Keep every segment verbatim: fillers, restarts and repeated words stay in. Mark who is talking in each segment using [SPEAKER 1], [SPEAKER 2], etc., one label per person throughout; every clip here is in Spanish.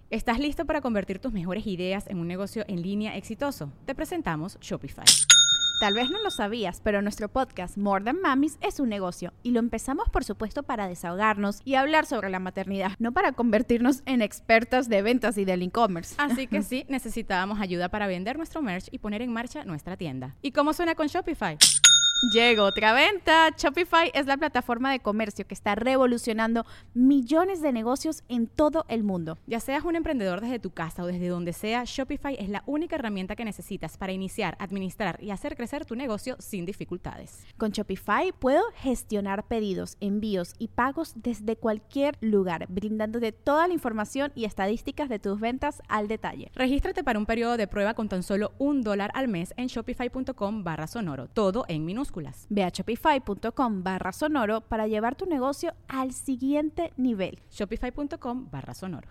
[SPEAKER 1] ¿Estás listo para convertir tus mejores ideas en un negocio en línea exitoso? Te presentamos Shopify.
[SPEAKER 2] Tal vez no lo sabías, pero nuestro podcast More Than Mamis es un negocio y lo empezamos por supuesto para desahogarnos y hablar sobre la maternidad, no para convertirnos en expertas de ventas y del e-commerce.
[SPEAKER 1] Así que sí, necesitábamos ayuda para vender nuestro merch y poner en marcha nuestra tienda. ¿Y cómo suena con Shopify?
[SPEAKER 2] Llegó otra venta. Shopify es la plataforma de comercio que está revolucionando millones de negocios en todo el mundo.
[SPEAKER 1] Ya seas un emprendedor desde tu casa o desde donde sea, Shopify es la única herramienta que necesitas para iniciar, administrar y hacer crecer tu negocio sin dificultades.
[SPEAKER 2] Con Shopify puedo gestionar pedidos, envíos y pagos desde cualquier lugar, brindándote toda la información y estadísticas de tus ventas al detalle.
[SPEAKER 1] Regístrate para un periodo de prueba con tan solo un dólar al mes en shopify.com barra sonoro, todo en minúsculas.
[SPEAKER 2] Ve a shopify.com barra sonoro para llevar tu negocio al siguiente nivel.
[SPEAKER 1] Shopify.com barra sonoro.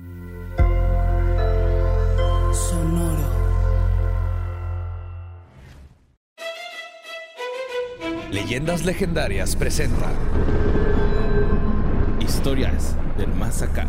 [SPEAKER 3] Sonoro.
[SPEAKER 4] Leyendas Legendarias presenta Historias del Más Acá.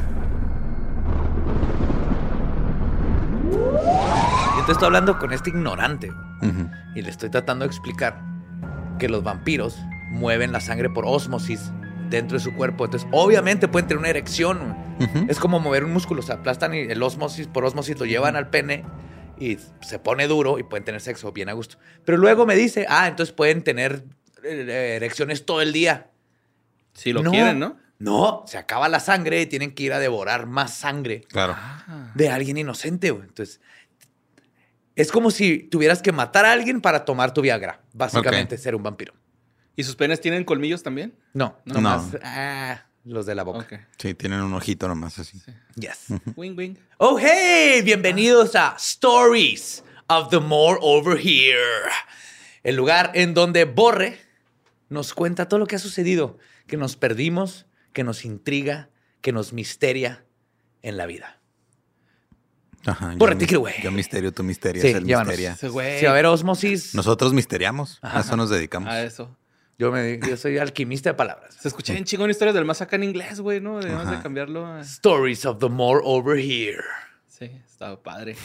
[SPEAKER 5] Yo te estoy hablando con este ignorante
[SPEAKER 6] Uh-huh.
[SPEAKER 5] y le estoy tratando de explicar que los vampiros mueven la sangre por ósmosis dentro de su cuerpo. Entonces, obviamente pueden tener una erección.
[SPEAKER 6] Uh-huh.
[SPEAKER 5] Es como mover un músculo. Se aplastan y el ósmosis por ósmosis lo llevan al pene y se pone duro y pueden tener sexo bien a gusto. Pero luego me dice, ah, entonces pueden tener eh, erecciones todo el día.
[SPEAKER 6] Si lo quieren, ¿no?
[SPEAKER 5] No, se acaba la sangre y tienen que ir a devorar más sangre.
[SPEAKER 6] Claro.
[SPEAKER 5] De alguien inocente, güey. Entonces, es como si tuvieras que matar a alguien para tomar tu Viagra. Básicamente,
[SPEAKER 6] Ok.
[SPEAKER 5] ser un vampiro.
[SPEAKER 6] ¿Y sus penes tienen colmillos también?
[SPEAKER 5] No,
[SPEAKER 6] No.
[SPEAKER 5] nomás
[SPEAKER 6] No.
[SPEAKER 5] ah, los de la boca.
[SPEAKER 6] Ok.
[SPEAKER 7] Sí, tienen un ojito nomás así.
[SPEAKER 5] Yes.
[SPEAKER 6] Wing, wing.
[SPEAKER 5] Oh, hey, bienvenidos a Stories of the More Over Here. El lugar en donde Borre nos cuenta todo lo que ha sucedido, que nos perdimos, que nos intriga, que nos misteria en la vida.
[SPEAKER 7] Ajá. yo
[SPEAKER 5] Borre,
[SPEAKER 7] mis-
[SPEAKER 5] take it away.
[SPEAKER 7] Yo misterio, tú misterias,
[SPEAKER 5] Sí,
[SPEAKER 7] él
[SPEAKER 5] llévanos.
[SPEAKER 7] misteria.
[SPEAKER 6] Ese güey.
[SPEAKER 5] Si va a haber osmosis,
[SPEAKER 7] Nosotros misteriamos. A eso nos dedicamos.
[SPEAKER 6] A eso.
[SPEAKER 5] yo, me, yo soy alquimista de palabras.
[SPEAKER 6] Se escucha en chingón historias del más acá en inglés, güey, ¿no? Debemos
[SPEAKER 7] Ajá.
[SPEAKER 6] de cambiarlo a...
[SPEAKER 5] Stories of the More Over Here.
[SPEAKER 6] Sí, estaba padre.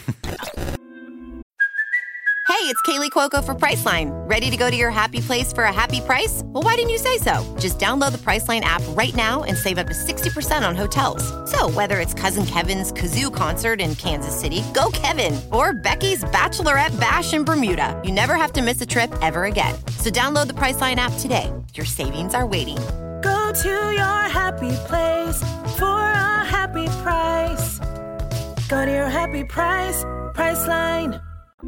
[SPEAKER 8] Hey, it's Kaylee Cuoco for Priceline. Ready to go to your happy place for a happy price? Well, why didn't you say so? Just download the Priceline app right now and save up to sixty percent on hotels. So whether it's Cousin Kevin's Kazoo Concert in Kansas City, go Kevin, or Becky's Bachelorette Bash in Bermuda, you never have to miss a trip ever again. So download the Priceline app today. Your savings are waiting.
[SPEAKER 3] Go to your happy place for a happy price. Go to your happy price, Priceline.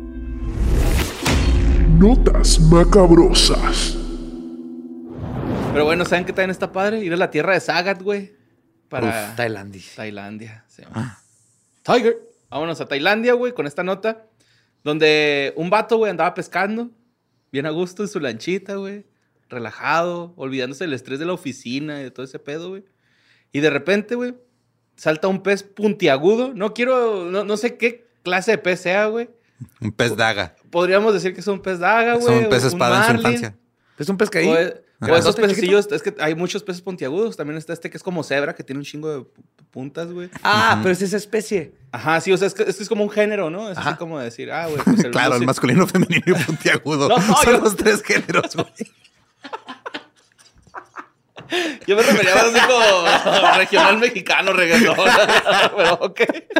[SPEAKER 9] Notas macabrosas.
[SPEAKER 6] Pero bueno, ¿saben qué también está padre? Ir a la tierra de Sagat, güey. Para
[SPEAKER 5] Uf, Tailandia.
[SPEAKER 6] Tailandia. Sí. Tiger. Vámonos a Tailandia, güey, con esta nota. Donde un vato, güey, andaba pescando. Bien a gusto en su lanchita, güey. Relajado, olvidándose del estrés de la oficina y de todo ese pedo, güey. Y de repente, güey, salta un pez puntiagudo. No quiero, no, no sé qué clase de pez sea, güey.
[SPEAKER 7] Un pez daga.
[SPEAKER 6] Podríamos decir que es un pez daga,
[SPEAKER 7] Es
[SPEAKER 6] güey.
[SPEAKER 7] un pez
[SPEAKER 6] o
[SPEAKER 7] espada en su
[SPEAKER 6] marlin.
[SPEAKER 7] infancia.
[SPEAKER 5] Es un pescadillo.
[SPEAKER 6] O, es- o
[SPEAKER 5] Grandote,
[SPEAKER 6] esos pececillos,
[SPEAKER 5] chiquito.
[SPEAKER 6] es que hay muchos peces puntiagudos. También está este que es como cebra, que tiene un chingo de pu- puntas, güey.
[SPEAKER 5] Ah, pero es esa especie.
[SPEAKER 6] Ajá, sí, o sea, es que es, que es como un género, ¿no? Es
[SPEAKER 5] Ajá.
[SPEAKER 6] así como decir, ah, güey, pues el
[SPEAKER 7] Claro, el
[SPEAKER 6] luci-
[SPEAKER 7] masculino, femenino y puntiagudo.
[SPEAKER 6] No, no,
[SPEAKER 7] Son
[SPEAKER 6] yo-
[SPEAKER 7] los tres géneros, güey.
[SPEAKER 6] Yo me refería más así como regional mexicano, reggaetón. Pero ok.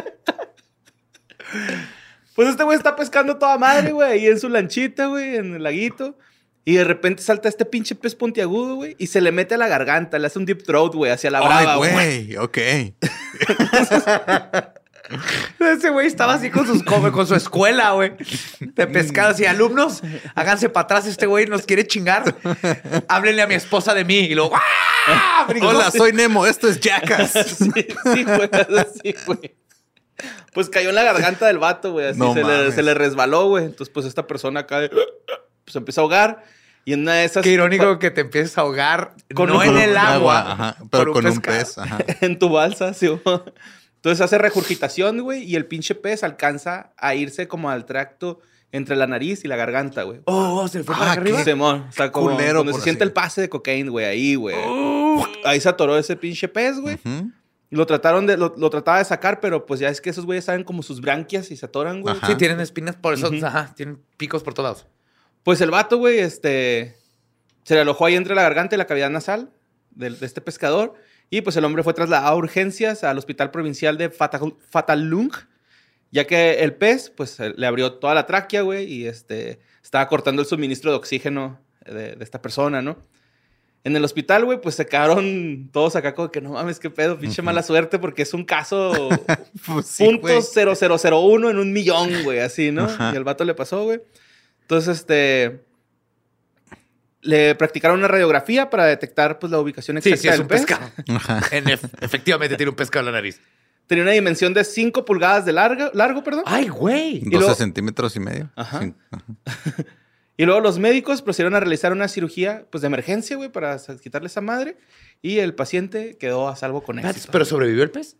[SPEAKER 6] Pues este güey está pescando toda madre, güey, ahí en su lanchita, güey, en el laguito. Y de repente salta este pinche pez puntiagudo, güey, y se le mete a la garganta, le hace un deep throat, güey, hacia la brava,
[SPEAKER 7] Ay,
[SPEAKER 6] güey.
[SPEAKER 7] güey. Ok.
[SPEAKER 5] Ese güey estaba así con, sus, con, con su escuela, güey. De pescados y alumnos. Háganse para atrás, este güey nos quiere chingar. Háblenle a mi esposa de mí. Y luego, ¡ah!
[SPEAKER 7] Hola, soy Nemo. Esto es Jackass.
[SPEAKER 6] Sí, sí, güey, sí, güey. Pues cayó en la garganta del vato, güey. Así
[SPEAKER 7] No
[SPEAKER 6] se, le,
[SPEAKER 7] mames.
[SPEAKER 6] se le resbaló, güey. Entonces, pues esta persona acá de- pues empieza a ahogar. Y en una de esas.
[SPEAKER 5] Qué irónico que te empieces a ahogar.
[SPEAKER 6] Con
[SPEAKER 5] no
[SPEAKER 6] un-
[SPEAKER 5] en el agua.
[SPEAKER 7] Ajá, pero
[SPEAKER 5] por
[SPEAKER 7] con un
[SPEAKER 5] pescado.
[SPEAKER 7] pez. Ajá.
[SPEAKER 6] En tu balsa, sí. güey. Entonces hace regurgitación, güey. Y el pinche pez alcanza a irse como al tracto entre la nariz y la garganta, güey.
[SPEAKER 5] Oh, se fue
[SPEAKER 7] Ah,
[SPEAKER 5] para acá arriba.
[SPEAKER 7] qué-
[SPEAKER 6] Simón, o sea, como
[SPEAKER 7] culero,
[SPEAKER 6] donde
[SPEAKER 7] por
[SPEAKER 6] se siente
[SPEAKER 7] así.
[SPEAKER 6] el pase de cocaína, güey, ahí, güey. Ahí se atoró ese pinche pez, güey.
[SPEAKER 7] Ujú.
[SPEAKER 6] Lo trataron de, lo, lo trataba de sacar, pero pues ya es que esos güeyes saben como sus branquias y se atoran, güey.
[SPEAKER 7] Ajá.
[SPEAKER 5] Sí, tienen espinas, por eso,
[SPEAKER 6] Ujú.
[SPEAKER 5] ajá, tienen picos por todos lados.
[SPEAKER 6] Pues el vato, güey, este, se le alojó ahí entre la garganta y la cavidad nasal de, de este pescador. Y pues el hombre fue trasladado a urgencias al hospital provincial de Fatal- Fatalung, ya que el pez, pues, le abrió toda la tráquea, güey, y este, estaba cortando el suministro de oxígeno de, de esta persona, ¿no? En el hospital, güey, pues se quedaron todos acá como que no mames, qué pedo, pinche
[SPEAKER 7] Ujú.
[SPEAKER 6] mala suerte, porque es un caso
[SPEAKER 7] Pues sí,
[SPEAKER 6] punto
[SPEAKER 7] güey.
[SPEAKER 6] cero cero cero uno en un millón, güey, así, ¿no?
[SPEAKER 7] Ajá.
[SPEAKER 6] Y al vato le pasó, güey. Entonces, este... le practicaron una radiografía para detectar, pues, la ubicación
[SPEAKER 5] Sí,
[SPEAKER 6] exacta
[SPEAKER 5] sí, es
[SPEAKER 6] del
[SPEAKER 5] un
[SPEAKER 6] pez.
[SPEAKER 5] pescado.
[SPEAKER 7] Ajá.
[SPEAKER 5] En ef- efectivamente tiene un pescado en la nariz.
[SPEAKER 6] Tenía una dimensión de cinco pulgadas de largo, largo perdón.
[SPEAKER 5] ¡Ay, güey!
[SPEAKER 6] Y
[SPEAKER 7] doce
[SPEAKER 6] luego-
[SPEAKER 7] centímetros y medio.
[SPEAKER 6] Ajá.
[SPEAKER 7] Sí. Ajá.
[SPEAKER 6] Y luego los médicos procedieron a realizar una cirugía, pues, de emergencia, güey, para sa- quitarle esa madre. Y el paciente quedó a salvo con éxito.
[SPEAKER 5] ¿Pero sobrevivió el pez?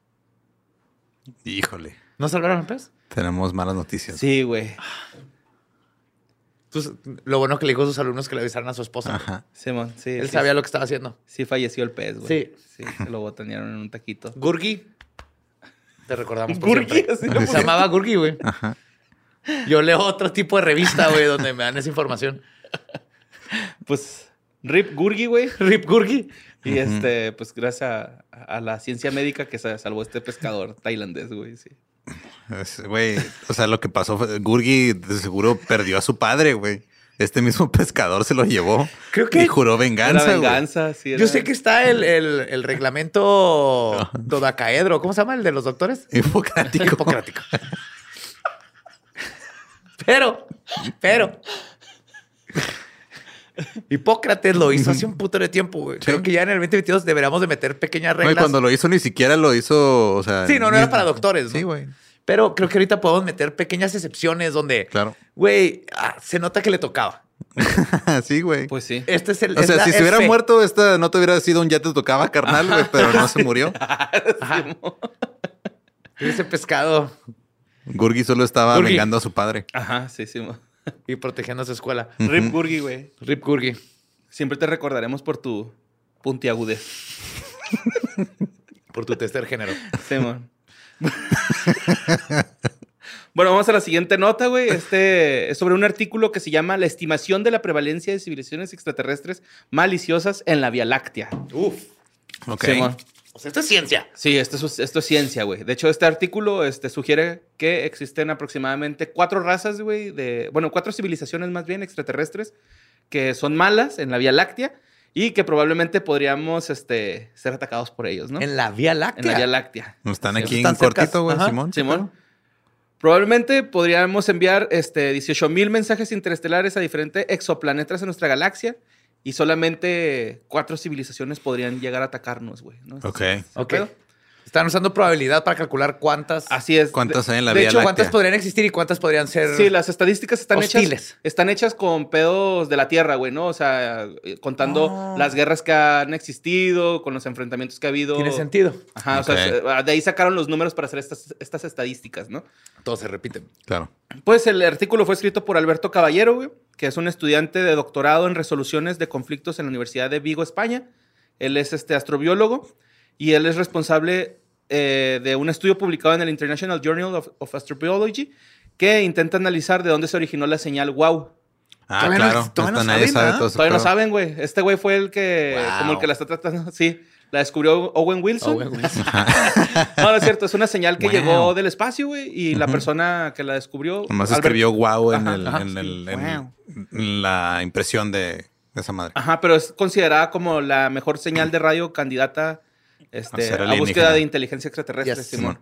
[SPEAKER 7] Híjole.
[SPEAKER 5] ¿No salvaron al pez?
[SPEAKER 7] Tenemos malas noticias.
[SPEAKER 6] Sí, güey.
[SPEAKER 5] Pues, lo bueno que le dijo a sus alumnos que le avisaran a su esposa.
[SPEAKER 7] Ajá.
[SPEAKER 6] Simón, sí.
[SPEAKER 5] Él
[SPEAKER 6] sí,
[SPEAKER 5] sabía lo que estaba haciendo.
[SPEAKER 6] Sí falleció el pez, güey.
[SPEAKER 5] Sí.
[SPEAKER 6] Sí, se lo botanearon en un taquito.
[SPEAKER 5] Gurgi. Te recordamos por
[SPEAKER 6] Gurgi,
[SPEAKER 5] siempre.
[SPEAKER 6] así lo
[SPEAKER 5] Se
[SPEAKER 6] pusiste.
[SPEAKER 5] llamaba Gurgi, güey.
[SPEAKER 7] Ajá.
[SPEAKER 5] Yo leo otro tipo de revista, güey, donde me dan esa información.
[SPEAKER 6] Pues, Rip Gurgi, güey.
[SPEAKER 5] Rip Gurgi.
[SPEAKER 6] Y este, pues gracias a, a la ciencia médica que se salvó este pescador tailandés, güey, sí.
[SPEAKER 7] Es- Güey, o sea, lo que pasó fue, Gurgi de seguro perdió a su padre, güey. Este mismo pescador se lo llevó.
[SPEAKER 5] Creo que-
[SPEAKER 7] Y juró venganza,
[SPEAKER 6] Era
[SPEAKER 7] güey.
[SPEAKER 6] venganza, sí. Era...
[SPEAKER 5] Yo sé que está el, el, el reglamento dodacaedro. ¿Cómo se llama el de los doctores?
[SPEAKER 7] Hipocrático.
[SPEAKER 5] Hipocrático. Pero, pero... Hipócrates lo hizo hace un puto de tiempo, güey. Creo que ya en el veinte veintidós deberíamos de meter pequeñas
[SPEAKER 7] No, y
[SPEAKER 5] reglas.
[SPEAKER 7] cuando lo hizo ni siquiera lo hizo, o sea...
[SPEAKER 5] Sí, no, no
[SPEAKER 7] ni-
[SPEAKER 5] era para doctores, ¿no?
[SPEAKER 7] Sí, güey.
[SPEAKER 5] Pero creo que ahorita podemos meter pequeñas excepciones donde,
[SPEAKER 7] Claro.
[SPEAKER 5] güey, ah, se nota que le tocaba.
[SPEAKER 7] Sí, güey.
[SPEAKER 6] Pues sí.
[SPEAKER 5] Este es el...
[SPEAKER 7] O
[SPEAKER 5] es
[SPEAKER 7] sea,
[SPEAKER 5] la
[SPEAKER 7] si se hubiera
[SPEAKER 5] F.
[SPEAKER 7] muerto, esta no te hubiera sido un ya te tocaba, carnal, güey, pero no se murió.
[SPEAKER 5] Ese pescado
[SPEAKER 7] Gurgi solo estaba
[SPEAKER 5] Gurgi.
[SPEAKER 7] vengando a su padre.
[SPEAKER 6] Ajá, sí, sí. mo.
[SPEAKER 5] y protegiendo a su escuela.
[SPEAKER 6] Rip Gurgi, güey.
[SPEAKER 5] Rip Gurgi.
[SPEAKER 6] Siempre te recordaremos por tu puntiagudez.
[SPEAKER 5] Por tu tercer género.
[SPEAKER 6] Simón. Bueno, vamos a la siguiente nota, güey. Este es sobre un artículo que se llama La estimación de la prevalencia de civilizaciones extraterrestres maliciosas en la Vía Láctea.
[SPEAKER 5] Uf.
[SPEAKER 7] Ok.
[SPEAKER 6] Simón.
[SPEAKER 5] O sea, esto es ciencia.
[SPEAKER 6] Sí, esto es, esto es ciencia, güey. De hecho, este artículo este, sugiere que existen aproximadamente cuatro razas, güey, de... Bueno, cuatro civilizaciones más bien extraterrestres que son malas en la Vía Láctea y que probablemente podríamos este, ser atacados por ellos, ¿no?
[SPEAKER 5] En la Vía Láctea.
[SPEAKER 6] En la Vía Láctea.
[SPEAKER 7] Están
[SPEAKER 5] Sí,
[SPEAKER 7] aquí
[SPEAKER 5] están
[SPEAKER 7] en cortito,
[SPEAKER 5] cercas.
[SPEAKER 7] güey,
[SPEAKER 5] Ajá.
[SPEAKER 7] Simón.
[SPEAKER 6] Simón. Probablemente podríamos enviar este, dieciocho mil mensajes interestelares a diferentes exoplanetas en nuestra galaxia y solamente cuatro civilizaciones podrían llegar a atacarnos, güey. ¿no?
[SPEAKER 7] Ok.
[SPEAKER 6] ¿Se
[SPEAKER 5] Ok.
[SPEAKER 6] pedo?
[SPEAKER 5] Están usando probabilidad para calcular cuántas...
[SPEAKER 6] Así es.
[SPEAKER 7] ¿Cuántas hay en la
[SPEAKER 5] de
[SPEAKER 7] Vía
[SPEAKER 5] hecho,
[SPEAKER 7] Láctea?
[SPEAKER 5] cuántas podrían existir y cuántas podrían ser...
[SPEAKER 6] Sí, las estadísticas están
[SPEAKER 5] hostiles.
[SPEAKER 6] hechas, están hechas con pedos de la Tierra, güey, ¿no? O sea, eh, contando
[SPEAKER 5] Ah.
[SPEAKER 6] las guerras que han existido, con los enfrentamientos que ha habido.
[SPEAKER 5] Tiene sentido.
[SPEAKER 6] Ajá,
[SPEAKER 7] Ok.
[SPEAKER 6] o sea, se- de ahí sacaron los números para hacer estas, estas estadísticas, ¿no?
[SPEAKER 5] Todos se repiten.
[SPEAKER 7] Claro.
[SPEAKER 6] Pues el artículo fue escrito por Alberto Caballero, güey, que es un estudiante de doctorado en resoluciones de conflictos en la Universidad de Vigo, España. Él es este astrobiólogo y él es responsable eh, de un estudio publicado en el International Journal of, of Astrobiology que intenta analizar de dónde se originó la señal WOW.
[SPEAKER 7] Ah,
[SPEAKER 5] Todavía no-
[SPEAKER 7] claro.
[SPEAKER 5] todavía no
[SPEAKER 7] Hasta nadie
[SPEAKER 5] saben,
[SPEAKER 7] sabe
[SPEAKER 5] ¿verdad?
[SPEAKER 7] todo ese
[SPEAKER 6] Todavía no
[SPEAKER 7] pedo.
[SPEAKER 6] saben, güey. Este güey fue el que,
[SPEAKER 5] Wow.
[SPEAKER 6] como el que la está tratando. Sí, la descubrió Owen Wilson.
[SPEAKER 5] Owen Wilson.
[SPEAKER 6] No, no es cierto. Es una señal que
[SPEAKER 7] Wow.
[SPEAKER 6] llegó del espacio, güey. Y la persona que la descubrió...
[SPEAKER 7] Nomás
[SPEAKER 6] Albert-
[SPEAKER 7] escribió wow en,
[SPEAKER 6] Ajá,
[SPEAKER 7] el,
[SPEAKER 6] ajá,
[SPEAKER 7] en,
[SPEAKER 6] sí.
[SPEAKER 7] el- en-
[SPEAKER 6] Wow.
[SPEAKER 7] en la impresión de, de esa madre.
[SPEAKER 6] Ajá, pero es considerada como la mejor señal de radio candidata este,
[SPEAKER 7] A ser
[SPEAKER 6] a,
[SPEAKER 7] alienígena.
[SPEAKER 6] búsqueda de inteligencia extraterrestre,
[SPEAKER 5] Yes.
[SPEAKER 6] Simón.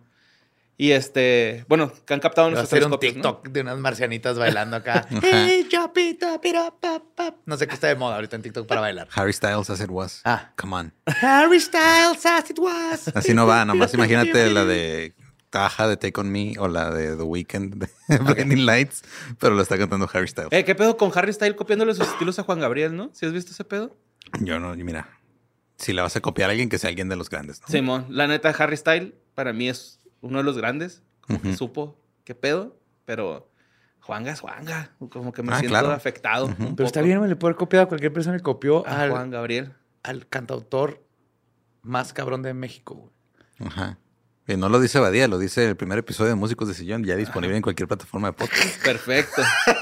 [SPEAKER 6] Y este, bueno, que han captado
[SPEAKER 5] Va a
[SPEAKER 6] nuestros
[SPEAKER 5] hacer un
[SPEAKER 6] telescopios, ¿no?
[SPEAKER 5] TikTok de unas marcianitas bailando acá. Hey, chapita, pira, pa, pa. No sé qué está de moda ahorita en TikTok para bailar.
[SPEAKER 7] Harry Styles as it was.
[SPEAKER 5] Ah.
[SPEAKER 7] Come on.
[SPEAKER 5] Harry Styles as it was.
[SPEAKER 7] Así no va. Nomás imagínate la de Caja de Take On Me o la de The Weeknd de Blinding Lights, pero lo está cantando Harry Styles.
[SPEAKER 6] Eh, ¿qué pedo con Harry Styles copiándole sus estilos a Juan Gabriel, no? ¿Sí has visto ese pedo?
[SPEAKER 7] Yo no, mira. Si la vas a copiar a alguien, que sea alguien de los grandes, ¿no?
[SPEAKER 6] Simón, la neta, Harry Styles para mí es uno de los grandes. Como que
[SPEAKER 7] Ujú.
[SPEAKER 6] supo qué pedo, pero Juanga es Juanga. Como que me
[SPEAKER 7] Ah,
[SPEAKER 6] siento
[SPEAKER 7] claro.
[SPEAKER 6] afectado.
[SPEAKER 7] Ujú.
[SPEAKER 6] un
[SPEAKER 5] Pero está
[SPEAKER 6] poco
[SPEAKER 5] bien, me le puede copiar a cualquier persona que copió
[SPEAKER 6] a
[SPEAKER 5] al,
[SPEAKER 6] Juan Gabriel.
[SPEAKER 5] al cantautor más cabrón de México, güey.
[SPEAKER 7] Ajá. Y no lo dice Badía, lo dice el primer episodio de Músicos de Sillón, ya disponible en cualquier plataforma de podcast.
[SPEAKER 6] Perfecto.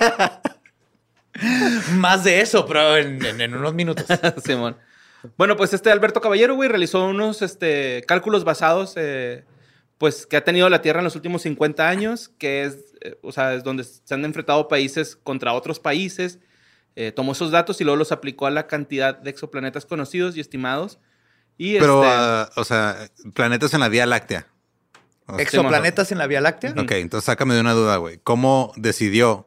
[SPEAKER 5] Más de eso, pero en, en, en unos minutos.
[SPEAKER 6] Simón. Bueno, pues este Alberto Caballero, güey, realizó unos este, cálculos basados, eh, pues, que ha tenido la Tierra en los últimos cincuenta años, que es, eh, o sea, es donde se han enfrentado países contra otros países. Eh, tomó esos datos y luego los aplicó a la cantidad de exoplanetas conocidos y estimados. Y
[SPEAKER 7] Pero,
[SPEAKER 6] este,
[SPEAKER 7] uh, o sea, planetas en la Vía Láctea. O sea,
[SPEAKER 5] ¿Exoplanetas en la Vía Láctea?
[SPEAKER 7] ok, entonces sácame de una duda, güey. ¿Cómo decidió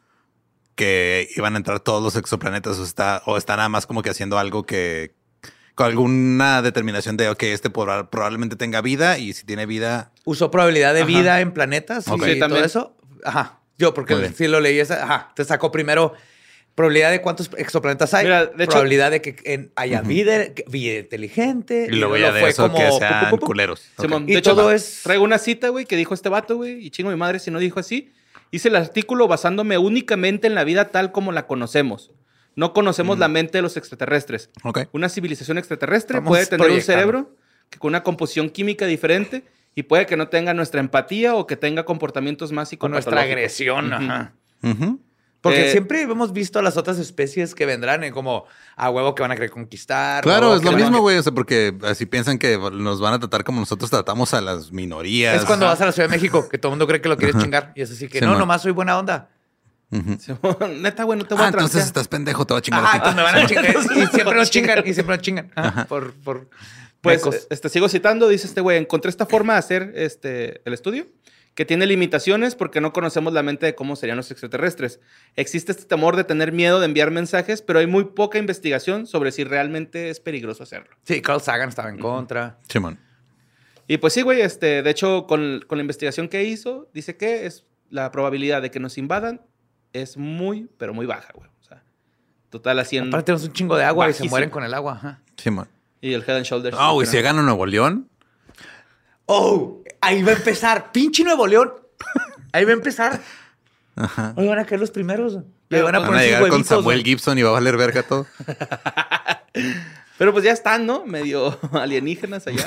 [SPEAKER 7] que iban a entrar todos los exoplanetas? ¿O está, o está nada más como que haciendo algo que... con alguna determinación de, ok, este proba- probablemente tenga vida y si tiene vida...
[SPEAKER 5] ¿Usó probabilidad de
[SPEAKER 6] Ajá.
[SPEAKER 5] vida en planetas
[SPEAKER 7] Ok.
[SPEAKER 5] y
[SPEAKER 6] Sí,
[SPEAKER 5] todo
[SPEAKER 6] también.
[SPEAKER 5] eso? Ajá. Yo, porque
[SPEAKER 7] Muy bien.
[SPEAKER 5] sí lo leí. Esa, ajá. Te sacó primero probabilidad de cuántos exoplanetas hay.
[SPEAKER 6] Mira, de hecho-
[SPEAKER 5] probabilidad de que en- haya vida, que- vida inteligente.
[SPEAKER 7] Y luego ya de eso que sean
[SPEAKER 5] pu, pu, pu, pu.
[SPEAKER 7] culeros. Ok.
[SPEAKER 6] Simón,
[SPEAKER 5] Y
[SPEAKER 6] de hecho,
[SPEAKER 5] todo
[SPEAKER 6] va-
[SPEAKER 5] es-
[SPEAKER 6] traigo una cita, güey, que dijo este vato, güey, y chingo mi madre si no dijo así. Hice el artículo basándome únicamente en la vida tal como la conocemos. No conocemos la mente de los extraterrestres.
[SPEAKER 7] Ok.
[SPEAKER 6] Una civilización extraterrestre
[SPEAKER 5] Estamos
[SPEAKER 6] puede tener un
[SPEAKER 5] proyectando.
[SPEAKER 6] cerebro que con una composición química diferente y puede que no tenga nuestra empatía o que tenga comportamientos más
[SPEAKER 5] Con nuestra
[SPEAKER 6] psicopatológicos.
[SPEAKER 5] agresión.
[SPEAKER 6] Ujú.
[SPEAKER 5] Ajá.
[SPEAKER 7] Ujú.
[SPEAKER 5] Porque
[SPEAKER 6] Eh,
[SPEAKER 5] siempre hemos visto a las otras especies que vendrán en como a huevo que van a querer conquistar.
[SPEAKER 7] Claro,
[SPEAKER 5] huevo
[SPEAKER 7] es
[SPEAKER 5] que
[SPEAKER 7] lo
[SPEAKER 5] van a-
[SPEAKER 7] mismo, güey. O sea, porque así piensan que nos van a tratar como nosotros tratamos a las minorías.
[SPEAKER 5] Es cuando
[SPEAKER 7] Ajá.
[SPEAKER 5] vas a la Ciudad de México, que todo el mundo cree que lo quieres chingar. Y es así que
[SPEAKER 7] Sí,
[SPEAKER 5] no,
[SPEAKER 7] man.
[SPEAKER 5] nomás soy buena onda.
[SPEAKER 7] Ujú.
[SPEAKER 6] Simón, neta, güey, no te voy
[SPEAKER 7] Ah,
[SPEAKER 6] a
[SPEAKER 7] entonces
[SPEAKER 6] transear.
[SPEAKER 7] estás pendejo, te voy a chingar.
[SPEAKER 5] Ajá,
[SPEAKER 7] a ti.
[SPEAKER 5] entonces me van a chingar. Y siempre nos chingan. Y siempre nos chingan. Ajá, por, por
[SPEAKER 6] Pues,
[SPEAKER 5] mecos.
[SPEAKER 6] este, sigo citando, dice este güey, encontré esta forma de hacer este, el estudio, que tiene limitaciones porque no conocemos la mente de cómo serían los extraterrestres. Existe este temor de tener miedo de enviar mensajes, pero hay muy poca investigación sobre si realmente es peligroso hacerlo.
[SPEAKER 5] Sí, Carl Sagan estaba en contra.
[SPEAKER 7] Simón.
[SPEAKER 6] Y pues sí, güey, este, de hecho, con, con la investigación que hizo, dice que es la probabilidad de que nos invadan es muy, pero muy baja, güey. O sea, total así en...
[SPEAKER 5] Aparte tenemos un chingo de agua y se
[SPEAKER 6] Bajísimo.
[SPEAKER 5] mueren con el agua. Ajá.
[SPEAKER 7] Simón.
[SPEAKER 6] Y el Head and Shoulders.
[SPEAKER 7] Ah, güey, si llegan a Nuevo León.
[SPEAKER 5] Oh, ahí va a empezar. Pinche Nuevo León. Ahí va a empezar.
[SPEAKER 7] Ajá.
[SPEAKER 5] Ahí van a caer los primeros. Y ahí van a
[SPEAKER 7] Van a
[SPEAKER 5] poner sus
[SPEAKER 7] llegar con
[SPEAKER 5] huevitos.
[SPEAKER 7] Samuel
[SPEAKER 5] güey.
[SPEAKER 7] Gibson y va a valer verga todo.
[SPEAKER 6] Pero pues ya están, ¿no? Medio alienígenas allá.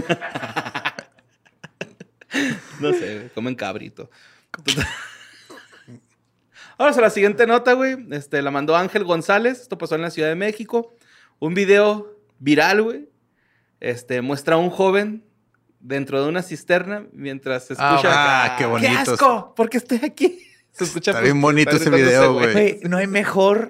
[SPEAKER 6] No sé, güey, comen cabrito. Ahora a la siguiente nota, güey. Este, la mandó Ángel González. Esto pasó en la Ciudad de México. Un video viral, güey. Este, muestra a un joven dentro de una cisterna mientras se escucha...
[SPEAKER 7] Ah, qué
[SPEAKER 5] ¡Qué
[SPEAKER 7] bonito.
[SPEAKER 5] asco!
[SPEAKER 6] ¿Por qué estoy aquí? Se escucha,
[SPEAKER 7] Está
[SPEAKER 6] pues,
[SPEAKER 7] bien bonito
[SPEAKER 6] está
[SPEAKER 7] ese
[SPEAKER 6] gritándose,
[SPEAKER 7] video, güey.
[SPEAKER 5] Güey, no hay mejor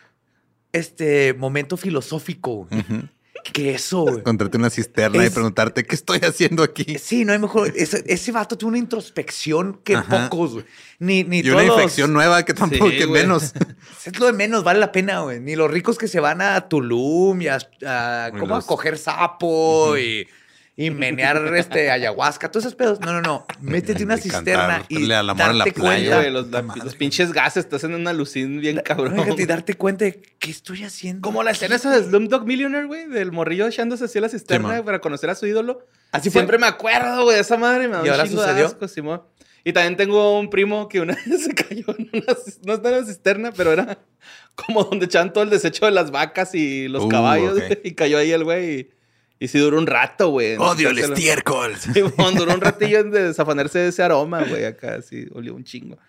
[SPEAKER 5] este momento filosófico
[SPEAKER 7] Ujú.
[SPEAKER 5] que eso, güey.
[SPEAKER 7] Encontrarte una cisterna y
[SPEAKER 5] Es-
[SPEAKER 7] preguntarte qué estoy haciendo aquí.
[SPEAKER 5] Sí, no hay mejor. Ese, ese vato tiene una introspección que
[SPEAKER 7] Ajá.
[SPEAKER 5] pocos, güey. Ni, ni
[SPEAKER 7] Y
[SPEAKER 5] todos
[SPEAKER 7] una
[SPEAKER 5] los-
[SPEAKER 7] infección nueva que tampoco,
[SPEAKER 6] Sí,
[SPEAKER 7] que
[SPEAKER 6] güey.
[SPEAKER 7] menos.
[SPEAKER 5] Es lo de menos, vale la pena, güey. Ni los ricos que se van a Tulum y a, a-
[SPEAKER 7] Y
[SPEAKER 5] ¿cómo?
[SPEAKER 7] los-
[SPEAKER 5] a coger sapo y, y menear este, ayahuasca, todos esos pedos. No, no, no. Métete una
[SPEAKER 7] Y
[SPEAKER 5] cisterna
[SPEAKER 7] cantar,
[SPEAKER 5] y
[SPEAKER 7] darle al amor en la
[SPEAKER 5] darte
[SPEAKER 7] playa,
[SPEAKER 6] Sí,
[SPEAKER 5] cuenta.
[SPEAKER 6] güey, los, la- los pinches gases te hacen una alucin bien cabrón.
[SPEAKER 5] Fíjate, y darte cuenta de qué estoy haciendo.
[SPEAKER 6] Como la escena esa de Slumdog Millionaire, güey, del morrillo echándose así a la cisterna
[SPEAKER 7] Simón.
[SPEAKER 6] para conocer a su ídolo.
[SPEAKER 5] Así fue.
[SPEAKER 6] Siempre me acuerdo, güey, de esa madre. Me da
[SPEAKER 5] ¿Y
[SPEAKER 6] un
[SPEAKER 5] ahora
[SPEAKER 6] chingo de
[SPEAKER 5] sucedió?
[SPEAKER 6] asco, Simón. Y también tengo un primo que una vez se cayó en una... cis- No está en una cisterna, pero era como donde echaban todo el desecho de las vacas y los
[SPEAKER 7] Uh,
[SPEAKER 6] caballos,
[SPEAKER 7] ok.
[SPEAKER 6] güey. Y cayó ahí el güey y, y sí duró un rato, güey. en
[SPEAKER 7] Odio el
[SPEAKER 6] quitárselo.
[SPEAKER 7] estiércol.
[SPEAKER 6] Simón, duró un ratillo en desafanarse de ese aroma, güey, acá sí, olió un chingo.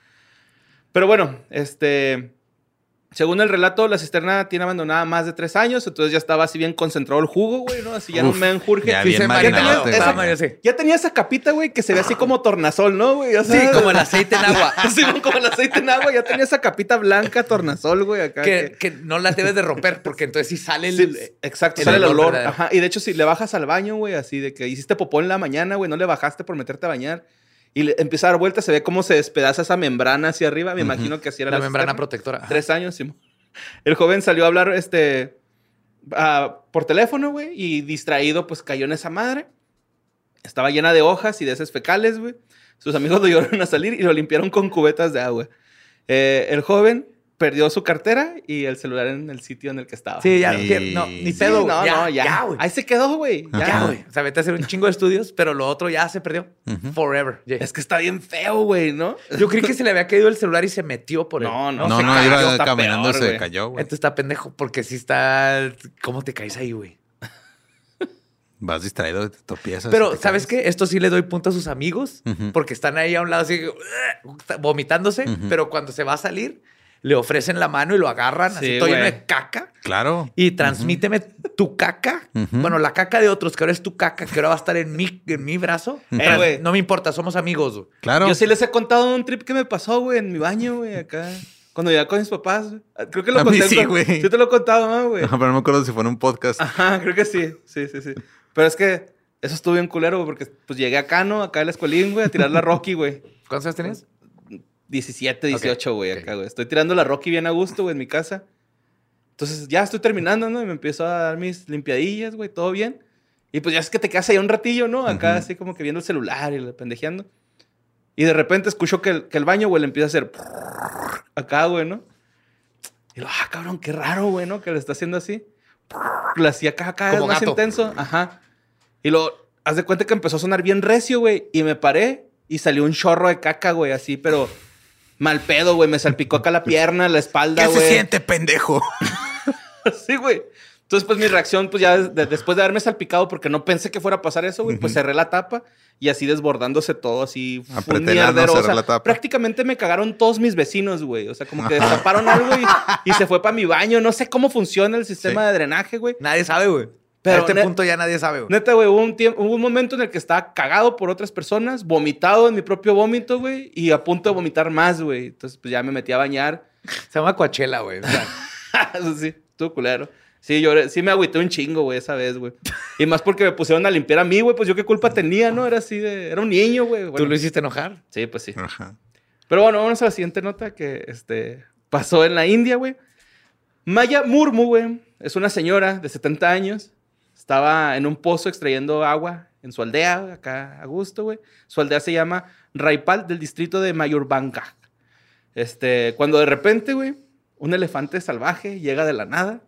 [SPEAKER 6] Pero bueno, este... Según el relato, la cisterna tiene abandonada más de tres años, entonces ya estaba así bien concentrado el jugo, güey, ¿no? Así ya no
[SPEAKER 7] Uf,
[SPEAKER 6] me enjurge.
[SPEAKER 7] ya
[SPEAKER 6] Sí,
[SPEAKER 7] bien
[SPEAKER 6] se
[SPEAKER 7] marinado
[SPEAKER 6] tenía
[SPEAKER 7] este
[SPEAKER 6] esa-
[SPEAKER 7] güey.
[SPEAKER 5] sí.
[SPEAKER 6] ya tenía esa capita, güey, que se ve así como tornasol, ¿no, güey? O
[SPEAKER 5] Sí,
[SPEAKER 6] sea,
[SPEAKER 5] como el aceite en agua.
[SPEAKER 6] Sí, como el aceite en agua. Ya tenía esa capita blanca, tornasol, güey, acá.
[SPEAKER 5] que,
[SPEAKER 6] que-
[SPEAKER 5] que no la debes de romper porque entonces sí sale el...
[SPEAKER 6] Sí, exacto,
[SPEAKER 5] el
[SPEAKER 6] sale el
[SPEAKER 5] olor
[SPEAKER 6] olor.
[SPEAKER 5] verdadero.
[SPEAKER 6] Ajá. Y de hecho, si le bajas al baño, güey, así de que hiciste popó en la mañana, güey, no le bajaste por meterte a bañar y le empieza a dar vueltas, se ve cómo se despedaza esa membrana hacia arriba. Me imagino que así era
[SPEAKER 5] la
[SPEAKER 6] la
[SPEAKER 5] membrana
[SPEAKER 6] cisterna.
[SPEAKER 5] protectora. Ajá.
[SPEAKER 6] Tres años, Simón. El joven salió a hablar este, ah, por teléfono, güey, y distraído, pues cayó en esa madre. Estaba llena de hojas y de heces fecales, güey. Sus amigos lo ayudaron a salir y lo limpiaron con cubetas de agua. Eh, el joven perdió su cartera y el celular en el sitio en el que estaba.
[SPEAKER 5] Sí, ya,
[SPEAKER 7] Sí.
[SPEAKER 5] no, ni
[SPEAKER 6] Sí,
[SPEAKER 5] pedo.
[SPEAKER 6] no,
[SPEAKER 5] ya,
[SPEAKER 6] no, ya.
[SPEAKER 5] ya, güey.
[SPEAKER 6] Ahí se quedó, güey. Ya,
[SPEAKER 5] Ya, güey. O sea, vete a hacer un chingo de estudios, pero lo otro ya se perdió.
[SPEAKER 7] Ujú.
[SPEAKER 5] Forever. Ya.
[SPEAKER 6] Es que está bien feo, güey, ¿no?
[SPEAKER 5] Yo creí que se le había caído el celular y se metió por él.
[SPEAKER 6] No, no.
[SPEAKER 7] No,
[SPEAKER 6] se
[SPEAKER 7] no,
[SPEAKER 6] cayó,
[SPEAKER 7] iba
[SPEAKER 6] está
[SPEAKER 7] caminando y
[SPEAKER 6] peor,
[SPEAKER 7] se
[SPEAKER 6] güey.
[SPEAKER 7] cayó, güey.
[SPEAKER 5] Entonces está pendejo porque sí está... ¿Cómo te caes ahí, güey?
[SPEAKER 7] Vas distraído, te tropiezas.
[SPEAKER 5] Pero,
[SPEAKER 7] te
[SPEAKER 5] ¿sabes
[SPEAKER 7] caes.
[SPEAKER 5] qué? Esto sí le doy punto a sus amigos
[SPEAKER 7] Ujú.
[SPEAKER 5] porque están ahí a un lado así, vomitándose,
[SPEAKER 7] Ujú.
[SPEAKER 5] pero cuando se va a salir, le ofrecen la mano y lo agarran así
[SPEAKER 6] Sí,
[SPEAKER 5] todo lleno
[SPEAKER 6] güey.
[SPEAKER 5] de caca.
[SPEAKER 7] Claro.
[SPEAKER 5] Y transmíteme tu caca.
[SPEAKER 7] Ujú.
[SPEAKER 5] Bueno, la caca de otros, que ahora es tu caca, que ahora va a estar en mi, en mi brazo.
[SPEAKER 6] Eh,
[SPEAKER 5] Trans-
[SPEAKER 6] güey.
[SPEAKER 5] no me importa, somos amigos. Güey.
[SPEAKER 7] Claro.
[SPEAKER 6] Yo sí les he contado un trip que me pasó, güey, en mi baño, güey, acá. Cuando iba con mis papás, güey. Creo que lo
[SPEAKER 7] A mí
[SPEAKER 6] conté.
[SPEAKER 7] sí,
[SPEAKER 6] con-
[SPEAKER 7] güey.
[SPEAKER 6] Sí te lo he contado, ¿no, güey?
[SPEAKER 7] No, pero no me acuerdo si fue en un podcast.
[SPEAKER 6] Ajá, creo que sí. Sí, sí, sí. Pero es que eso estuvo bien culero, güey, porque pues llegué acá, ¿no? Acá a la escuelín, güey, a tirar la Rocky, güey.
[SPEAKER 5] ¿Cuántos años tenías?
[SPEAKER 6] diecisiete, dieciocho, güey,
[SPEAKER 5] ok.
[SPEAKER 6] acá, güey. Estoy tirando la Rocky bien a gusto, güey, en mi casa. Entonces ya estoy terminando, ¿no? Y me empiezo a dar mis limpiadillas, güey, todo bien. Y pues ya es que te quedas ahí un ratillo, ¿no? Acá
[SPEAKER 7] Ujú.
[SPEAKER 6] así como que viendo el celular y la pendejeando. Y de repente escucho que el, que el baño, güey, le empieza a hacer acá, güey, ¿no? Y lo, ah, cabrón, qué raro, güey, ¿no? Que le está haciendo así. Lo hacía acá, acá,
[SPEAKER 5] Como
[SPEAKER 6] más
[SPEAKER 5] gato.
[SPEAKER 6] intenso. Ajá. Y lo, haz de cuenta que empezó a sonar bien recio, güey. Y me paré y salió un chorro de caca, güey, así, pero mal pedo, güey. Me salpicó acá la pierna, la espalda,
[SPEAKER 7] ¿Qué
[SPEAKER 6] güey.
[SPEAKER 7] se siente, pendejo?
[SPEAKER 6] Sí, güey. Entonces, pues mi reacción, pues ya de- después de haberme salpicado, porque no pensé que fuera a pasar eso, güey, pues cerré la tapa y así desbordándose todo, así. fue un
[SPEAKER 7] Apreté el ano,
[SPEAKER 6] mierdero. O
[SPEAKER 7] cerré
[SPEAKER 6] sea,
[SPEAKER 7] la tapa.
[SPEAKER 6] prácticamente me cagaron todos mis vecinos, güey. O sea, como que destaparon algo y, y se fue para mi baño. No sé cómo funciona el sistema
[SPEAKER 7] Sí.
[SPEAKER 6] de drenaje, güey.
[SPEAKER 5] Nadie sabe, güey.
[SPEAKER 6] Pero
[SPEAKER 5] a este
[SPEAKER 6] ne-
[SPEAKER 5] punto ya nadie sabe, güey.
[SPEAKER 6] Neta, güey, hubo un, tiempo, hubo un momento en el que estaba cagado por otras personas, vomitado en mi propio vómito, güey, y a punto de vomitar más, güey. Entonces, pues ya me metí a bañar.
[SPEAKER 5] Se llama Coachella, güey. O sea,
[SPEAKER 6] Eso sí, estuvo culero. Sí, lloré, sí me agüité un chingo, güey, esa vez, güey. Y más porque me pusieron a limpiar a mí, güey, pues yo qué culpa tenía, ¿no? Era así de... Era un niño, güey.
[SPEAKER 5] ¿tú
[SPEAKER 6] Bueno,
[SPEAKER 5] lo hiciste enojar?
[SPEAKER 6] sí, pues sí.
[SPEAKER 7] Ajá.
[SPEAKER 6] Pero bueno, vamos a la siguiente nota que, este, pasó en la India, güey. Maya Murmu, güey, es una señora de setenta años. Estaba en un pozo extrayendo agua en su aldea, acá a gusto, güey. Su aldea se llama Raipal, del distrito de Mayurbanga. Este, cuando de repente, güey, un elefante salvaje llega de la nada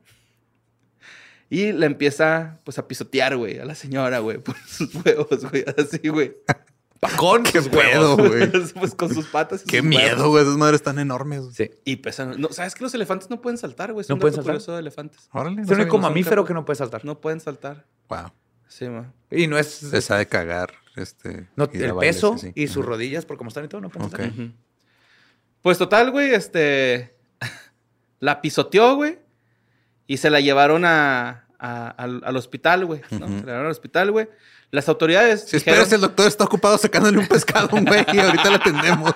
[SPEAKER 6] y le empieza, pues, a pisotear, güey, a la señora, güey, por sus huevos, güey, así, güey.
[SPEAKER 5] Con
[SPEAKER 7] Qué
[SPEAKER 5] sus
[SPEAKER 7] pedo,
[SPEAKER 5] huevos.
[SPEAKER 7] güey.
[SPEAKER 6] Pues con sus patas. y
[SPEAKER 7] Qué
[SPEAKER 6] sus
[SPEAKER 7] miedo,
[SPEAKER 6] huevos.
[SPEAKER 7] güey. Esas madres están enormes. güey.
[SPEAKER 5] Sí.
[SPEAKER 6] Y pesan. No, ¿sabes que los elefantes no pueden saltar, güey? Es
[SPEAKER 5] ¿No
[SPEAKER 6] un
[SPEAKER 5] pueden
[SPEAKER 6] dato
[SPEAKER 5] saltar?
[SPEAKER 6] curioso de elefantes.
[SPEAKER 7] Órale.
[SPEAKER 5] Es
[SPEAKER 7] no
[SPEAKER 5] el único
[SPEAKER 7] sabía.
[SPEAKER 5] mamífero que no puede saltar.
[SPEAKER 6] No pueden saltar.
[SPEAKER 7] Wow.
[SPEAKER 6] Sí, ma.
[SPEAKER 5] Y no es...
[SPEAKER 7] Se sabe cagar. Este,
[SPEAKER 5] no,
[SPEAKER 7] ir a
[SPEAKER 5] el
[SPEAKER 7] bailes
[SPEAKER 5] peso
[SPEAKER 7] así.
[SPEAKER 5] y sus
[SPEAKER 7] Ajá.
[SPEAKER 5] rodillas, por cómo están y todo, no pueden
[SPEAKER 7] Ok.
[SPEAKER 5] saltar.
[SPEAKER 6] Ujú. Pues total, güey, este... la pisoteó, güey. Y se la llevaron a, a- al, al hospital, güey. ¿no?
[SPEAKER 7] Ujú.
[SPEAKER 6] Se la llevaron al hospital, güey. Las autoridades
[SPEAKER 7] Si
[SPEAKER 6] dijeron-
[SPEAKER 7] esperas, el doctor está ocupado sacándole un pescado a un güey y ahorita lo atendemos.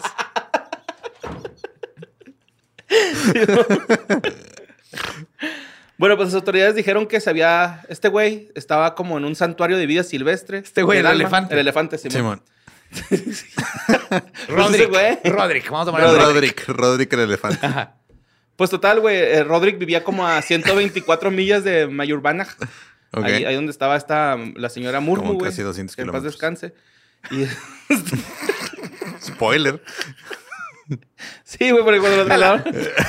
[SPEAKER 6] Bueno, pues las autoridades dijeron que se había... Este güey estaba como en un santuario de vida silvestre.
[SPEAKER 5] Este güey,
[SPEAKER 6] del
[SPEAKER 5] el
[SPEAKER 6] alma.
[SPEAKER 5] elefante.
[SPEAKER 6] El elefante, Simón.
[SPEAKER 7] Simón.
[SPEAKER 5] Roderick,
[SPEAKER 6] güey.
[SPEAKER 5] Roderick, vamos a tomar
[SPEAKER 7] Roderick,
[SPEAKER 5] Roderick.
[SPEAKER 7] Roderick, Roderick el elefante.
[SPEAKER 5] Ajá.
[SPEAKER 6] Pues total, güey. eh, Roderick vivía como a ciento veinticuatro millas de Mayurbana.
[SPEAKER 7] Ok.
[SPEAKER 6] Ahí, ahí donde estaba esta, la señora Murmu,
[SPEAKER 7] Como
[SPEAKER 6] güey.
[SPEAKER 7] casi doscientos
[SPEAKER 6] que en paz
[SPEAKER 7] kilómetros.
[SPEAKER 6] descanse. Y...
[SPEAKER 7] Spoiler.
[SPEAKER 6] sí, güey, porque cuando la trasladaron...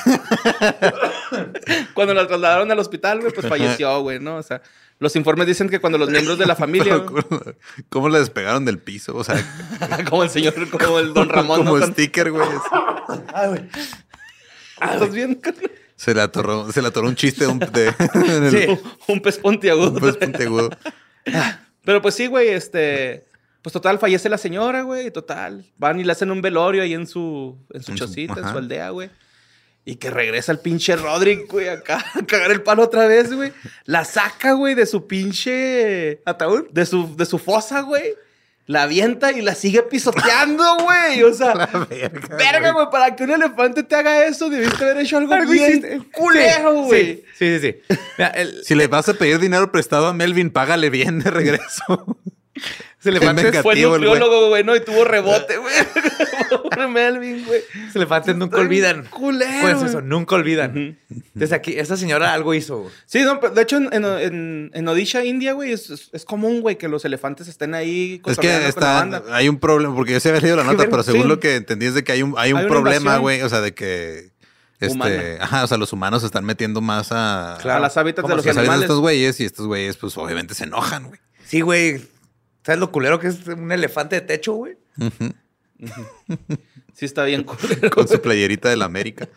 [SPEAKER 6] cuando la trasladaron al hospital, güey, pues falleció, güey, ¿no? O sea, los informes dicen que cuando los miembros de la familia...
[SPEAKER 7] Pero, ¿cómo, cómo la despegaron del piso? O sea,
[SPEAKER 6] como el señor, como el don Ramón.
[SPEAKER 7] como
[SPEAKER 6] ¿no? Con-
[SPEAKER 7] sticker, güey.
[SPEAKER 5] Ay, güey.
[SPEAKER 6] ¿Estás bien?
[SPEAKER 7] Se le atoró, se le atoró un chiste de un, de, en el-
[SPEAKER 5] Sí.
[SPEAKER 6] Un pez pontiagudo.
[SPEAKER 7] un pez puntiagudo.
[SPEAKER 6] Pero pues sí, güey, este... Pues total, fallece la señora, güey, total. Van y le hacen un velorio ahí en su, en su
[SPEAKER 7] En su-
[SPEAKER 6] chocita, en
[SPEAKER 7] ajá.
[SPEAKER 6] su aldea, güey. Y que regresa el pinche Roderick, güey, acá a cagar el palo otra vez, güey. La saca, güey, de su pinche... ¿Ataúd? De su, de su fosa, güey. La avienta y la sigue pisoteando, güey. O sea,
[SPEAKER 7] verga,
[SPEAKER 6] verga, güey, para que un elefante te haga eso, debiste haber hecho algo
[SPEAKER 5] Algo
[SPEAKER 6] bien
[SPEAKER 5] hiciste.
[SPEAKER 6] culero,
[SPEAKER 5] Sí,
[SPEAKER 6] güey.
[SPEAKER 5] Sí, sí, sí. sí. Mira, el,
[SPEAKER 7] Si le vas a pedir dinero prestado a Melvin, págale bien de regreso.
[SPEAKER 5] ese elefante,
[SPEAKER 7] Venga,
[SPEAKER 5] es-
[SPEAKER 6] Fue
[SPEAKER 7] Negativo, el güey.
[SPEAKER 6] nucleólogo, güey, ¿no? Y tuvo rebote, güey. Pobre Melvin, güey.
[SPEAKER 5] ese elefante nunca olvidan.
[SPEAKER 6] Culero.
[SPEAKER 5] Pues
[SPEAKER 6] güey.
[SPEAKER 5] eso, nunca olvidan. Entonces aquí, esta señora algo hizo. güey.
[SPEAKER 6] Sí, no, pero de hecho en, en, en- en Odisha, India, güey, es, es, es común, güey, que los elefantes estén ahí
[SPEAKER 7] Es que
[SPEAKER 6] cotorreando con la
[SPEAKER 7] está,
[SPEAKER 6] banda.
[SPEAKER 7] hay un problema, porque yo sí había leído la nota,
[SPEAKER 6] verga,
[SPEAKER 7] pero según
[SPEAKER 6] sí.
[SPEAKER 7] lo que entendí es de que hay un, hay un
[SPEAKER 6] Hay una
[SPEAKER 7] problema,
[SPEAKER 6] invasión.
[SPEAKER 7] güey. O sea, de que
[SPEAKER 6] Humana.
[SPEAKER 7] este, ajá, o sea, los humanos se están metiendo más a,
[SPEAKER 6] A las hábitats
[SPEAKER 5] Como
[SPEAKER 6] de los
[SPEAKER 7] que saben de
[SPEAKER 6] animales.
[SPEAKER 7] estos güeyes, y estos güeyes, pues obviamente se enojan, güey.
[SPEAKER 5] Sí, güey. ¿Sabes lo culero que es un elefante de techo, güey?
[SPEAKER 6] Sí está bien culero.
[SPEAKER 7] Con su playerita de la América.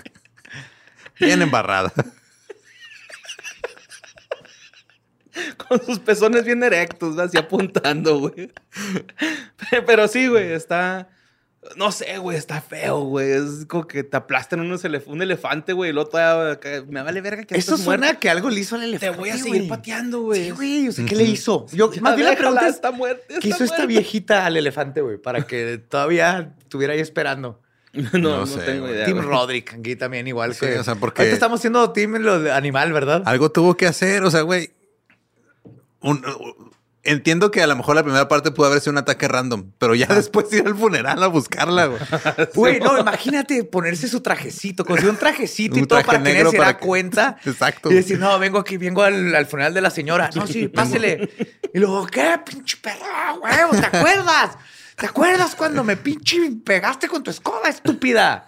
[SPEAKER 7] Bien embarrada.
[SPEAKER 6] Con sus pezones bien erectos, así apuntando, güey. Pero sí, güey, está... No sé, güey, está feo, güey. Es como que te aplastan unos elef- un elefante, güey. Y luego todavía me vale verga que
[SPEAKER 5] Eso
[SPEAKER 6] estés
[SPEAKER 5] suena
[SPEAKER 6] muerto.
[SPEAKER 5] que algo le hizo al
[SPEAKER 6] Te
[SPEAKER 5] elefante.
[SPEAKER 6] voy a seguir
[SPEAKER 5] güey.
[SPEAKER 6] pateando, güey.
[SPEAKER 5] Sí, güey. O sea, ¿qué le hizo? Yo,
[SPEAKER 6] Ya
[SPEAKER 5] más bien la
[SPEAKER 6] déjala,
[SPEAKER 5] pregunta es,
[SPEAKER 6] está muerta,
[SPEAKER 5] ¿qué
[SPEAKER 6] está
[SPEAKER 5] hizo esta
[SPEAKER 6] muerta.
[SPEAKER 5] viejita al elefante, güey? Para que todavía estuviera ahí esperando.
[SPEAKER 6] No,
[SPEAKER 7] No
[SPEAKER 6] no,
[SPEAKER 7] sé,
[SPEAKER 6] tengo
[SPEAKER 7] güey.
[SPEAKER 6] idea.
[SPEAKER 5] Team
[SPEAKER 6] güey.
[SPEAKER 5] Roderick, aquí también igual
[SPEAKER 7] Sí,
[SPEAKER 5] que...
[SPEAKER 7] o sea, porque-
[SPEAKER 5] Ahorita estamos siendo team en lo de animal, ¿verdad?
[SPEAKER 7] Algo tuvo que hacer, o sea, güey. Un- un- entiendo que a lo mejor la primera parte pudo haber sido un ataque random, pero ya después ir al funeral a buscarla, güey.
[SPEAKER 5] Güey, no, imagínate ponerse su trajecito, conseguir un trajecito y
[SPEAKER 7] Un
[SPEAKER 5] todo
[SPEAKER 7] traje
[SPEAKER 5] para que nadie
[SPEAKER 7] negro
[SPEAKER 5] se
[SPEAKER 7] para
[SPEAKER 5] da
[SPEAKER 7] que-
[SPEAKER 5] cuenta.
[SPEAKER 7] Exacto.
[SPEAKER 5] Y decir, no, vengo aquí, vengo al, al funeral de la señora. No, sí, pásele. Y luego, ¿qué? Pinche perra, huevo, ¿te acuerdas? ¿Te acuerdas cuando me pinche pegaste con tu escoba, estúpida?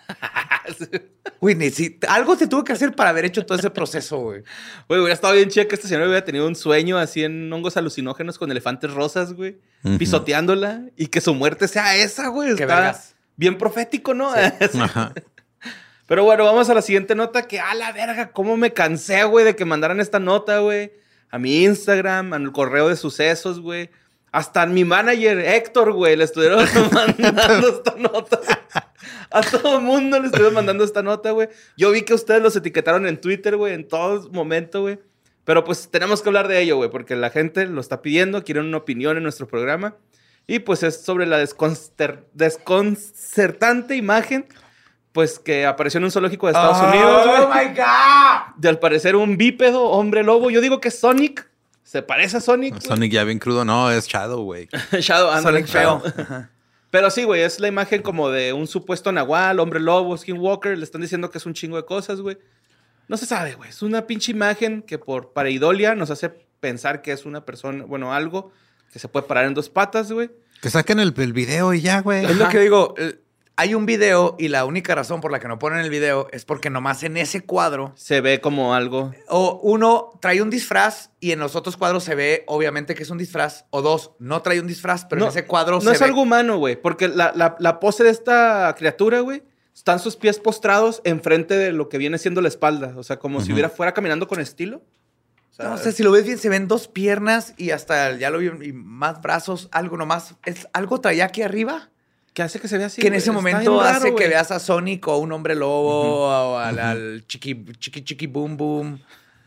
[SPEAKER 5] Güey, ni si- algo te tuvo que hacer para haber hecho todo ese proceso, güey.
[SPEAKER 6] Güey, hubiera estado bien chido que este señor hubiera tenido un sueño así en hongos alucinógenos con elefantes rosas, güey.
[SPEAKER 7] Ujú.
[SPEAKER 6] Pisoteándola y que su muerte sea esa, güey.
[SPEAKER 5] Qué
[SPEAKER 6] Está
[SPEAKER 5] vergas.
[SPEAKER 6] bien profético, ¿no?
[SPEAKER 7] Ajá.
[SPEAKER 6] Pero bueno, vamos a la siguiente nota que, a la verga, cómo me cansé, güey, de que mandaran esta nota, güey. A mi Instagram, al correo de sucesos, güey. Hasta a mi manager, Héctor, güey, le estuvieron mandando esta nota. A todo el mundo le estuvieron mandando esta nota, güey. Yo vi que ustedes los etiquetaron en Twitter, güey, en todo momento, güey. Pero pues tenemos que hablar de ello, güey, porque la gente lo está pidiendo, quieren una opinión en nuestro programa. Y pues es sobre la desconcer- desconcertante imagen, pues que apareció en un zoológico de Estados Unidos, güey.
[SPEAKER 5] ¡Oh, my God!
[SPEAKER 6] De al parecer un bípedo, hombre lobo. Yo digo que es Sonic. Se parece a Sonic. güey.
[SPEAKER 7] Sonic ya bien crudo. No, es Shadow, güey.
[SPEAKER 6] Shadow, ándale,
[SPEAKER 5] Sonic feo.
[SPEAKER 6] Shadow. Pero sí, güey, es la imagen como de un supuesto nahual, hombre lobo, skinwalker. Le están diciendo que es un chingo de cosas, güey. No se sabe, güey. Es una pinche imagen que por pareidolia nos hace pensar que es una persona, bueno, algo que se puede parar en dos patas, güey.
[SPEAKER 7] Que saquen el, el video y ya, güey.
[SPEAKER 5] Es lo que digo. eh, Hay un video y la única razón por la que no ponen el video es porque nomás en ese cuadro
[SPEAKER 6] Se ve como algo.
[SPEAKER 5] o uno trae un disfraz y en los otros cuadros se ve obviamente que es un disfraz o dos, no trae un disfraz, pero
[SPEAKER 6] no,
[SPEAKER 5] en ese cuadro
[SPEAKER 6] no
[SPEAKER 5] se
[SPEAKER 6] es
[SPEAKER 5] ve.
[SPEAKER 6] algo humano, güey. Porque la, la, la pose de esta criatura, güey, están sus pies postrados enfrente de lo que viene siendo la espalda. O sea, como si hubiera fuera caminando con estilo. O sea,
[SPEAKER 5] No sé, si lo ves bien, se ven dos piernas y hasta, ya lo vi, y más brazos, algo nomás. Es, algo traía aquí arriba
[SPEAKER 6] ¿qué hace que se vea así?
[SPEAKER 5] que en
[SPEAKER 6] güey?
[SPEAKER 5] ese
[SPEAKER 6] Está
[SPEAKER 5] momento
[SPEAKER 6] bien raro,
[SPEAKER 5] hace que
[SPEAKER 6] güey.
[SPEAKER 5] veas a Sonic o un hombre lobo o al, al chiqui, chiqui, chiqui, boom, boom.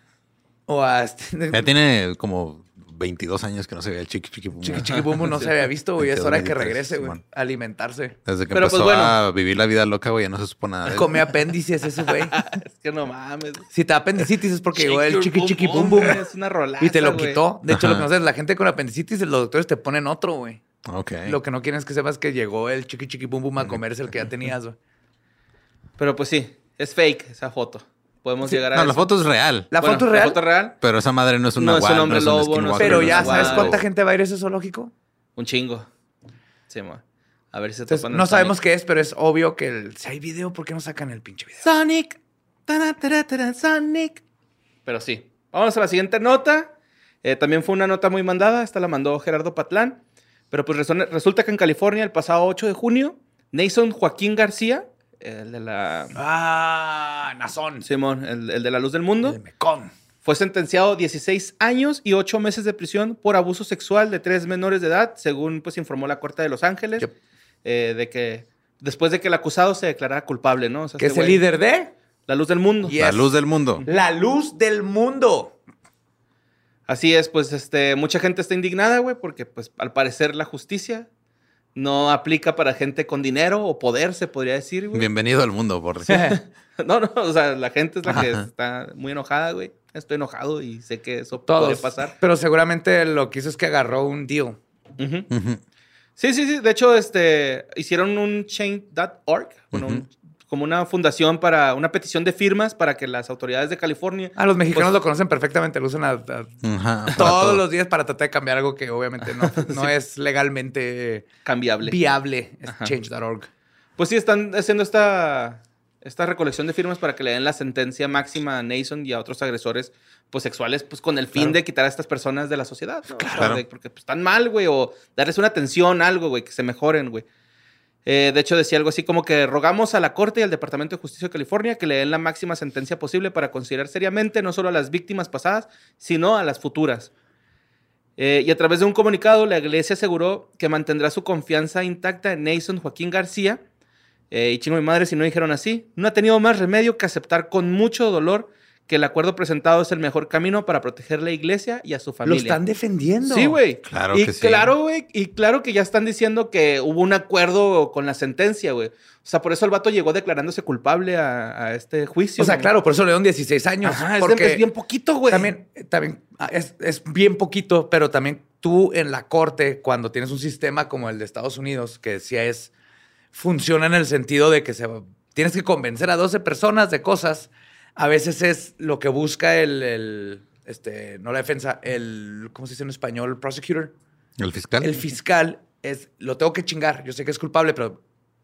[SPEAKER 5] O a este,
[SPEAKER 7] Ya tiene como veintidós años que no se ve el chiqui chiqui boom.
[SPEAKER 5] chiqui, chiqui, boom, boom. No se había visto, güey. Es hora de que
[SPEAKER 7] veintidós,
[SPEAKER 5] regrese, güey.
[SPEAKER 7] Simón.
[SPEAKER 5] A alimentarse.
[SPEAKER 7] Desde que
[SPEAKER 6] Pero,
[SPEAKER 7] empezó
[SPEAKER 6] pues, bueno.
[SPEAKER 7] a vivir la vida loca, güey, ya no se supo nada de él.
[SPEAKER 5] Come apéndices ese güey.
[SPEAKER 6] Es que no mames.
[SPEAKER 5] Si te da apendicitis es porque llegó
[SPEAKER 6] Shake
[SPEAKER 5] el
[SPEAKER 6] your
[SPEAKER 5] chiqui,
[SPEAKER 6] boom,
[SPEAKER 5] chiqui,
[SPEAKER 6] boom,
[SPEAKER 5] boom, boom.
[SPEAKER 6] güey, es una rolaza,
[SPEAKER 5] Y te lo
[SPEAKER 6] güey.
[SPEAKER 5] quitó. De hecho, lo que
[SPEAKER 7] Ajá.
[SPEAKER 5] no sabes, la gente con apendicitis, los doctores te ponen otro, güey.
[SPEAKER 7] Ok.
[SPEAKER 5] Lo que no quieren es que sepas que llegó el chiqui, chiqui, boom, boom a comerse el que ya tenías, güey.
[SPEAKER 6] Pero pues sí, es fake esa foto. Podemos llegar a
[SPEAKER 7] No,
[SPEAKER 6] eso.
[SPEAKER 7] la foto es real.
[SPEAKER 5] ¿La
[SPEAKER 6] Bueno,
[SPEAKER 5] foto es real?
[SPEAKER 6] La foto es real.
[SPEAKER 7] Pero esa madre no es un
[SPEAKER 6] No es un
[SPEAKER 7] nahual,
[SPEAKER 6] hombre
[SPEAKER 7] un
[SPEAKER 6] lobo, no es-
[SPEAKER 7] skinwalker,
[SPEAKER 5] Pero
[SPEAKER 7] no
[SPEAKER 5] ya,
[SPEAKER 7] es
[SPEAKER 5] ¿sabes
[SPEAKER 6] Wow.
[SPEAKER 5] cuánta gente va a ir a ese zoológico?
[SPEAKER 6] Un chingo. Sí, mo. A ver si se
[SPEAKER 5] Entonces,
[SPEAKER 6] topan el
[SPEAKER 5] no sabemos
[SPEAKER 6] Sonic.
[SPEAKER 5] qué es, pero es obvio que el- si hay video, ¿por qué no sacan el pinche video?
[SPEAKER 6] Sonic. Tara, tara, tara, Sonic. Pero sí. Vamos a la siguiente nota. Eh, también fue una nota muy mandada. Esta la mandó Gerardo Patlán. Pero pues resu- resulta que en California, el pasado ocho de junio, Nason Joaquín García, el de la...
[SPEAKER 5] Ah, Nazón.
[SPEAKER 6] Simón, el, el de la luz del mundo,
[SPEAKER 5] El mecón.
[SPEAKER 6] fue sentenciado a dieciséis años y ocho meses de prisión por abuso sexual de tres menores de edad, según pues informó la Corte de Los Ángeles,
[SPEAKER 5] Yep.
[SPEAKER 6] eh, de que después de que el acusado se declarara culpable, ¿no? O sea,
[SPEAKER 5] Que es
[SPEAKER 6] este
[SPEAKER 5] el
[SPEAKER 6] güey-
[SPEAKER 5] líder de
[SPEAKER 6] La luz del mundo.
[SPEAKER 5] Yes.
[SPEAKER 7] La luz del mundo.
[SPEAKER 5] la luz del mundo.
[SPEAKER 6] Así es, pues este, mucha gente está indignada, güey, porque pues al parecer la justicia no aplica para gente con dinero o poder, se podría decir, güey.
[SPEAKER 7] Bienvenido al mundo, por
[SPEAKER 6] No, no, o sea, la gente es la que
[SPEAKER 7] Ajá.
[SPEAKER 6] está muy enojada, güey. Estoy enojado y sé que eso podría
[SPEAKER 5] Todos.
[SPEAKER 6] pasar.
[SPEAKER 5] Pero seguramente lo que hizo es que agarró un deal.
[SPEAKER 6] Ujú.
[SPEAKER 7] Ujú.
[SPEAKER 6] Sí, sí, sí. De hecho, este, hicieron un change punto org, bueno, un- como una fundación para una petición de firmas para que las autoridades de California...
[SPEAKER 5] Ah, los mexicanos
[SPEAKER 6] pues,
[SPEAKER 5] lo conocen perfectamente. Lo usan a- a-
[SPEAKER 7] Ajá, para
[SPEAKER 5] todos
[SPEAKER 7] todo.
[SPEAKER 5] los días para tratar de cambiar algo que obviamente no, no es legalmente
[SPEAKER 6] cambiable.
[SPEAKER 5] viable. Es
[SPEAKER 6] Ajá.
[SPEAKER 5] change punto org.
[SPEAKER 6] Pues sí, están haciendo esta, esta recolección de firmas para que le den la sentencia máxima a Nason y a otros agresores pues, sexuales, pues con el fin
[SPEAKER 5] Claro.
[SPEAKER 6] de quitar a estas personas de la sociedad. ¿no? O sea,
[SPEAKER 7] Claro.
[SPEAKER 6] de- porque pues, están mal, güey, o darles una atención, algo, güey, que se mejoren, güey. Eh, de hecho, decía algo así como que rogamos a la Corte y al Departamento de Justicia de California que le den la máxima sentencia posible para considerar seriamente no solo a las víctimas pasadas, sino a las futuras. Eh, y a través de un comunicado, la iglesia aseguró que mantendrá su confianza intacta en Nason Joaquín García. Eh, y chingo mi madre si no dijeron así. No ha tenido más remedio que aceptar con mucho dolor que el acuerdo presentado es el mejor camino para proteger la iglesia y a su familia.
[SPEAKER 5] Lo están defendiendo.
[SPEAKER 6] Sí, güey.
[SPEAKER 7] Claro
[SPEAKER 6] y
[SPEAKER 7] que sí.
[SPEAKER 6] Claro, güey. Y claro que ya están diciendo que hubo un acuerdo con la sentencia, güey. O sea, por eso el vato llegó declarándose culpable a, a este juicio.
[SPEAKER 5] O sea,
[SPEAKER 6] güey.
[SPEAKER 5] claro, por eso le dieron dieciséis años.
[SPEAKER 6] Ajá, es,
[SPEAKER 5] porque
[SPEAKER 6] de- es bien poquito, güey.
[SPEAKER 5] También, también ah, es, es bien poquito, pero también tú en la corte, cuando tienes un sistema como el de Estados Unidos, que sí es, funciona en el sentido de que se, tienes que convencer a doce personas de cosas, a veces es lo que busca el, el este, no la defensa, el, ¿cómo se dice en español? Prosecutor.
[SPEAKER 7] ¿El fiscal?
[SPEAKER 5] El fiscal es, lo tengo que chingar. Yo sé que es culpable, pero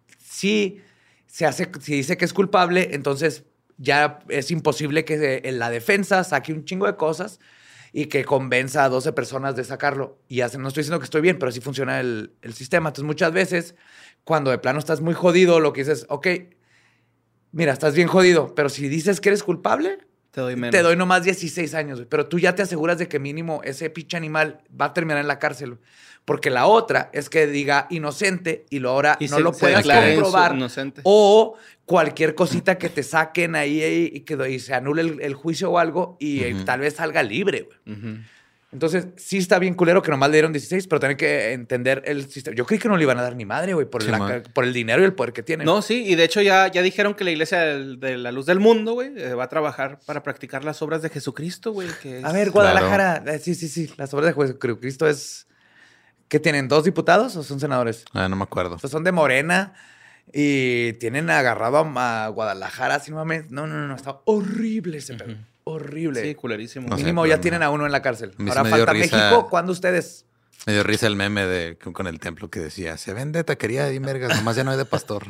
[SPEAKER 5] si se hace, si dice que es culpable, entonces ya es imposible que se- en la defensa saque un chingo de cosas y que convenza a doce personas de sacarlo. Y hacen, no estoy diciendo que estoy bien, pero así funciona el, el sistema. Entonces, muchas veces, cuando de plano estás muy jodido, lo que dices, ok, mira, estás bien jodido, pero si dices que eres culpable,
[SPEAKER 6] Te doy menos.
[SPEAKER 5] te doy nomás dieciséis años, güey. Pero tú ya te aseguras de que mínimo ese pinche animal va a terminar en la cárcel. Porque la otra es que diga inocente y lo ahora
[SPEAKER 6] Y
[SPEAKER 5] no
[SPEAKER 6] se-
[SPEAKER 5] lo
[SPEAKER 6] se
[SPEAKER 5] puedas
[SPEAKER 6] declare
[SPEAKER 5] comprobar.
[SPEAKER 6] inocente.
[SPEAKER 5] O cualquier cosita que te saquen ahí y, y que y se anule el, el juicio o algo y eh,
[SPEAKER 7] Ujú.
[SPEAKER 5] tal vez salga libre, güey.
[SPEAKER 6] Ujú.
[SPEAKER 5] Entonces, sí está bien culero que nomás le dieron dieciséis, pero tienen que entender el sistema. Yo creí que no le iban a dar ni madre, güey, por,
[SPEAKER 7] Sí,
[SPEAKER 5] la-
[SPEAKER 7] man.
[SPEAKER 5] por el dinero y el poder que tienen.
[SPEAKER 6] No, sí, y de hecho ya, ya dijeron que la iglesia del- de la luz del mundo, güey, eh, va a trabajar para practicar las obras de Jesucristo, güey. que es-
[SPEAKER 5] A ver, Guadalajara. eh, Sí, sí, sí. Las obras de Jesucristo es... ¿Qué tienen? ¿Dos diputados o son senadores?
[SPEAKER 7] Ah, no me acuerdo.
[SPEAKER 5] O sea, son de Morena y tienen agarrado a, a Guadalajara. Así, no mames. No, no, no, no. Está horrible ese pedo. Horrible.
[SPEAKER 6] Sí, culerísimo.
[SPEAKER 7] No sé,
[SPEAKER 5] Mínimo
[SPEAKER 7] pero
[SPEAKER 5] ya
[SPEAKER 7] no.
[SPEAKER 5] tienen a uno en la cárcel.
[SPEAKER 7] A mí sí
[SPEAKER 5] Ahora
[SPEAKER 7] me dio
[SPEAKER 5] falta
[SPEAKER 7] risa.
[SPEAKER 5] México. ¿Cuándo ustedes?
[SPEAKER 7] Me dio risa el meme de con el templo que decía, se vende taquería y mergas, nomás ya no hay de pastor.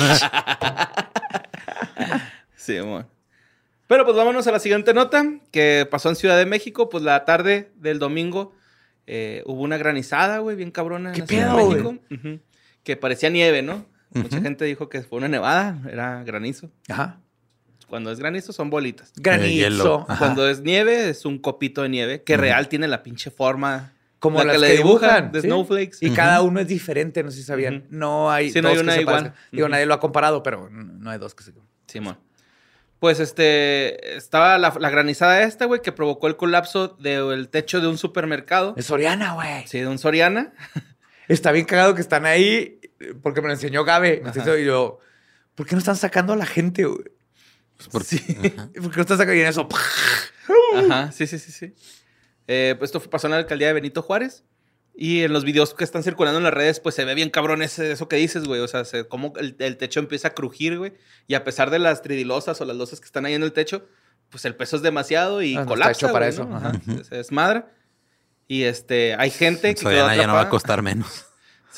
[SPEAKER 6] Sí, amor. Pero pues vámonos a la siguiente nota, que pasó en Ciudad de México. Pues la tarde del domingo eh, hubo una granizada, güey, bien cabrona en
[SPEAKER 5] ¿Qué
[SPEAKER 6] la Ciudad
[SPEAKER 5] pedo,
[SPEAKER 6] de
[SPEAKER 5] güey?
[SPEAKER 6] México. Ujú. Que parecía nieve, ¿no? Mucha
[SPEAKER 7] Ujú.
[SPEAKER 6] gente dijo que fue una nevada, era granizo.
[SPEAKER 5] Ajá.
[SPEAKER 6] Cuando es granizo son bolitas.
[SPEAKER 5] Granizo.
[SPEAKER 7] hielo. Ajá.
[SPEAKER 6] Cuando es nieve es un copito de nieve, que real tiene la pinche forma
[SPEAKER 5] Como
[SPEAKER 6] la
[SPEAKER 5] las
[SPEAKER 6] que le
[SPEAKER 5] que
[SPEAKER 6] dibujan,
[SPEAKER 5] dibujan,
[SPEAKER 6] de
[SPEAKER 5] ¿sí?
[SPEAKER 6] snowflakes.
[SPEAKER 5] Y cada uno es diferente, no sé si sabían.
[SPEAKER 6] Ujú.
[SPEAKER 5] No hay
[SPEAKER 6] Sí, no hay
[SPEAKER 5] dos
[SPEAKER 6] una
[SPEAKER 5] que se
[SPEAKER 6] igual.
[SPEAKER 5] parezcan. Digo,
[SPEAKER 6] Ujú.
[SPEAKER 5] nadie lo ha comparado, pero no hay dos que se...
[SPEAKER 6] Simón. Pues este, estaba la, la granizada esta, güey, que provocó el colapso del techo de un supermercado.
[SPEAKER 5] Es Soriana, güey.
[SPEAKER 6] Sí, de un Soriana.
[SPEAKER 5] Está bien cagado que están ahí porque me lo enseñó Gabe. Me
[SPEAKER 6] Ajá.
[SPEAKER 5] y yo, ¿por qué no están sacando a la gente, güey?
[SPEAKER 7] Pues por-
[SPEAKER 6] Sí.
[SPEAKER 7] Ajá.
[SPEAKER 5] ¿Por qué no están sacando y en eso?
[SPEAKER 6] Ajá, sí, sí, sí, sí. Eh, pues esto fue- pasó en la alcaldía de Benito Juárez. Y en los videos que están circulando en las redes, pues se ve bien cabrón ese, eso que dices, güey. O sea, se, cómo el, el techo empieza a crujir, güey. Y a pesar de las tridilosas o las losas que están ahí en el techo, pues el peso es demasiado y
[SPEAKER 5] Ah, no está
[SPEAKER 6] colapsa,
[SPEAKER 5] hecho para
[SPEAKER 6] güey,
[SPEAKER 5] eso.
[SPEAKER 6] ¿no?
[SPEAKER 5] Ajá.
[SPEAKER 6] Ajá, se- Se desmadra. Y este, hay gente que quedó
[SPEAKER 7] Soriana ya no va a
[SPEAKER 6] atrapada.
[SPEAKER 7] costar menos.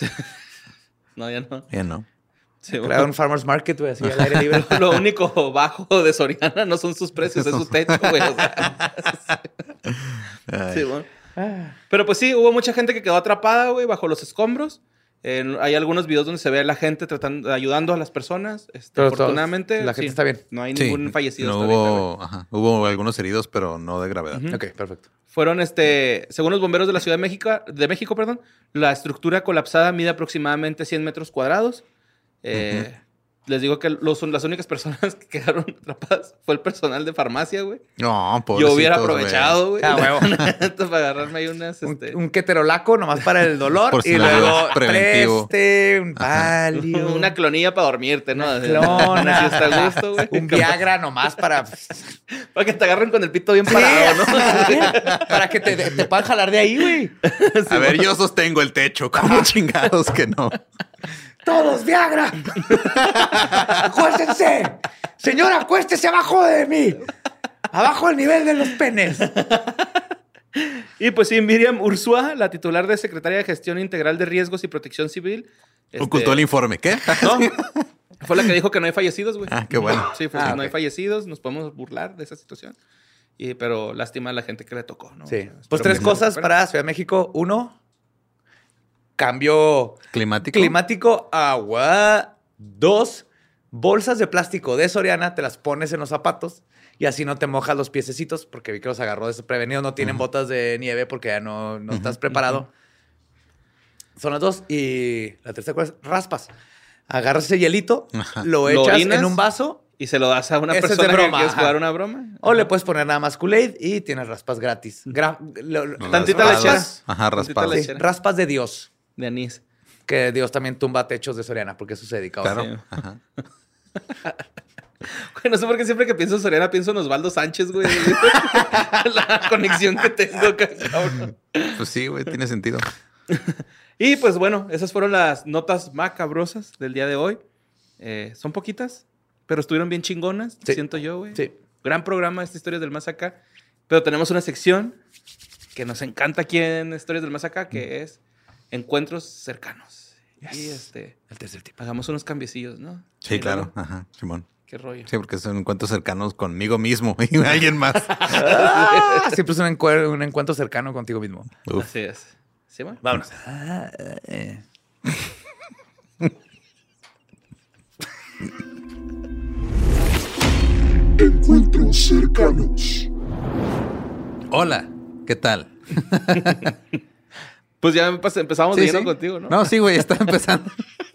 [SPEAKER 6] No, ya no.
[SPEAKER 7] Ya no.
[SPEAKER 6] Sí,
[SPEAKER 5] Crearon
[SPEAKER 6] bueno.
[SPEAKER 5] un farmer's market, güey, así al aire libre.
[SPEAKER 6] Lo único bajo de Soriana no son sus precios, es su techo, güey. O sea,
[SPEAKER 7] Ay.
[SPEAKER 6] sí, bueno. Pero pues sí, hubo mucha gente que quedó atrapada, güey, bajo los escombros. Eh, hay algunos videos donde se ve a la gente tratando, ayudando a las personas. Este,
[SPEAKER 5] Pero todos-
[SPEAKER 6] afortunadamente,
[SPEAKER 5] la gente
[SPEAKER 6] sí,
[SPEAKER 5] está bien.
[SPEAKER 6] No hay
[SPEAKER 7] Sí,
[SPEAKER 6] ningún fallecido.
[SPEAKER 7] no
[SPEAKER 6] hasta ahorita, güey.
[SPEAKER 7] hubo, ajá, hubo algunos heridos, pero no de gravedad.
[SPEAKER 6] Ujú.
[SPEAKER 5] Ok, perfecto.
[SPEAKER 6] Fueron, este, según los bomberos de la Ciudad de México, de México, perdón, la estructura colapsada mide aproximadamente cien metros cuadrados. Eh, Les digo que los, las únicas personas que quedaron atrapadas fue el personal de farmacia, güey.
[SPEAKER 7] No,
[SPEAKER 6] Yo
[SPEAKER 7] pobrecitos,
[SPEAKER 6] hubiera aprovechado, güey.
[SPEAKER 5] Ah, huevo.
[SPEAKER 6] Para agarrarme ahí unas,
[SPEAKER 5] Un,
[SPEAKER 6] este,
[SPEAKER 5] un keterolaco nomás para el dolor
[SPEAKER 7] Por si
[SPEAKER 5] y
[SPEAKER 7] no,
[SPEAKER 5] luego
[SPEAKER 7] preventivo.
[SPEAKER 5] preste, un
[SPEAKER 7] Ajá.
[SPEAKER 5] palio,
[SPEAKER 6] una clonilla para dormirte, ¿no?
[SPEAKER 5] una clona,
[SPEAKER 6] Así está a gusto, güey.
[SPEAKER 5] un Viagra nomás para...
[SPEAKER 6] Para que te agarren con el pito bien parado, ¿no?
[SPEAKER 5] para que te, te puedan jalar de ahí, güey.
[SPEAKER 7] A ver, yo sostengo el techo. ¿Cómo chingados que no?
[SPEAKER 5] ¡Todos Viagra! ¡Acuéstense! Señora, acuéstese abajo de mí. Abajo del nivel de los penes.
[SPEAKER 6] Y pues sí, Miriam Ursúa, la titular de Secretaría de Gestión Integral de Riesgos y Protección Civil. este,
[SPEAKER 7] Ocultó el informe. ¿Qué?
[SPEAKER 6] No, fue la que dijo que no hay fallecidos, güey.
[SPEAKER 7] Ah, qué bueno.
[SPEAKER 6] Sí, pues
[SPEAKER 5] Ah,
[SPEAKER 6] no hay
[SPEAKER 5] ok.
[SPEAKER 6] fallecidos, nos podemos burlar de esa situación. Y, pero lástima a la gente que le tocó, ¿no?
[SPEAKER 5] Sí.
[SPEAKER 6] O sea,
[SPEAKER 5] Pues
[SPEAKER 6] espero
[SPEAKER 5] tres
[SPEAKER 6] que se
[SPEAKER 5] cosas
[SPEAKER 6] recupere.
[SPEAKER 5] para Ciudad de México. Uno, cambio
[SPEAKER 7] ¿Climático?
[SPEAKER 5] climático, agua. Dos, bolsas de plástico de Soriana, te las pones en los zapatos Y así no te mojas los piececitos, porque vi que los agarró desprevenidos. No tienen uh-huh. botas de nieve porque ya no, no uh-huh. estás preparado. Uh-huh. Son las dos. Y la tercera cosa es raspas. Agarras ese hielito, uh-huh. lo echas lo en un vaso.
[SPEAKER 6] Y se lo das a una Ese persona es de broma, que quieres jugar una broma.
[SPEAKER 5] O le puedes poner nada más Kool-Aid y tienes raspas gratis. Gra- lo, lo,
[SPEAKER 6] Tantita lechera.
[SPEAKER 7] Ajá, raspas.
[SPEAKER 5] Sí, raspas de Dios.
[SPEAKER 6] De anís.
[SPEAKER 5] Que Dios también tumba techos de Soriana, porque eso se dedica a
[SPEAKER 7] Claro.
[SPEAKER 5] sí.
[SPEAKER 7] Ajá.
[SPEAKER 6] Güey, no sé por qué siempre que pienso en Soriana pienso en Osvaldo Sánchez, güey. La conexión que tengo, cabrón.
[SPEAKER 7] Pues sí, güey, tiene sentido.
[SPEAKER 6] Y pues bueno, esas fueron las notas macabrosas del día de hoy. Eh, son poquitas, pero estuvieron bien chingonas,
[SPEAKER 5] sí.
[SPEAKER 6] siento yo, güey.
[SPEAKER 5] Sí.
[SPEAKER 6] Gran programa, esta Historias del Más Acá. Pero tenemos una sección que nos encanta aquí en Historias del Más Acá, que es Encuentros Cercanos. Yes. Y este...
[SPEAKER 5] El tercer tipo.
[SPEAKER 6] Hagamos unos cambiecillos, ¿no?
[SPEAKER 7] Sí,
[SPEAKER 6] y
[SPEAKER 7] claro.
[SPEAKER 6] luego,
[SPEAKER 7] Ajá, Simón.
[SPEAKER 6] ¿Qué rollo?
[SPEAKER 7] Sí, porque son encuentros cercanos conmigo mismo y alguien más.
[SPEAKER 5] Ah, siempre es un, encu- un encuentro cercano contigo mismo.
[SPEAKER 7] Uf.
[SPEAKER 6] Así es. ¿Sí, man?
[SPEAKER 5] Vámonos. Ah, eh.
[SPEAKER 9] Encuentros cercanos.
[SPEAKER 7] Hola, ¿qué tal?
[SPEAKER 6] Pues ya empe- empezamos
[SPEAKER 7] Sí,
[SPEAKER 6] de lleno
[SPEAKER 7] sí.
[SPEAKER 6] contigo, ¿no?
[SPEAKER 7] No, sí, güey, está empezando.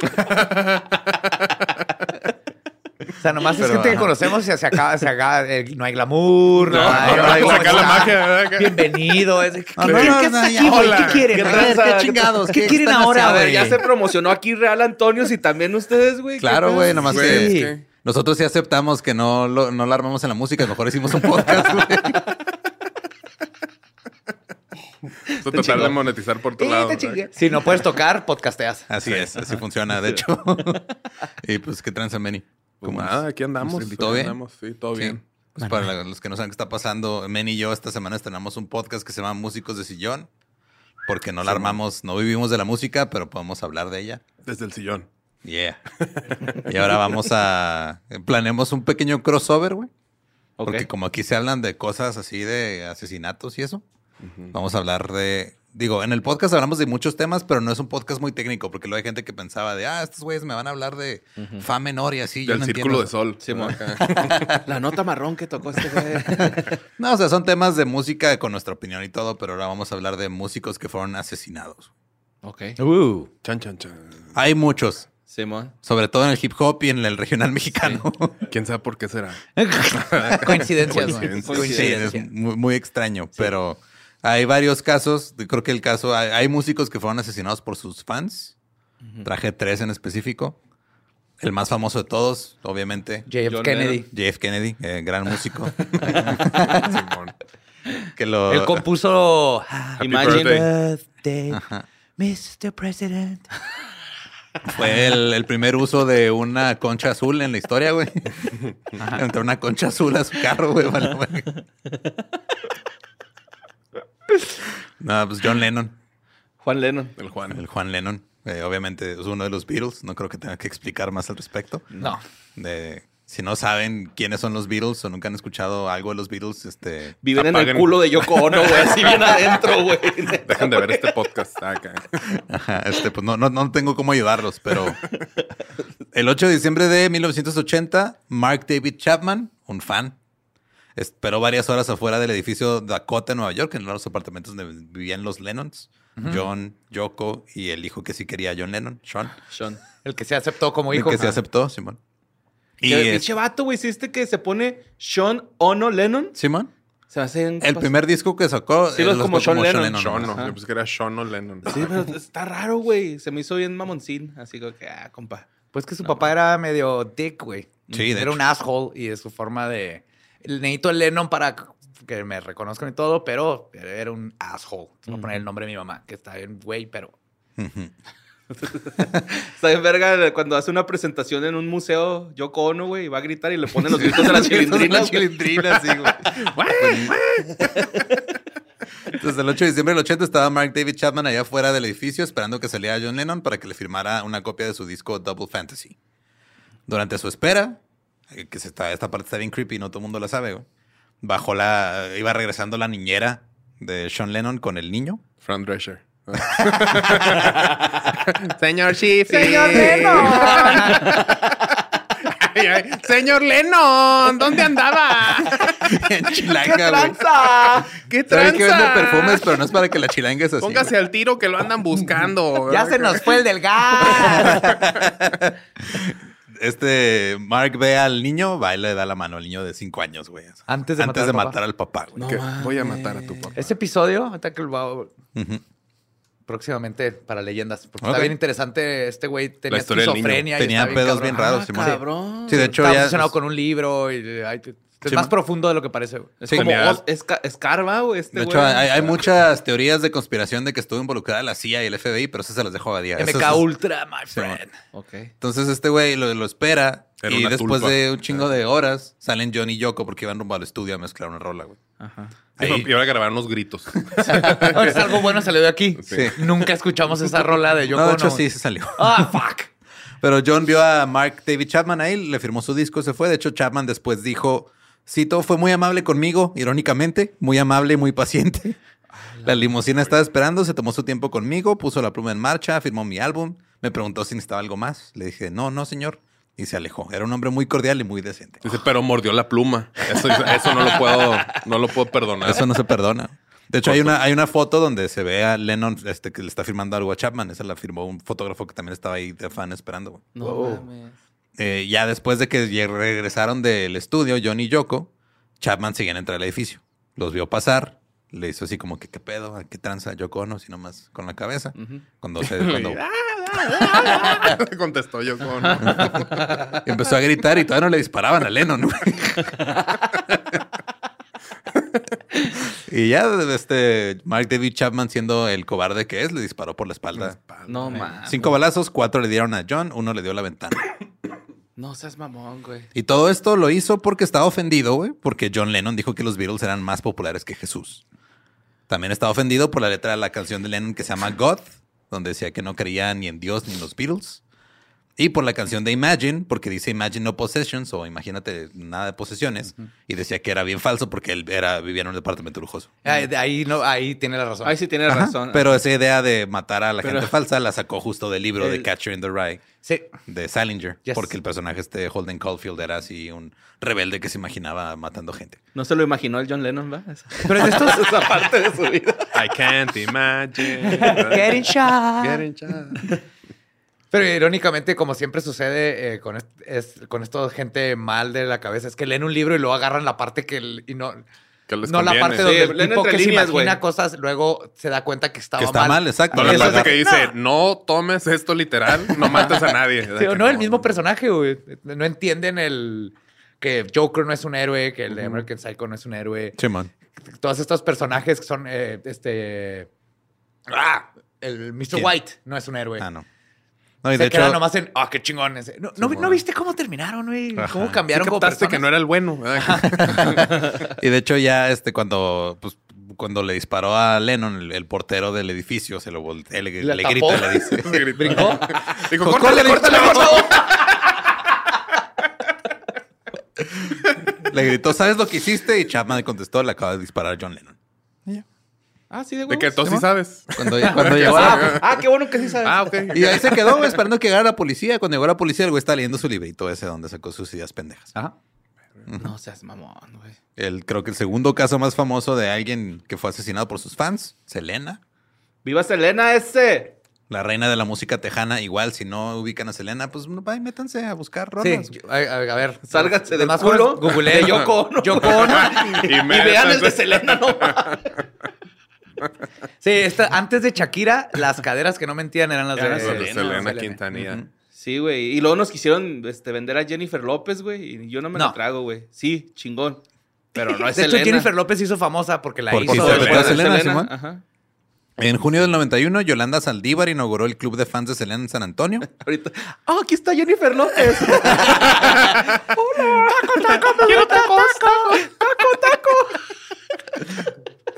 [SPEAKER 5] O sea, nomás
[SPEAKER 7] Pero,
[SPEAKER 5] es gente que
[SPEAKER 7] ajá.
[SPEAKER 5] conocemos y se acaba, se acaba, eh, no hay glamour, no,
[SPEAKER 10] No,
[SPEAKER 5] hay,
[SPEAKER 10] no,
[SPEAKER 5] no hay
[SPEAKER 10] se
[SPEAKER 5] cómo
[SPEAKER 10] acaba la
[SPEAKER 5] está.
[SPEAKER 10] magia, ¿verdad?
[SPEAKER 5] Bienvenido. Es, ¿qué,
[SPEAKER 7] No, no,
[SPEAKER 5] qué-
[SPEAKER 7] no,
[SPEAKER 5] qué
[SPEAKER 7] no,
[SPEAKER 5] haces
[SPEAKER 7] ya,
[SPEAKER 5] aquí, güey?
[SPEAKER 7] hola.
[SPEAKER 5] ¿Qué quieren?
[SPEAKER 7] ¿Qué
[SPEAKER 5] A
[SPEAKER 7] tranza?
[SPEAKER 5] ver,
[SPEAKER 7] ¿Qué chingados?
[SPEAKER 5] ¿Qué
[SPEAKER 7] ¿Qué
[SPEAKER 5] quieren
[SPEAKER 7] están
[SPEAKER 5] ahora,
[SPEAKER 6] A ver,
[SPEAKER 5] güey?
[SPEAKER 6] ya se promocionó aquí Real Antonios y también ustedes, güey. ¿Qué
[SPEAKER 7] Claro,
[SPEAKER 6] pedo?
[SPEAKER 7] güey, nomás
[SPEAKER 10] Güey,
[SPEAKER 7] que
[SPEAKER 10] es que-
[SPEAKER 7] nosotros sí aceptamos que no lo, no la armamos en la música. Mejor hicimos un podcast, güey.
[SPEAKER 10] Esto tratar de monetizar por tu
[SPEAKER 5] Sí,
[SPEAKER 10] lado.
[SPEAKER 5] te
[SPEAKER 10] ¿verdad?
[SPEAKER 5] chingué. Si no puedes tocar, podcasteas.
[SPEAKER 7] Así es, así funciona, de hecho. Y pues, ¿qué tranza, Manny?
[SPEAKER 10] Pues
[SPEAKER 7] ¿Cómo
[SPEAKER 10] nada,
[SPEAKER 7] nos-
[SPEAKER 10] aquí andamos.
[SPEAKER 7] nos- ¿Todo
[SPEAKER 10] aquí
[SPEAKER 7] bien?
[SPEAKER 10] andamos, sí, todo
[SPEAKER 7] Sí.
[SPEAKER 10] bien.
[SPEAKER 7] Pues para la- los que no saben qué está pasando, Men y yo esta semana estrenamos un podcast que se llama Músicos de Sillón, porque no la armamos, no vivimos de la música, pero podemos hablar de ella.
[SPEAKER 10] Desde el sillón.
[SPEAKER 7] Yeah. Y ahora vamos a... Planeamos un pequeño crossover, güey.
[SPEAKER 6] Ok.
[SPEAKER 7] Porque como aquí se hablan de cosas así de asesinatos y eso, vamos a hablar de... Digo, en el podcast hablamos de muchos temas, pero no es un podcast muy técnico, porque luego hay gente que pensaba de, ah, estos güeyes me van a hablar de fa menor y así. yo
[SPEAKER 10] Del
[SPEAKER 7] no
[SPEAKER 10] círculo
[SPEAKER 7] entiendo.
[SPEAKER 10] de sol.
[SPEAKER 6] Sí,
[SPEAKER 10] ¿verdad?
[SPEAKER 6] mo.
[SPEAKER 10] Acá.
[SPEAKER 6] La nota marrón que tocó este güey.
[SPEAKER 7] No, o sea, son temas de música con nuestra opinión y todo, pero ahora vamos a hablar de músicos que fueron asesinados.
[SPEAKER 6] Ok.
[SPEAKER 5] Uh.
[SPEAKER 10] Chan, chan, chan.
[SPEAKER 7] Hay muchos,
[SPEAKER 6] Simón.
[SPEAKER 7] sobre todo en el hip hop y en el regional mexicano.
[SPEAKER 10] ¿Quién sabe por qué será?
[SPEAKER 5] Coincidencias, güey.
[SPEAKER 10] Coincidencias.
[SPEAKER 7] Sí, es muy, muy extraño, pero hay varios casos. Creo que el caso, hay, hay músicos que fueron asesinados por sus fans. Traje tres en específico. El más famoso de todos, obviamente,
[SPEAKER 5] J F
[SPEAKER 6] John
[SPEAKER 5] Kennedy.
[SPEAKER 6] Lennon.
[SPEAKER 7] J F Kennedy, eh, gran músico.
[SPEAKER 10] Simón.
[SPEAKER 7] que lo,
[SPEAKER 5] Él compuso
[SPEAKER 10] Happy
[SPEAKER 6] Imagine.
[SPEAKER 10] birthday.
[SPEAKER 5] Birthday,
[SPEAKER 7] Ajá.
[SPEAKER 5] mister President.
[SPEAKER 7] Fue el, el primer uso de una concha azul en la historia, güey. Entró una concha azul a su carro, güey. Vale, güey. No, pues John Lennon,
[SPEAKER 6] Juan Lennon.
[SPEAKER 10] El Juan.
[SPEAKER 7] el Juan Lennon. Eh, obviamente es uno de los Beatles. No creo que tenga que explicar más al respecto.
[SPEAKER 5] No.
[SPEAKER 7] De, si no saben quiénes son los Beatles o nunca han escuchado algo de los Beatles, este...
[SPEAKER 6] Viven en el
[SPEAKER 10] Apaguen.
[SPEAKER 6] culo de Yoko Ono, güey. Así bien adentro, güey.
[SPEAKER 10] Dejen de ver este podcast. Ah, acá.
[SPEAKER 7] Ajá, este, pues no, no, no tengo cómo ayudarlos, pero el ocho de diciembre de mil novecientos ochenta, Mark David Chapman, un fan, esperó varias horas afuera del edificio Dakota en Nueva York, en los apartamentos donde vivían los Lennons, John, Yoko y el hijo que sí quería John Lennon, Sean,
[SPEAKER 6] Sean.
[SPEAKER 5] El que se aceptó como
[SPEAKER 7] el
[SPEAKER 5] hijo.
[SPEAKER 7] que se aceptó, Simón. Y
[SPEAKER 6] Y el
[SPEAKER 7] es-
[SPEAKER 6] pinche vato, güey, ¿hiciste que se pone Sean Ono Lennon?
[SPEAKER 7] Simón,
[SPEAKER 6] Se me hace...
[SPEAKER 7] el primer disco que sacó
[SPEAKER 6] Sí,
[SPEAKER 7] eh,
[SPEAKER 6] lo-
[SPEAKER 7] lo
[SPEAKER 6] como
[SPEAKER 7] sacó
[SPEAKER 6] Sean Lennon.
[SPEAKER 10] Sean,
[SPEAKER 7] nomás.
[SPEAKER 10] no. Yo pensé que era Sean o Lennon.
[SPEAKER 6] Sí, pero está raro, güey. Se me hizo bien mamoncín. Así como que, ah, compa.
[SPEAKER 5] Pues que su papá era medio dick, güey.
[SPEAKER 7] Sí, de
[SPEAKER 5] Era
[SPEAKER 7] hecho.
[SPEAKER 5] un asshole y de su forma de... Necesito el Lennon para que me reconozcan y todo, pero era un asshole. Voy a poner el nombre de mi mamá, que está bien, güey, pero...
[SPEAKER 7] Ujú.
[SPEAKER 6] Está bien verga cuando hace una presentación en un museo Yoko Ono, güey, y va a gritar y le ponen los gritos de la chilindrina.
[SPEAKER 7] La chilindrina, sí, güey. Entonces, el ocho de diciembre del ochenta estaba Mark David Chapman allá afuera del edificio esperando que saliera John Lennon para que le firmara una copia de su disco Double Fantasy. Durante su espera, eh, que se está, esta parte está bien creepy, no todo el mundo la sabe, güey. Bajó la, iba regresando la niñera de Sean Lennon con el niño.
[SPEAKER 10] Fran Drescher. Señor Chief.
[SPEAKER 2] Señor Lennon.
[SPEAKER 10] Ay, ay. Señor Lennon, ¿dónde andaba?
[SPEAKER 7] En chilanga,
[SPEAKER 6] ¡Qué
[SPEAKER 7] güey.
[SPEAKER 6] tranza! ¡Qué
[SPEAKER 7] Sabe que vende
[SPEAKER 6] tranza!
[SPEAKER 7] perfumes, pero no es para que la chilanga es así.
[SPEAKER 10] Póngase al tiro que lo andan buscando.
[SPEAKER 5] Ya se nos fue el del gas.
[SPEAKER 7] Este Mark ve al niño, va y le da la mano al niño de cinco años, güey.
[SPEAKER 5] Antes de
[SPEAKER 7] Antes
[SPEAKER 5] matar
[SPEAKER 7] de
[SPEAKER 5] al papá.
[SPEAKER 7] matar al papá, güey.
[SPEAKER 6] No
[SPEAKER 10] Que
[SPEAKER 6] mames.
[SPEAKER 10] voy a matar a tu papá.
[SPEAKER 5] Ese episodio, ahorita que lo va-
[SPEAKER 7] Ujú.
[SPEAKER 5] próximamente para leyendas. Porque
[SPEAKER 7] Ok.
[SPEAKER 5] está bien interesante. Este güey tenía
[SPEAKER 10] La historia del niño.
[SPEAKER 5] esquizofrenia. y
[SPEAKER 7] Tenía
[SPEAKER 5] está
[SPEAKER 7] pedos
[SPEAKER 5] cabrón.
[SPEAKER 7] bien raros,
[SPEAKER 5] Ah,
[SPEAKER 7] Simón.
[SPEAKER 6] Cabrón.
[SPEAKER 7] Sí, de hecho
[SPEAKER 5] Está
[SPEAKER 7] ya...
[SPEAKER 5] obsesionado con un libro. Y, ay, es
[SPEAKER 7] Sí,
[SPEAKER 5] más
[SPEAKER 7] man.
[SPEAKER 5] profundo de lo que parece. Güey.
[SPEAKER 6] Es
[SPEAKER 7] Sí.
[SPEAKER 6] como
[SPEAKER 10] Genial.
[SPEAKER 6] Oz- esca- escarba, güey, este
[SPEAKER 7] De
[SPEAKER 6] güey.
[SPEAKER 7] hecho, hay, hay muchas teorías de conspiración de que estuvo involucrada la C I A y el F B I, pero eso se las dejo a día.
[SPEAKER 5] M
[SPEAKER 7] Eso
[SPEAKER 5] K
[SPEAKER 7] es-
[SPEAKER 5] Ultra, my
[SPEAKER 7] Sí,
[SPEAKER 5] friend.
[SPEAKER 6] Ok.
[SPEAKER 7] Entonces este güey lo, lo espera
[SPEAKER 10] Era
[SPEAKER 7] y
[SPEAKER 10] una
[SPEAKER 7] después
[SPEAKER 10] tulpa.
[SPEAKER 7] de un chingo de horas salen John y Yoko porque iban rumbo al estudio a mezclar una rola, güey.
[SPEAKER 6] Ajá.
[SPEAKER 7] Ahí-
[SPEAKER 10] Y ahora grabar unos gritos.
[SPEAKER 5] Oh, es algo bueno salió de aquí.
[SPEAKER 7] Sí.
[SPEAKER 5] Nunca escuchamos esa rola de Yoko
[SPEAKER 7] No, de hecho
[SPEAKER 5] Ono.
[SPEAKER 7] sí se salió.
[SPEAKER 5] Ah, fuck.
[SPEAKER 7] Pero John vio a Mark David Chapman ahí, le firmó su disco, se fue. De hecho, Chapman después dijo, cito, fue muy amable conmigo, irónicamente, muy amable y muy paciente. La limusina estaba esperando, se tomó su tiempo conmigo, puso la pluma en marcha, firmó mi álbum, me preguntó si necesitaba algo más. Le dije, no, no, señor. Y se alejó. Era un hombre muy cordial y muy decente.
[SPEAKER 10] Dice, pero mordió la pluma. Eso, eso no lo puedo, no lo puedo perdonar.
[SPEAKER 7] Eso no se perdona. De hecho, hay una, hay una foto donde se ve a Lennon este, que le está firmando algo a Chapman. Esa la firmó un fotógrafo que también estaba ahí de fan esperando, güey.
[SPEAKER 6] No mames.
[SPEAKER 7] Eh, ya después de que lle- regresaron del estudio, John y Yoko, Chapman seguían entrar al edificio. Los vio pasar, le hizo así como que qué pedo, qué tranza, Yoko Ono, así nomás con la cabeza. Cuando se cuando
[SPEAKER 10] Contestó yo con...
[SPEAKER 7] empezó a gritar y todavía no le disparaban a Lennon, güey. Y ya este Mark David Chapman, siendo el cobarde que es, le disparó por la espalda.
[SPEAKER 6] No mames.
[SPEAKER 7] Cinco balazos, cuatro le dieron a John, uno le dio a la ventana.
[SPEAKER 6] No seas mamón, güey.
[SPEAKER 7] Y todo esto lo hizo porque estaba ofendido, güey, porque John Lennon dijo que los Beatles eran más populares que Jesús. También estaba ofendido por la letra de la canción de Lennon que se llama God, donde decía que no creía ni en Dios ni en los Beatles. Y por la canción de Imagine, porque dice Imagine no possessions, o imagínate nada de posesiones. Y decía que era bien falso porque él era, vivía en un departamento lujoso.
[SPEAKER 5] Ahí, de ahí, no, ahí tiene la razón.
[SPEAKER 6] Ahí sí tienes
[SPEAKER 7] Ajá,
[SPEAKER 6] razón.
[SPEAKER 7] pero esa idea de matar a la
[SPEAKER 6] Pero-
[SPEAKER 7] gente falsa la sacó justo del libro de
[SPEAKER 5] El-
[SPEAKER 7] Catcher in the Rye
[SPEAKER 5] Sí.
[SPEAKER 7] de Salinger.
[SPEAKER 5] Yes.
[SPEAKER 7] Porque el personaje este Holden Caulfield era así un rebelde que se imaginaba matando gente.
[SPEAKER 6] No se lo imaginó el John Lennon, ¿va? Esa,
[SPEAKER 5] Pero es de estos...
[SPEAKER 6] esa parte de su vida.
[SPEAKER 10] I can't imagine.
[SPEAKER 5] Getting shot.
[SPEAKER 10] Getting shot.
[SPEAKER 5] Pero irónicamente, como siempre sucede eh, con, est- es, con esto gente mal de la cabeza, es que leen un libro y luego agarran la parte que... el- y no,
[SPEAKER 10] Que les
[SPEAKER 5] no la
[SPEAKER 10] conviene.
[SPEAKER 5] parte
[SPEAKER 6] Sí,
[SPEAKER 5] donde el
[SPEAKER 6] leen
[SPEAKER 5] tipo
[SPEAKER 6] entre
[SPEAKER 5] que
[SPEAKER 6] líneas,
[SPEAKER 5] se imagina
[SPEAKER 6] güey.
[SPEAKER 5] cosas, luego se da cuenta que estaba
[SPEAKER 7] Que está mal, exacto.
[SPEAKER 10] No, la
[SPEAKER 5] Eso
[SPEAKER 10] parte
[SPEAKER 5] es-
[SPEAKER 10] que dice, no tomes esto literal, no mates a nadie.
[SPEAKER 5] Sí, o no, el mismo personaje, güey. No entienden el... Que Joker no es un héroe, que el de American Psycho no es un héroe.
[SPEAKER 7] Simón.
[SPEAKER 5] Todos estos personajes que son, eh, este... ¡Ah! El mister
[SPEAKER 7] ¿Quién?
[SPEAKER 5] White no es un héroe.
[SPEAKER 7] Ah, no. No, y
[SPEAKER 5] Se
[SPEAKER 7] de
[SPEAKER 5] quedan
[SPEAKER 7] hecho,
[SPEAKER 5] nomás en... ¡Ah, qué chingón! ese. ¿No, no, ¿no viste cómo terminaron, güey?
[SPEAKER 7] Ajá.
[SPEAKER 5] ¿Cómo
[SPEAKER 10] Sí
[SPEAKER 5] cambiaron como
[SPEAKER 10] captaste
[SPEAKER 5] personas?
[SPEAKER 10] que no era el bueno. ¿verdad?
[SPEAKER 7] y de hecho ya este cuando pues, cuando le disparó a Lennon, el, el portero del edificio se lo voltea, le,
[SPEAKER 5] ¿Le
[SPEAKER 7] le
[SPEAKER 5] tapó?
[SPEAKER 7] grita, le dice.
[SPEAKER 5] ¿Brincó?
[SPEAKER 10] Dijo,
[SPEAKER 7] Dijo,
[SPEAKER 10] córtale, córtale, córtale.
[SPEAKER 7] Le gritó, ¿sabes lo que hiciste? Y Chapman le contestó, le acaba de disparar a John Lennon.
[SPEAKER 6] Ah, sí, de
[SPEAKER 10] De
[SPEAKER 6] huevos.
[SPEAKER 10] que tú sí sabes.
[SPEAKER 7] Cuando, cuando llegó a la,
[SPEAKER 6] Ah, qué bueno que sí sabes.
[SPEAKER 10] Ah, ok.
[SPEAKER 7] y ahí se quedó, güey, esperando que llegara la policía. Cuando llegó la policía, el güey estaba leyendo su librito ese donde sacó sus ideas pendejas.
[SPEAKER 5] Ajá.
[SPEAKER 6] No seas mamón, güey.
[SPEAKER 7] El, creo que el segundo caso más famoso de alguien que fue asesinado por sus fans, Selena.
[SPEAKER 6] ¡Viva Selena ese!
[SPEAKER 7] La reina de la música tejana, igual, si no ubican a Selena, pues vaya, métanse a buscar
[SPEAKER 5] Sí,
[SPEAKER 7] rolas.
[SPEAKER 5] yo- a, a- a ver.
[SPEAKER 6] Sálganse del
[SPEAKER 5] Demás
[SPEAKER 6] culo.
[SPEAKER 5] jóvenes, Googleé
[SPEAKER 6] De Yoko Ono.
[SPEAKER 5] Yoko Ono.
[SPEAKER 10] Y,
[SPEAKER 6] Y vean el de Selena, no.
[SPEAKER 5] Sí, esta, antes de Shakira, las caderas que no mentían eran las
[SPEAKER 6] Eran
[SPEAKER 5] de
[SPEAKER 6] las
[SPEAKER 10] de
[SPEAKER 6] Selena,
[SPEAKER 10] Selena
[SPEAKER 5] Selena.
[SPEAKER 10] Quintanilla.
[SPEAKER 6] Sí, güey. Y luego nos quisieron este, vender a Jennifer López, güey. Y yo no me
[SPEAKER 5] No.
[SPEAKER 6] lo trago, güey. Sí, chingón. Pero no es
[SPEAKER 5] De hecho,
[SPEAKER 6] Selena.
[SPEAKER 5] Jennifer López se hizo famosa porque la
[SPEAKER 7] Porque
[SPEAKER 5] hizo.
[SPEAKER 7] hizo
[SPEAKER 10] Selena.
[SPEAKER 7] después de
[SPEAKER 6] Selena,
[SPEAKER 7] Selena, Simón.
[SPEAKER 6] Ajá.
[SPEAKER 7] En junio del noventa y uno, Yolanda Saldívar inauguró el club de fans de Selena en San Antonio.
[SPEAKER 6] Ahorita. ¡Ah, aquí está Jennifer López! ¡Hola! ¡Taco, taco! ¡Quiero tacos! ¡Taco, taco!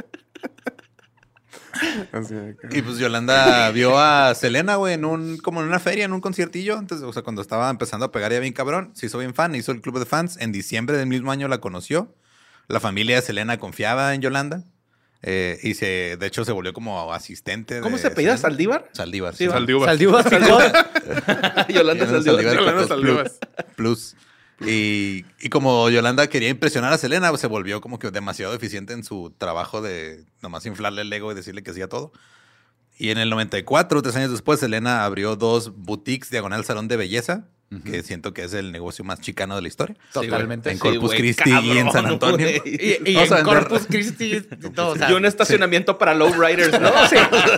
[SPEAKER 10] Así de que-
[SPEAKER 7] Y pues Yolanda vio a Selena, güey, en un, como en una feria, en un conciertillo. Antes, o sea, cuando estaba empezando a pegar ya bien cabrón, se hizo bien fan, hizo el club de fans. En diciembre del mismo año la conoció. La familia de Selena confiaba en Yolanda. Eh, y se, de hecho, se volvió como asistente.
[SPEAKER 6] ¿Cómo
[SPEAKER 7] de
[SPEAKER 6] se apellida?
[SPEAKER 7] Selena.
[SPEAKER 6] ¿Saldívar?
[SPEAKER 7] Saldívar.
[SPEAKER 6] Sí,
[SPEAKER 7] sí.
[SPEAKER 6] va.
[SPEAKER 10] Saldívar.
[SPEAKER 5] Saldívar.
[SPEAKER 6] Yolanda
[SPEAKER 7] Yolanda
[SPEAKER 6] Saldívar.
[SPEAKER 7] Saldívar,
[SPEAKER 10] Yolanda
[SPEAKER 7] Plus-
[SPEAKER 10] Saldívar.
[SPEAKER 7] Plus. Y, y como Yolanda quería impresionar a Selena, pues, se volvió como que demasiado eficiente en su trabajo de nomás inflarle el ego y decirle que hacía todo. Y en el noventa y cuatro, tres años después, Selena abrió dos boutiques diagonal salón de belleza, uh-huh. que siento que es el negocio más chicano de la historia.
[SPEAKER 5] Totalmente.
[SPEAKER 7] En Corpus
[SPEAKER 6] sí,
[SPEAKER 7] Christi
[SPEAKER 6] cabrón,
[SPEAKER 7] y en San Antonio.
[SPEAKER 5] Y, y en Corpus Christi. Todo, o sea,
[SPEAKER 6] y un estacionamiento sí. para lowriders, ¿no? Sí.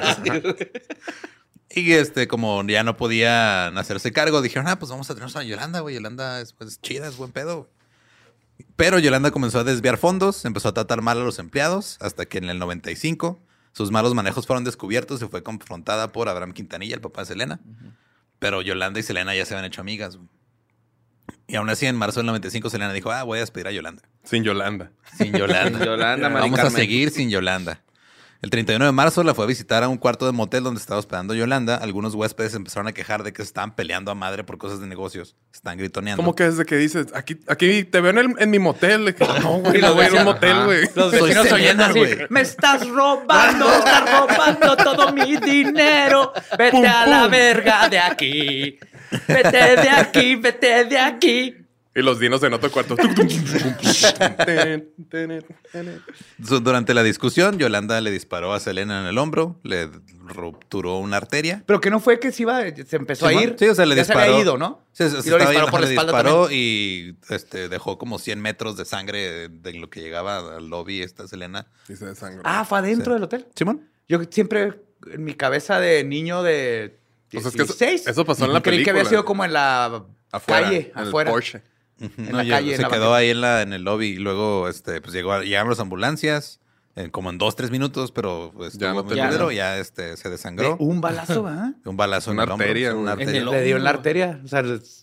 [SPEAKER 7] Y este, como ya no podían hacerse cargo, dijeron, ah, pues vamos a tenernos a Yolanda, güey. Yolanda es pues, chida, es buen pedo. Pero Yolanda comenzó a desviar fondos, empezó a tratar mal a los empleados, hasta que en el noventa y cinco sus malos manejos fueron descubiertos y fue confrontada por Abraham Quintanilla, el papá de Selena. Uh-huh. Pero Yolanda y Selena ya se habían hecho amigas, güey. Y aún así, en marzo del noventa y cinco, Selena dijo, ah, voy a despedir a Yolanda.
[SPEAKER 10] Sin Yolanda.
[SPEAKER 7] Sin Yolanda.
[SPEAKER 6] Yolanda, Mari
[SPEAKER 7] Vamos
[SPEAKER 6] Carmen.
[SPEAKER 7] a seguir sin Yolanda. El treinta y uno de marzo la fue a visitar a un cuarto de motel donde estaba hospedando Yolanda. Algunos huéspedes empezaron a quejar de que se estaban peleando a madre por cosas de negocios. Se están gritoneando.
[SPEAKER 10] ¿Cómo que desde que dices, aquí, aquí te veo en, el, en mi motel? De que, no, güey, no voy a ir a un motel, güey.
[SPEAKER 5] Los vecinos oyendo así, me estás robando, estás robando todo mi dinero. Vete pum, a pum. la verga de aquí. Vete de aquí, vete de aquí.
[SPEAKER 10] Y los dinos en otro cuarto.
[SPEAKER 7] Durante la discusión, Yolanda le disparó a Selena en el hombro, le rupturó una arteria.
[SPEAKER 5] ¿Pero que no fue que se iba, se empezó
[SPEAKER 7] ¿Sí,
[SPEAKER 5] a ir?
[SPEAKER 7] Sí, o sea, le
[SPEAKER 5] ya
[SPEAKER 7] disparó.
[SPEAKER 5] Se había ido, ¿no?
[SPEAKER 7] Sí, se,
[SPEAKER 5] y
[SPEAKER 7] se
[SPEAKER 5] lo
[SPEAKER 7] estaba
[SPEAKER 5] disparó
[SPEAKER 7] yendo,
[SPEAKER 5] por la
[SPEAKER 7] le
[SPEAKER 5] espalda
[SPEAKER 7] disparó
[SPEAKER 5] también.
[SPEAKER 7] Y este, dejó como cien metros de sangre de, de lo que llegaba al lobby esta Selena.
[SPEAKER 10] Y se desangró.
[SPEAKER 5] Ah, ¿fue adentro sí. del hotel?
[SPEAKER 7] ¿Simón?
[SPEAKER 5] Yo siempre, en mi cabeza de niño de dieciséis,
[SPEAKER 10] o sea, es que eso, eso pasó en la
[SPEAKER 5] creí
[SPEAKER 10] película.
[SPEAKER 5] que había sido como en la
[SPEAKER 10] afuera,
[SPEAKER 5] calle,
[SPEAKER 10] en
[SPEAKER 5] afuera.
[SPEAKER 10] El Porsche.
[SPEAKER 7] Uh-huh.
[SPEAKER 5] En
[SPEAKER 7] no,
[SPEAKER 5] la
[SPEAKER 7] yo,
[SPEAKER 5] calle,
[SPEAKER 7] se
[SPEAKER 5] en la
[SPEAKER 7] quedó
[SPEAKER 5] banqueta.
[SPEAKER 7] ahí en, la, en el lobby y luego este, pues llegó, llegaron las ambulancias eh, como en dos, tres minutos, pero pues,
[SPEAKER 10] ya, no
[SPEAKER 7] muy
[SPEAKER 10] ya,
[SPEAKER 7] culero,
[SPEAKER 10] no.
[SPEAKER 7] ya este, se desangró.
[SPEAKER 5] De un balazo, ¿verdad?
[SPEAKER 7] Un balazo
[SPEAKER 10] una
[SPEAKER 7] en el hombro,
[SPEAKER 10] arteria.
[SPEAKER 7] una
[SPEAKER 10] En
[SPEAKER 7] arteria.
[SPEAKER 5] El, le dio en la arteria. O sea,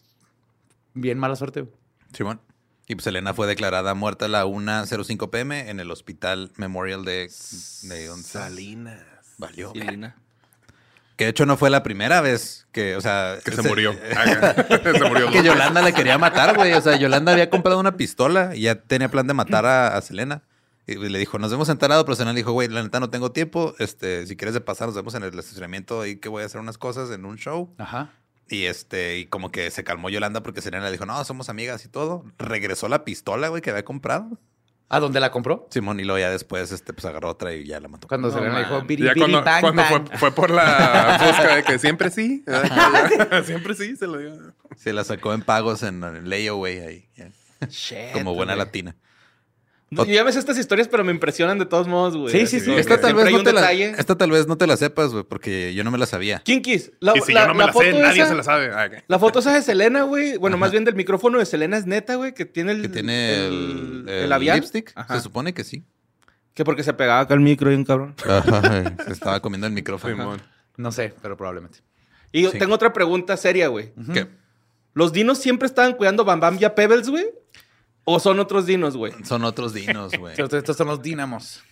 [SPEAKER 5] bien mala suerte.
[SPEAKER 7] Simón. Y pues Selena fue declarada muerta a la una cero cinco pm en el Hospital Memorial de, de
[SPEAKER 10] Salinas.
[SPEAKER 7] Valió.
[SPEAKER 6] Silina.
[SPEAKER 7] Que de hecho no fue la primera vez que, o sea...
[SPEAKER 10] Que se, se murió. se murió.
[SPEAKER 7] Que Yolanda le quería matar, güey. O sea, Yolanda había comprado una pistola y ya tenía plan de matar a, a Selena. Y le dijo, nos hemos enterado, pero Selena le dijo, güey, la neta no tengo tiempo. Este, si quieres de pasar, nos vemos en el estacionamiento ahí que voy a hacer unas cosas en un show.
[SPEAKER 5] Ajá.
[SPEAKER 7] Y este, y como que se calmó Yolanda porque Selena le dijo, no, somos amigas y todo. Regresó la pistola, güey, que había comprado.
[SPEAKER 5] ¿A dónde la compró?
[SPEAKER 7] Simón, y luego ya después este, pues agarró otra y ya la mató.
[SPEAKER 5] Cuando
[SPEAKER 6] No,
[SPEAKER 5] se le dijo,
[SPEAKER 6] man.
[SPEAKER 5] biri,
[SPEAKER 10] Ya
[SPEAKER 5] biri,
[SPEAKER 10] cuando,
[SPEAKER 5] bang,
[SPEAKER 10] cuando
[SPEAKER 5] bang.
[SPEAKER 10] Fue, fue por la busca de que siempre sí. siempre sí, se lo dio.
[SPEAKER 7] Se la sacó en pagos en, en layaway ahí. ya.
[SPEAKER 5] Shit,
[SPEAKER 7] Como buena
[SPEAKER 5] güey.
[SPEAKER 7] latina.
[SPEAKER 6] Yo ya ves estas historias, pero me impresionan de todos modos, güey.
[SPEAKER 5] Sí, sí, sí.
[SPEAKER 6] Así
[SPEAKER 7] Esta
[SPEAKER 6] que
[SPEAKER 7] tal,
[SPEAKER 6] siempre
[SPEAKER 7] vez
[SPEAKER 6] hay
[SPEAKER 7] no
[SPEAKER 6] un
[SPEAKER 7] te la,
[SPEAKER 6] detalle.
[SPEAKER 7] esta tal vez no te la sepas, güey, porque yo no me la sabía.
[SPEAKER 6] Kinkis, la,
[SPEAKER 10] Y si
[SPEAKER 6] la,
[SPEAKER 10] yo no me
[SPEAKER 6] la
[SPEAKER 10] la,
[SPEAKER 6] foto
[SPEAKER 10] sé, nadie
[SPEAKER 6] esa,
[SPEAKER 10] se la sabe. Ah, okay.
[SPEAKER 6] La foto esa de Selena, güey. Bueno, más bien del micrófono de Selena es neta, güey, que tiene el...
[SPEAKER 7] Que tiene el,
[SPEAKER 6] el,
[SPEAKER 7] el,
[SPEAKER 6] el labial.
[SPEAKER 7] lipstick.
[SPEAKER 6] Ajá.
[SPEAKER 7] Se supone que sí.
[SPEAKER 6] Que porque se pegaba acá el micro y un cabrón.
[SPEAKER 7] Ajá, se estaba comiendo el micrófono.
[SPEAKER 10] Simón.
[SPEAKER 5] No sé, pero probablemente.
[SPEAKER 6] Y
[SPEAKER 7] Sí.
[SPEAKER 6] tengo otra pregunta seria, güey.
[SPEAKER 7] ¿Qué?
[SPEAKER 6] ¿Los dinos siempre estaban cuidando Bam Bam y a Pebbles, güey? ¿O son otros dinos, güey?
[SPEAKER 7] Son otros dinos, güey.
[SPEAKER 5] Estos son los dínamos.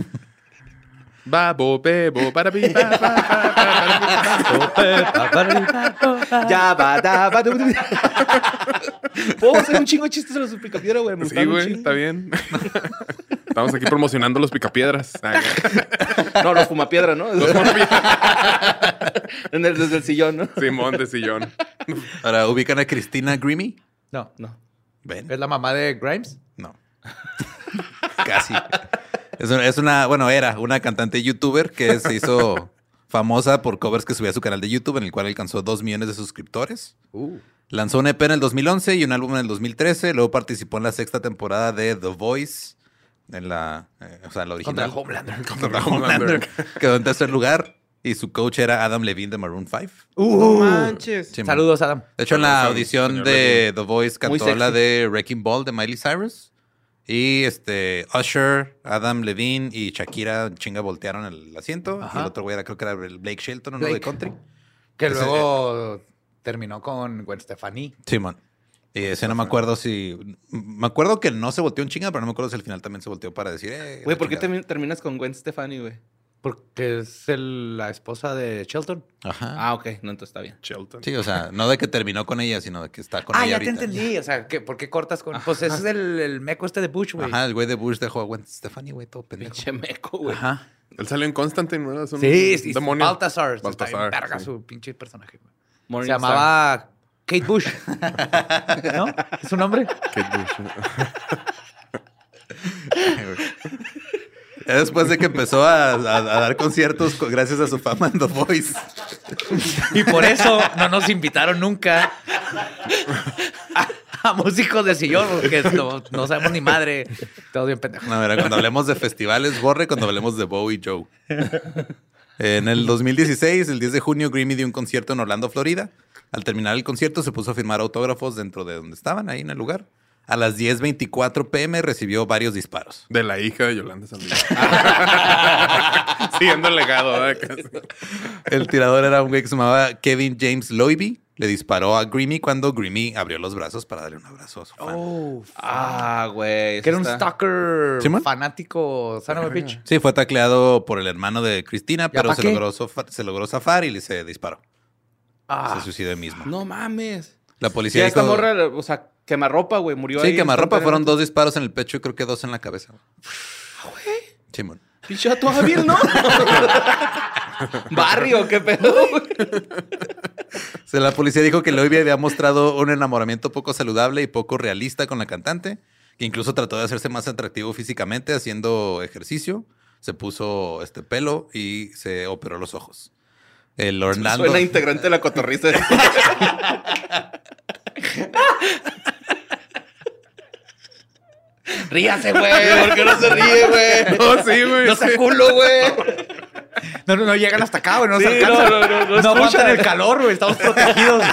[SPEAKER 10] Babo, bebo, para pi, pa, pa, pa, para
[SPEAKER 6] Ya va, da, va, du, du. Puedo hacer un chingo de chistes a los picapiedra, güey. Me
[SPEAKER 10] Sí,
[SPEAKER 6] gustaron un
[SPEAKER 10] güey,
[SPEAKER 6] chingo.
[SPEAKER 10] está bien. Estamos aquí promocionando los picapiedras. Ah,
[SPEAKER 6] No, los fumapiedra, ¿no? En el, desde el sillón, ¿no?
[SPEAKER 10] Simón de sillón.
[SPEAKER 7] Ahora, ¿ubican a Cristina Grimmie?
[SPEAKER 5] No.
[SPEAKER 6] No.
[SPEAKER 7] ¿Ven?
[SPEAKER 5] ¿Es la mamá de Grimes?
[SPEAKER 7] No. Casi. Es una, es una, bueno, era una cantante youtuber que se hizo famosa por covers que subía a su canal de YouTube, en el cual alcanzó dos millones de suscriptores.
[SPEAKER 5] Uh.
[SPEAKER 7] Lanzó un E P en el dos mil once y un álbum en el dos mil trece. Luego participó en la sexta temporada de The Voice, en la, eh, o sea, la original.
[SPEAKER 5] Contra Homelander.
[SPEAKER 7] Contra Homelander. Quedó en tercer lugar. Y su coach era Adam Levine de Maroon five.
[SPEAKER 5] Uh.
[SPEAKER 6] No manches.
[SPEAKER 7] Sí, man.
[SPEAKER 5] Saludos, Adam.
[SPEAKER 7] De hecho, en la
[SPEAKER 10] Saludos,
[SPEAKER 7] audición
[SPEAKER 10] señor
[SPEAKER 7] de
[SPEAKER 10] Levine.
[SPEAKER 7] The Voice
[SPEAKER 6] Muy
[SPEAKER 7] cantó
[SPEAKER 6] sexy.
[SPEAKER 7] la de Wrecking Ball de Miley Cyrus. Y este Usher, Adam Levine y Shakira chinga voltearon el asiento.
[SPEAKER 5] Ajá.
[SPEAKER 7] Y el otro güey era, creo que era el Blake Shelton, uno de
[SPEAKER 5] Blake.
[SPEAKER 7] country.
[SPEAKER 5] Que
[SPEAKER 7] Ese-
[SPEAKER 5] luego terminó con Gwen Stefani.
[SPEAKER 7] Simón. Y ese no me acuerdo si... Me acuerdo que no se volteó un chinga, pero no me acuerdo si al final también se volteó para decir... Eh,
[SPEAKER 6] Güey,
[SPEAKER 7] la
[SPEAKER 6] ¿por qué
[SPEAKER 7] chingada.
[SPEAKER 6] termi- terminas con Gwen Stefani, güey?
[SPEAKER 5] Porque es el- la esposa de Shelton.
[SPEAKER 7] Ajá.
[SPEAKER 6] Ah, ok. No, entonces está bien.
[SPEAKER 10] Shelton.
[SPEAKER 7] Sí, o sea, no de que terminó con ella, sino de que está con
[SPEAKER 5] Ah,
[SPEAKER 7] ella
[SPEAKER 5] ya
[SPEAKER 7] ahorita.
[SPEAKER 5] te entendí. O sea, ¿qué, ¿por qué cortas con...? Pues ese es el, el meco este de Bush, güey.
[SPEAKER 7] Ajá, el güey de Bush dejó a Gwen Stefani, güey, todo pendejo.
[SPEAKER 6] Pinche meco, güey.
[SPEAKER 5] Ajá.
[SPEAKER 10] Él salió en Constantine, ¿no? Es un
[SPEAKER 5] Sí, sí.
[SPEAKER 10] demonio.
[SPEAKER 5] Baltasar. Está
[SPEAKER 10] Baltasar,
[SPEAKER 5] bien verga
[SPEAKER 10] sí.
[SPEAKER 5] su pinche personaje, güey. Se
[SPEAKER 6] Morningstar.
[SPEAKER 5] llamaba Kate Bush. ¿No? ¿Es su nombre?
[SPEAKER 10] Kate Bush.
[SPEAKER 7] Ya después de que empezó a, a- a dar conciertos co- gracias a su fama en The Voice.
[SPEAKER 5] Y por eso no nos invitaron nunca a, a músicos de sillón, porque no, no sabemos ni madre. Todos bien pendejos.
[SPEAKER 7] No, mira, cuando hablemos de festivales, borre cuando hablemos de Bowie Joe. En el dos mil dieciséis, el diez de junio, Grammy dio un concierto en Orlando, Florida. Al terminar el concierto, se puso a firmar autógrafos dentro de donde estaban, ahí en el lugar. A las diez veinticuatro pm recibió varios disparos.
[SPEAKER 10] De la hija de Yolanda Saldívar. Siguiendo el legado, ¿eh? Casi.
[SPEAKER 7] El tirador era un güey que se llamaba Kevin James Loiby. Le disparó a Grammy cuando Grammy abrió los brazos para darle un abrazo a su fan.
[SPEAKER 5] Oh,
[SPEAKER 6] Ah, güey.
[SPEAKER 5] que era un
[SPEAKER 6] está-
[SPEAKER 5] stalker
[SPEAKER 7] ¿Simón?
[SPEAKER 5] fanático, son of a bitch.
[SPEAKER 7] Sí, fue tacleado por el hermano de Cristina, pero
[SPEAKER 5] pa'
[SPEAKER 7] se
[SPEAKER 5] qué?
[SPEAKER 7] logró, sofa- se logró zafar y le se disparó.
[SPEAKER 5] Ah,
[SPEAKER 7] Se suicidó él mismo.
[SPEAKER 6] No mames.
[SPEAKER 7] La
[SPEAKER 6] Sí,
[SPEAKER 7] policía
[SPEAKER 6] esta
[SPEAKER 7] dijo-
[SPEAKER 6] morra, o sea, quemarropa, güey, murió ahí.
[SPEAKER 7] Sí, quemarropa. Fueron
[SPEAKER 6] instantáneamente.
[SPEAKER 7] dos disparos en el pecho y creo que dos en la cabeza. Simón.
[SPEAKER 6] Pinche vato hábil, ¿no? Barrio, qué pedo, güey.
[SPEAKER 7] O sea, la policía dijo que Loiby había mostrado un enamoramiento poco saludable y poco realista con la cantante, que incluso trató de hacerse más atractivo físicamente haciendo ejercicio. Se puso este pelo y se operó los ojos. El Orlando...
[SPEAKER 6] Suena integrante de la cotorriza.
[SPEAKER 5] ríase, güey. ¿Por qué no se ríe, güey?
[SPEAKER 10] No, sí, güey.
[SPEAKER 5] No
[SPEAKER 10] sí.
[SPEAKER 5] sea culo, güey. No, no, no llegan hasta acá, güey. No
[SPEAKER 6] Sí,
[SPEAKER 5] se alcanzan.
[SPEAKER 6] no, no, no, no
[SPEAKER 5] no
[SPEAKER 6] escuchan.
[SPEAKER 5] aguantan el calor, güey. Estamos protegidos.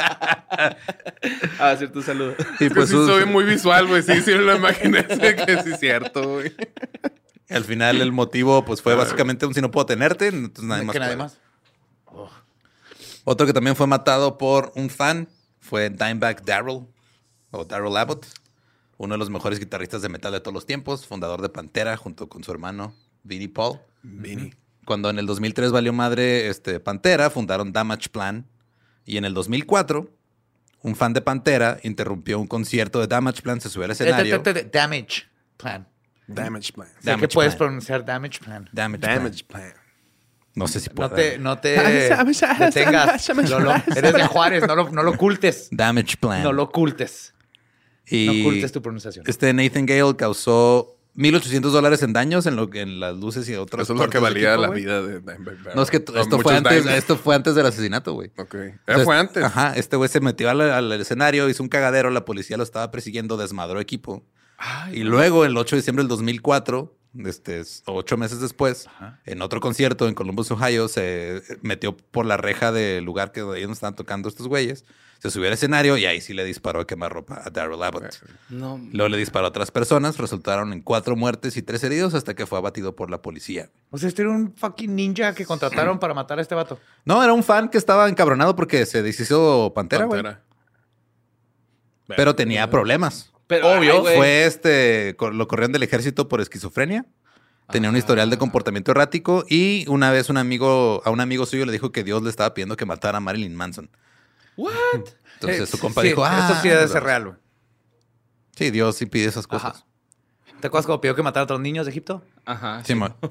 [SPEAKER 6] Ah, cierto, un saludo.
[SPEAKER 7] y
[SPEAKER 10] Es que
[SPEAKER 7] pues
[SPEAKER 10] sí
[SPEAKER 7] sus-
[SPEAKER 10] soy muy visual, güey. Sí, sí, lo imaginé que sí es cierto, güey.
[SPEAKER 7] Al final el motivo pues fue básicamente un si no puedo tenerte, entonces nadie más
[SPEAKER 5] que nadie
[SPEAKER 7] puede.
[SPEAKER 5] más.
[SPEAKER 7] Otro que también fue matado por un fan fue Dimebag Darrell, o Darrell Abbott, uno de los mejores guitarristas de metal de todos los tiempos, fundador de Pantera junto con su hermano Vinnie Paul.
[SPEAKER 10] Vini.
[SPEAKER 7] Cuando en el dos mil tres valió madre este, Pantera, fundaron Damage Plan. Y en el dos mil cuatro, un fan de Pantera interrumpió un concierto de Damage Plan, se subió al escenario.
[SPEAKER 5] Este, este, Damage Plan.
[SPEAKER 10] Damage plan.
[SPEAKER 5] Sé que
[SPEAKER 7] Damage
[SPEAKER 5] puedes
[SPEAKER 7] Plan.
[SPEAKER 5] pronunciar Damage Plan.
[SPEAKER 7] Damage, Plan.
[SPEAKER 10] Damage plan.
[SPEAKER 7] No sé si
[SPEAKER 5] No
[SPEAKER 7] puedo.
[SPEAKER 5] te, no te detengas. Lolo. Eres de Juárez, no lo, no lo ocultes.
[SPEAKER 7] Damage Plan.
[SPEAKER 5] No lo ocultes.
[SPEAKER 7] Y
[SPEAKER 5] No ocultes tu pronunciación.
[SPEAKER 7] este Nathan Gale causó mil ochocientos dólares en daños en lo que en las luces y otras
[SPEAKER 10] Eso es lo que
[SPEAKER 7] partes del
[SPEAKER 10] valía
[SPEAKER 7] equipo,
[SPEAKER 10] la
[SPEAKER 7] güey.
[SPEAKER 10] vida de Dimebag Darrell.
[SPEAKER 7] No, es que t-
[SPEAKER 10] Son
[SPEAKER 7] esto fue,
[SPEAKER 10] muchos
[SPEAKER 7] antes,
[SPEAKER 10] Dimebag.
[SPEAKER 7] esto fue antes del asesinato, güey.
[SPEAKER 10] Ok.
[SPEAKER 7] O
[SPEAKER 10] Eh,
[SPEAKER 7] sea,
[SPEAKER 10] fue antes.
[SPEAKER 7] Ajá, este güey se metió al, al escenario, hizo un cagadero, la policía lo estaba persiguiendo, desmadró equipo.
[SPEAKER 10] Ay,
[SPEAKER 7] Y luego, el ocho de diciembre del dos mil cuatro, este, es ocho meses después, en otro concierto en Columbus, Ohio, se metió por la reja del lugar que ahí donde estaban tocando estos güeyes, se subió al escenario y ahí sí le disparó a quemarropa a Darrell Abbott.
[SPEAKER 6] No.
[SPEAKER 7] Luego le disparó a otras personas, resultaron en cuatro muertes y tres heridos hasta que fue abatido por la policía.
[SPEAKER 5] O sea, este era un fucking ninja que contrataron para matar a este vato.
[SPEAKER 7] No, era un fan que estaba encabronado porque se deshizo Pantera, güey.
[SPEAKER 10] Pantera.
[SPEAKER 7] Pero tenía problemas.
[SPEAKER 6] Pero,
[SPEAKER 5] Obvio,
[SPEAKER 6] ay, güey.
[SPEAKER 7] Fue este, cor- lo corrieron del ejército por esquizofrenia. Tenía un historial de comportamiento errático y una vez un amigo, a un amigo suyo le dijo que Dios le estaba pidiendo que matara a Marilyn Manson.
[SPEAKER 6] What?
[SPEAKER 7] Entonces
[SPEAKER 5] Eh,
[SPEAKER 7] su compa
[SPEAKER 5] sí,
[SPEAKER 7] dijo, ah,
[SPEAKER 5] esto sí debe
[SPEAKER 7] pues
[SPEAKER 5] ser
[SPEAKER 7] vamos".
[SPEAKER 5] real, güey.
[SPEAKER 7] Sí, Dios sí pide esas cosas.
[SPEAKER 5] Ajá. ¿Te acuerdas cuando pidió que matara a otros niños de Egipto?
[SPEAKER 6] Ajá.
[SPEAKER 7] Sí, mo-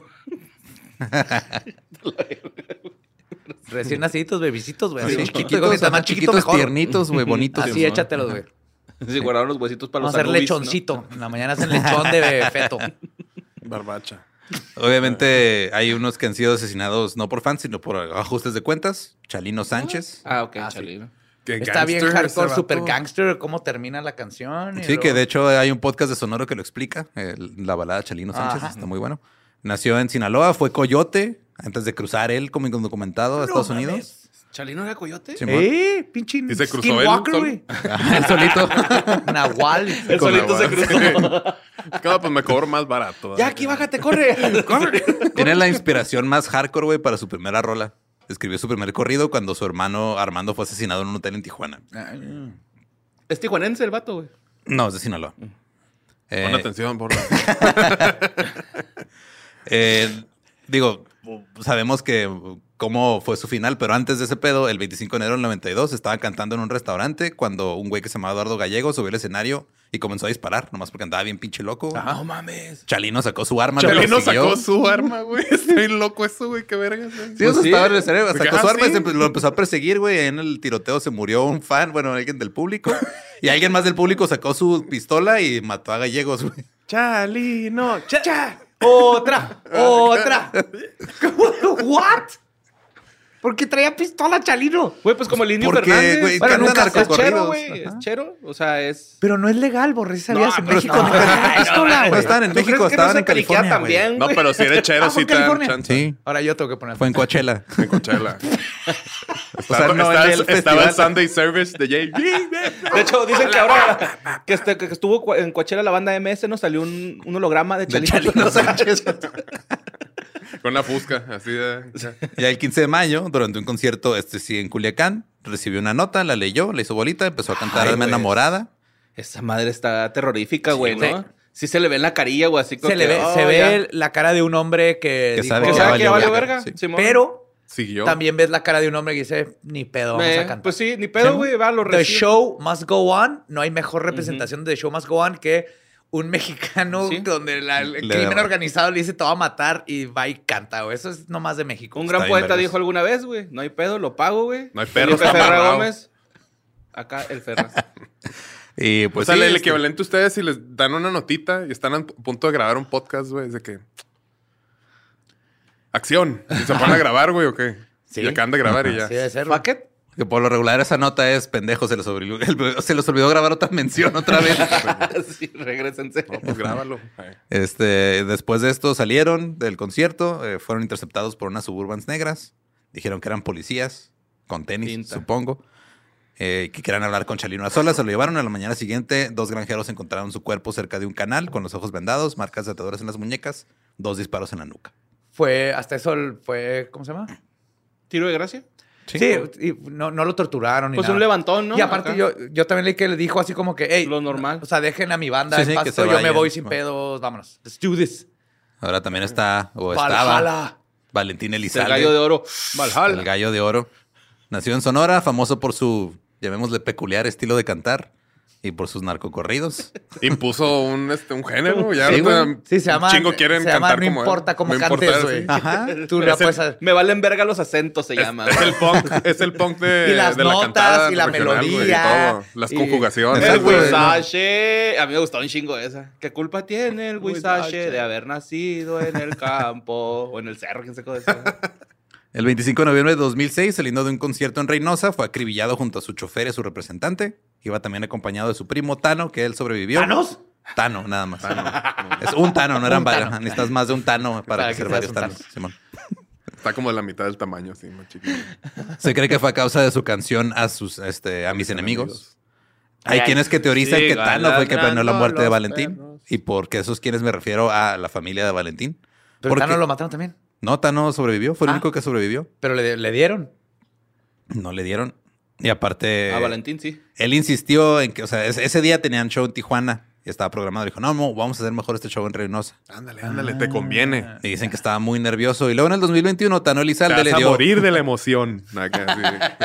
[SPEAKER 5] Recién naciditos, bebisitos, güey.
[SPEAKER 7] Así,
[SPEAKER 5] Así,
[SPEAKER 7] chiquitos,
[SPEAKER 5] chiquitos,
[SPEAKER 7] ajá,
[SPEAKER 5] más chiquito
[SPEAKER 7] chiquitos,
[SPEAKER 5] mejor.
[SPEAKER 7] tiernitos, güey, bonitos.
[SPEAKER 5] Así échatelos, güey.
[SPEAKER 6] Sí, guardaron los huesitos para
[SPEAKER 5] Vamos
[SPEAKER 6] los
[SPEAKER 5] a hacer
[SPEAKER 6] Anubis, ¿no?
[SPEAKER 5] lechoncito. En la mañana hacen lechón de feto.
[SPEAKER 10] Barbacha.
[SPEAKER 7] Obviamente hay unos que han sido asesinados no por fans, sino por ajustes de cuentas. Chalino Sánchez.
[SPEAKER 6] Ah, ok,
[SPEAKER 5] Ah, sí.
[SPEAKER 6] Chalino.
[SPEAKER 10] Qué
[SPEAKER 5] Está bien
[SPEAKER 10] gangster
[SPEAKER 5] hardcore,
[SPEAKER 10] ese
[SPEAKER 5] super
[SPEAKER 10] vato.
[SPEAKER 5] gangster, cómo termina la canción. y
[SPEAKER 7] Sí, que
[SPEAKER 5] luego-
[SPEAKER 7] de hecho hay un podcast de Sonoro que lo explica, el- la balada Chalino Sánchez,
[SPEAKER 5] Ajá.
[SPEAKER 7] está muy bueno. Nació en Sinaloa, fue coyote antes de cruzar él como indocumentado a Estados Unidos.
[SPEAKER 6] ¿Chalino era coyote?
[SPEAKER 7] Simón.
[SPEAKER 5] ¡Eh! Pinche
[SPEAKER 10] Y se cruzó él
[SPEAKER 5] Skinwalker,
[SPEAKER 10] solo.
[SPEAKER 5] güey.
[SPEAKER 7] El solito.
[SPEAKER 5] Nahual.
[SPEAKER 6] El
[SPEAKER 10] Con
[SPEAKER 6] solito
[SPEAKER 10] la
[SPEAKER 6] se
[SPEAKER 10] bala.
[SPEAKER 6] cruzó.
[SPEAKER 10] Claro, pues me cobro más barato.
[SPEAKER 5] Ya, aquí bájate, corre. Corre.
[SPEAKER 7] Tiene la inspiración más hardcore, güey, para su primera rola. Escribió su primer corrido cuando su hermano Armando fue asesinado en un hotel en Tijuana.
[SPEAKER 6] Es tijuanense el vato, güey.
[SPEAKER 7] No, es de Sinaloa. Eh,
[SPEAKER 10] Pon atención, por
[SPEAKER 7] eh, digo, sabemos que cómo fue su final, pero antes de ese pedo, el veinticinco de enero del noventa y dos, estaba cantando en un restaurante cuando un güey que se llamaba Eduardo Gallego subió al escenario y comenzó a disparar, nomás porque andaba bien pinche loco. Güey.
[SPEAKER 6] No mames.
[SPEAKER 7] Chalino sacó su arma.
[SPEAKER 10] Chalino
[SPEAKER 7] lo siguió.
[SPEAKER 10] sacó su arma, güey. Está bien loco eso, güey. Qué verga.
[SPEAKER 7] Sí,
[SPEAKER 10] Pues
[SPEAKER 7] eso
[SPEAKER 10] sí.
[SPEAKER 7] estaba en el cerebro. Sacó
[SPEAKER 10] Ah,
[SPEAKER 7] su arma
[SPEAKER 10] ¿sí?
[SPEAKER 7] y se empe- lo empezó a perseguir, güey. En el tiroteo se murió un fan, bueno, alguien del público. Y alguien más del público sacó su pistola y mató a Gallegos, güey.
[SPEAKER 10] Chalino. Cha, cha.
[SPEAKER 5] Otra, otra. ¿What? ¿Por qué traía pistola Chalino?
[SPEAKER 6] Güey, pues como el Indio
[SPEAKER 7] Porque,
[SPEAKER 6] Fernández.
[SPEAKER 7] güey,
[SPEAKER 6] Bueno,
[SPEAKER 7] canta
[SPEAKER 6] nunca es chero,
[SPEAKER 7] narcocorridos.
[SPEAKER 6] güey. Es chero. O sea, es...
[SPEAKER 5] Pero no es legal, Borre, ¿sabías? en
[SPEAKER 6] pero
[SPEAKER 5] México
[SPEAKER 6] no.
[SPEAKER 5] no traía pistola,
[SPEAKER 7] No
[SPEAKER 5] güey.
[SPEAKER 7] estaban en
[SPEAKER 6] ¿Tú
[SPEAKER 7] México,
[SPEAKER 6] crees que
[SPEAKER 7] estaban
[SPEAKER 6] no
[SPEAKER 7] en
[SPEAKER 6] se periquea
[SPEAKER 7] California, güey.
[SPEAKER 6] también,
[SPEAKER 10] No,
[SPEAKER 6] güey?
[SPEAKER 10] pero si eres chero,
[SPEAKER 5] Ah,
[SPEAKER 10] sí
[SPEAKER 5] ¿fue en
[SPEAKER 10] te dan
[SPEAKER 5] California?
[SPEAKER 10] chance.
[SPEAKER 7] Sí,
[SPEAKER 5] Ahora yo tengo que poner.
[SPEAKER 7] fue en Coachella.
[SPEAKER 10] En Coachella.
[SPEAKER 7] O sea, no
[SPEAKER 10] Estaba-
[SPEAKER 7] en el
[SPEAKER 10] estaba
[SPEAKER 7] festival.
[SPEAKER 10] el Sunday Service de Jay.
[SPEAKER 6] De hecho, dicen que ahora que, este- que estuvo cu- en Coachella la banda M S, nos salió un, un holograma de
[SPEAKER 7] De
[SPEAKER 6] Chalino,
[SPEAKER 7] Chalino
[SPEAKER 6] Sánchez.
[SPEAKER 10] Con una fusca, así de...
[SPEAKER 7] Y el quince de mayo, durante un concierto, este sí, en Culiacán, recibió una nota, la leyó, le hizo bolita, empezó a cantar
[SPEAKER 6] Ay,
[SPEAKER 7] Alma
[SPEAKER 6] güey.
[SPEAKER 7] enamorada.
[SPEAKER 6] Esa madre está terrorífica, güey,
[SPEAKER 5] güey.
[SPEAKER 6] ¿no? Sí se le ve en la carilla, güey, así como
[SPEAKER 5] Se, le
[SPEAKER 6] que,
[SPEAKER 5] ve,
[SPEAKER 6] oh,
[SPEAKER 5] se
[SPEAKER 6] ya.
[SPEAKER 5] ve la cara de un hombre que,
[SPEAKER 7] Que
[SPEAKER 5] dijo-
[SPEAKER 7] sabe
[SPEAKER 6] Que
[SPEAKER 7] Ya
[SPEAKER 6] sabe que ya
[SPEAKER 7] valió
[SPEAKER 6] valió
[SPEAKER 7] verga,
[SPEAKER 6] verga.
[SPEAKER 7] sí.
[SPEAKER 6] Simón.
[SPEAKER 5] pero
[SPEAKER 10] Siguió.
[SPEAKER 5] también ves la cara de un hombre que dice, ni pedo, vamos
[SPEAKER 6] Eh,
[SPEAKER 5] a cantar.
[SPEAKER 6] Pues sí, ni pedo, güey, va, lo
[SPEAKER 5] The
[SPEAKER 6] recibe.
[SPEAKER 5] show must go on. No hay mejor representación de The show must go on que un mexicano
[SPEAKER 6] Sí.
[SPEAKER 5] donde la- el
[SPEAKER 7] Le-
[SPEAKER 5] crimen organizado le dice te va a matar y va y canta, güey. Eso es nomás de México.
[SPEAKER 6] Un
[SPEAKER 7] Está
[SPEAKER 6] gran
[SPEAKER 7] bien
[SPEAKER 6] poeta
[SPEAKER 7] vergas.
[SPEAKER 6] dijo alguna vez, güey, no hay pedo, lo pago, güey.
[SPEAKER 10] No hay perro,
[SPEAKER 6] Felipe
[SPEAKER 10] está
[SPEAKER 6] Ferra
[SPEAKER 10] amarrado.
[SPEAKER 6] Gómez. Acá el Ferras.
[SPEAKER 7] Y pues
[SPEAKER 10] o sea,
[SPEAKER 7] sí,
[SPEAKER 10] el
[SPEAKER 7] este,
[SPEAKER 10] equivalente a ustedes si les dan una notita y están a punto de grabar un podcast, güey, es de que... Acción. ¿Y se ponen a grabar, güey, o qué?
[SPEAKER 5] Sí.
[SPEAKER 10] Y acaban de grabar y ya.
[SPEAKER 5] Sí, debe ser.
[SPEAKER 6] ¿Fuck it?
[SPEAKER 7] que por lo regular esa nota es pendejo, se les olvidó, se les olvidó grabar otra mención otra vez.
[SPEAKER 6] Sí, regrésense.
[SPEAKER 10] No, pues grábalo. Ay.
[SPEAKER 7] Este, después de esto salieron del concierto, eh, fueron interceptados por unas Suburbans negras. Dijeron que eran policías, con tenis,
[SPEAKER 6] Pinta.
[SPEAKER 7] supongo. Eh, que querían hablar con Chalino a solas. Se lo llevaron. A la mañana siguiente, dos granjeros encontraron su cuerpo cerca de un canal con los ojos vendados, marcas de ataduras en las muñecas, dos disparos en la nuca.
[SPEAKER 5] Fue, hasta eso fue, ¿cómo se llama?
[SPEAKER 6] ¿Tiro de gracia?
[SPEAKER 5] Sí, y no, no lo torturaron ni
[SPEAKER 6] Pues
[SPEAKER 5] nada.
[SPEAKER 6] un levantón, ¿no?
[SPEAKER 5] Y aparte
[SPEAKER 6] Acá.
[SPEAKER 5] yo, yo también leí que le dijo así como que, hey,
[SPEAKER 6] Lo normal.
[SPEAKER 5] o sea, dejen a mi banda
[SPEAKER 7] Sí,
[SPEAKER 5] en
[SPEAKER 7] sí, que
[SPEAKER 5] pasto,
[SPEAKER 7] se
[SPEAKER 5] yo me
[SPEAKER 7] vayan.
[SPEAKER 5] voy sin
[SPEAKER 7] Va.
[SPEAKER 5] pedos, vámonos. Let's do this.
[SPEAKER 7] Ahora también está, o estaba,
[SPEAKER 5] Valhalla.
[SPEAKER 7] Valentín
[SPEAKER 6] El
[SPEAKER 7] Elizalde.
[SPEAKER 6] gallo de oro.
[SPEAKER 10] Valhalla.
[SPEAKER 7] El gallo de oro. Nació en Sonora, famoso por su, llamémosle, peculiar estilo de cantar y por sus narcocorridos.
[SPEAKER 10] Impuso un, este, un género. Ya
[SPEAKER 7] Sí,
[SPEAKER 10] ahorita
[SPEAKER 7] güey.
[SPEAKER 5] Sí, se llama,
[SPEAKER 10] un chingo quieren
[SPEAKER 5] se llama
[SPEAKER 10] cantar
[SPEAKER 5] No
[SPEAKER 10] como él.
[SPEAKER 5] importa cómo
[SPEAKER 10] No
[SPEAKER 5] cantes,
[SPEAKER 10] importa,
[SPEAKER 5] güey.
[SPEAKER 10] sí.
[SPEAKER 7] Ajá.
[SPEAKER 5] Tú la
[SPEAKER 10] Es el-
[SPEAKER 5] puedes hacer.
[SPEAKER 6] Me valen verga los acentos, se llama.
[SPEAKER 10] Es el punk, es el punk de,
[SPEAKER 5] Y las
[SPEAKER 10] de la
[SPEAKER 5] notas,
[SPEAKER 10] cantada
[SPEAKER 5] y la
[SPEAKER 10] regional, güey, y
[SPEAKER 5] melodía,
[SPEAKER 10] todo. Las
[SPEAKER 5] y-
[SPEAKER 10] conjugaciones.
[SPEAKER 6] El
[SPEAKER 7] Exacto.
[SPEAKER 10] güey.
[SPEAKER 6] Huizache. A mí me gustó un chingo esa. ¿Qué culpa tiene el Huizache
[SPEAKER 10] Huizache.
[SPEAKER 6] de haber nacido en el campo o en el cerro? ¿Quién se cómo decía?
[SPEAKER 7] El veinticinco de noviembre de dos mil seis, saliendo de un concierto en Reynosa, fue acribillado junto a su chofer y a su representante. Iba también acompañado de su primo Tano, que él sobrevivió.
[SPEAKER 5] ¿Tanos?
[SPEAKER 7] Tano, nada más. Es un Tano, no eran
[SPEAKER 5] Un
[SPEAKER 7] varios.
[SPEAKER 5] Tano.
[SPEAKER 7] Necesitas más de un Tano para,
[SPEAKER 5] Para
[SPEAKER 7] hacer
[SPEAKER 5] que
[SPEAKER 7] varios
[SPEAKER 5] seas un
[SPEAKER 7] Tanos. Simón.
[SPEAKER 10] Está como de la mitad del tamaño, así, más chiquito.
[SPEAKER 7] Se cree que fue a causa de su canción a sus, este, a mis enemigos. Hay
[SPEAKER 6] Ay,
[SPEAKER 7] quienes que teorizan que
[SPEAKER 6] sigan
[SPEAKER 7] Tano fue el que planeó la
[SPEAKER 6] ladrando
[SPEAKER 7] muerte de
[SPEAKER 6] los
[SPEAKER 7] Valentín.
[SPEAKER 6] perros.
[SPEAKER 7] Y porque esos quienes me refiero a la familia de Valentín.
[SPEAKER 5] Pero
[SPEAKER 7] Porque-
[SPEAKER 5] Tano lo mataron también.
[SPEAKER 7] No, Tano sobrevivió. Fue el
[SPEAKER 5] Ah.
[SPEAKER 7] único que sobrevivió.
[SPEAKER 5] Pero le, le dieron.
[SPEAKER 7] No le dieron. Y aparte...
[SPEAKER 6] A Valentín, sí.
[SPEAKER 7] Él insistió en que, o sea, ese, ese día tenían show en Tijuana y estaba programado. Dijo, no, no, vamos a hacer mejor este show en Reynosa.
[SPEAKER 10] Ándale, ándale, te conviene.
[SPEAKER 7] Y dicen que estaba muy nervioso. Y luego en el dos mil veintiuno, Tano
[SPEAKER 10] Te
[SPEAKER 7] Elizalde
[SPEAKER 10] vas
[SPEAKER 7] le
[SPEAKER 10] a
[SPEAKER 7] dio...
[SPEAKER 10] morir de la emoción. Acá,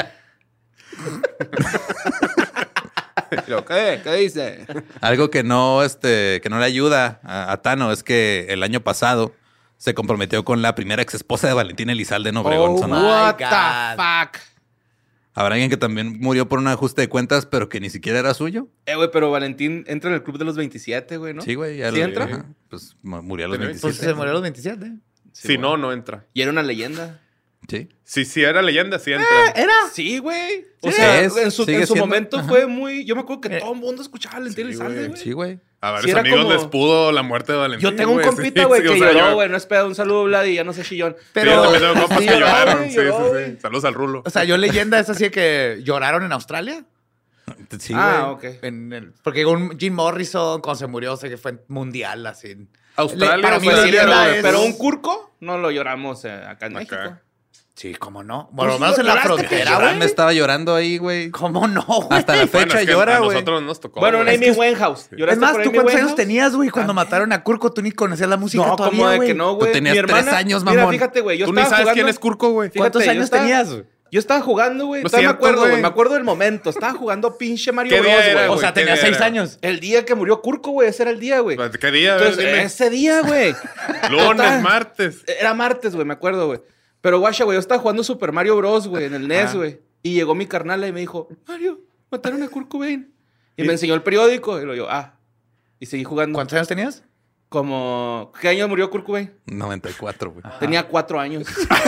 [SPEAKER 6] ¿Pero qué? ¿Qué dice?
[SPEAKER 7] Algo que no, este, que no le ayuda a, a Tano es que el año pasado se comprometió con la primera ex esposa de Valentín Elizalde en Obregón,
[SPEAKER 5] Oh,
[SPEAKER 7] Sonora.
[SPEAKER 5] my
[SPEAKER 6] What
[SPEAKER 5] God.
[SPEAKER 6] the fuck?
[SPEAKER 7] Habrá alguien que también murió por un ajuste de cuentas, pero que ni siquiera era suyo.
[SPEAKER 6] Eh, güey, pero Valentín entra en el club de los veintisiete, güey, ¿no?
[SPEAKER 7] Sí, güey. ya
[SPEAKER 6] ¿Sí
[SPEAKER 7] lo-
[SPEAKER 6] entra?
[SPEAKER 7] ajá, Pues mu- murió a los
[SPEAKER 10] Tenía
[SPEAKER 5] Pues
[SPEAKER 7] veintisiete.
[SPEAKER 5] se murió a los veintisiete.
[SPEAKER 10] Si
[SPEAKER 6] güey.
[SPEAKER 10] no, no entra.
[SPEAKER 6] Y era una leyenda.
[SPEAKER 7] Sí.
[SPEAKER 10] Si sí era leyenda, sí entra.
[SPEAKER 5] ¿Era?
[SPEAKER 6] Sí, güey. O
[SPEAKER 7] Sí,
[SPEAKER 6] sea,
[SPEAKER 7] es,
[SPEAKER 6] en su,
[SPEAKER 7] sigue
[SPEAKER 6] en su
[SPEAKER 7] siendo.
[SPEAKER 6] momento
[SPEAKER 7] Ajá.
[SPEAKER 6] fue muy... Yo me acuerdo que
[SPEAKER 5] Eh,
[SPEAKER 6] todo el mundo escuchaba a Valentín
[SPEAKER 10] sí,
[SPEAKER 6] Elizalde,
[SPEAKER 10] güey.
[SPEAKER 6] güey.
[SPEAKER 7] Sí, güey.
[SPEAKER 10] A varios
[SPEAKER 6] Sí, era
[SPEAKER 10] amigos
[SPEAKER 6] como-
[SPEAKER 10] les pudo la muerte de Valentín.
[SPEAKER 6] Yo tengo un
[SPEAKER 10] güey.
[SPEAKER 6] compita,
[SPEAKER 10] Sí,
[SPEAKER 6] güey,
[SPEAKER 10] sí, o
[SPEAKER 6] que
[SPEAKER 10] sea,
[SPEAKER 6] lloró,
[SPEAKER 10] yo-
[SPEAKER 6] güey. No es pedo, un saludo, Vlad, y ya no sé chillón.
[SPEAKER 10] Pero yo también tengo compas
[SPEAKER 6] Sí,
[SPEAKER 10] que
[SPEAKER 6] lloró,
[SPEAKER 10] lloraron.
[SPEAKER 6] güey,
[SPEAKER 10] Sí,
[SPEAKER 6] lloró,
[SPEAKER 10] sí, sí.
[SPEAKER 6] güey.
[SPEAKER 10] Saludos al Rulo.
[SPEAKER 5] O sea, yo leyenda es así de que lloraron en Australia.
[SPEAKER 7] Sí,
[SPEAKER 6] Ah,
[SPEAKER 7] güey.
[SPEAKER 6] ok.
[SPEAKER 5] En el- porque un Jim Morrison, cuando se murió, sé que fue mundial, así.
[SPEAKER 10] Australia,
[SPEAKER 5] Le- para mí
[SPEAKER 10] Australia,
[SPEAKER 5] leyenda
[SPEAKER 10] güey,
[SPEAKER 5] es-
[SPEAKER 6] Pero un curco no lo lloramos eh, acá en
[SPEAKER 10] Acá.
[SPEAKER 6] México.
[SPEAKER 5] Sí, ¿cómo no? Por lo menos en la frontera, güey.
[SPEAKER 7] Me estaba llorando ahí, güey.
[SPEAKER 5] ¿Cómo no, güey?
[SPEAKER 7] Hasta la fecha
[SPEAKER 10] Bueno, es que
[SPEAKER 7] llora,
[SPEAKER 10] a
[SPEAKER 7] güey.
[SPEAKER 10] nosotros nos tocó.
[SPEAKER 6] Bueno,
[SPEAKER 10] güey.
[SPEAKER 6] Amy Winehouse.
[SPEAKER 5] Es más, ¿tú cuántos años tenías, güey, cuando mataron a Kurko? Tú ni conocías la música
[SPEAKER 6] No,
[SPEAKER 5] todavía,
[SPEAKER 6] como de
[SPEAKER 5] güey.
[SPEAKER 6] que no, güey.
[SPEAKER 7] Tú tenías
[SPEAKER 6] Mi
[SPEAKER 7] tres
[SPEAKER 6] hermana-
[SPEAKER 7] años,
[SPEAKER 6] Mira,
[SPEAKER 7] mamón.
[SPEAKER 6] fíjate, güey. Yo
[SPEAKER 10] Tú ni
[SPEAKER 6] estaba
[SPEAKER 10] sabes
[SPEAKER 6] jugando...
[SPEAKER 10] quién es Kurko, güey.
[SPEAKER 6] Fíjate,
[SPEAKER 5] ¿Cuántos
[SPEAKER 6] yo
[SPEAKER 5] años
[SPEAKER 6] estaba-
[SPEAKER 5] tenías?
[SPEAKER 6] Yo estaba jugando, güey.
[SPEAKER 10] No es
[SPEAKER 6] Todavía me
[SPEAKER 10] cierto,
[SPEAKER 6] acuerdo, güey.
[SPEAKER 10] güey.
[SPEAKER 6] Me acuerdo del momento. Estaba jugando pinche Mario
[SPEAKER 10] ¿Qué
[SPEAKER 6] Bros,
[SPEAKER 10] día era,
[SPEAKER 6] güey.
[SPEAKER 5] O
[SPEAKER 10] güey?
[SPEAKER 5] sea,
[SPEAKER 10] ¿Qué
[SPEAKER 5] tenías
[SPEAKER 10] día
[SPEAKER 5] seis
[SPEAKER 10] era?
[SPEAKER 5] años.
[SPEAKER 6] El día que murió Kurko, güey. Ese era el día, güey.
[SPEAKER 10] ¿Qué día? A ver,
[SPEAKER 6] Entonces,
[SPEAKER 10] dime.
[SPEAKER 6] ese día, güey.
[SPEAKER 10] Lunes, martes.
[SPEAKER 6] Era martes, güey, me acuerdo, güey. Pero, guacha, güey, yo estaba jugando Super Mario Bros, güey, en el N E S, güey. Y llegó mi carnala y me dijo, Mario, mataron a Kurt Cobain. Y me enseñó el periódico. Y lo yo, ah. Y seguí jugando.
[SPEAKER 5] ¿Cuántos años tenías?
[SPEAKER 6] Como... ¿Qué año murió Kurt Cobain?
[SPEAKER 7] noventa y cuatro, güey.
[SPEAKER 6] Tenía cuatro años.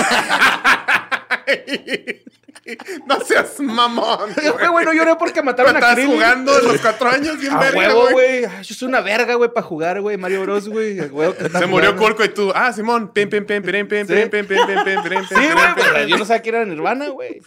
[SPEAKER 10] No seas mamón.
[SPEAKER 6] Qué bueno, lloré porque mataron a
[SPEAKER 10] Estás
[SPEAKER 6] Krillin.
[SPEAKER 10] jugando a los cuatro años bien
[SPEAKER 6] A
[SPEAKER 10] verga,
[SPEAKER 6] huevo,
[SPEAKER 10] güey.
[SPEAKER 6] güey. Ay, yo soy una verga, güey, para jugar, güey. Mario Bros, güey. A huevo que está
[SPEAKER 10] Se murió
[SPEAKER 6] jugando.
[SPEAKER 10] Kurko y tú, ah, Simón, pim, pim, pim, pim, pim,
[SPEAKER 6] Sí.
[SPEAKER 10] pim, pim, pim, pim, pim, pim,
[SPEAKER 6] Sí, güey, pero yo no sabía que era Nirvana, güey.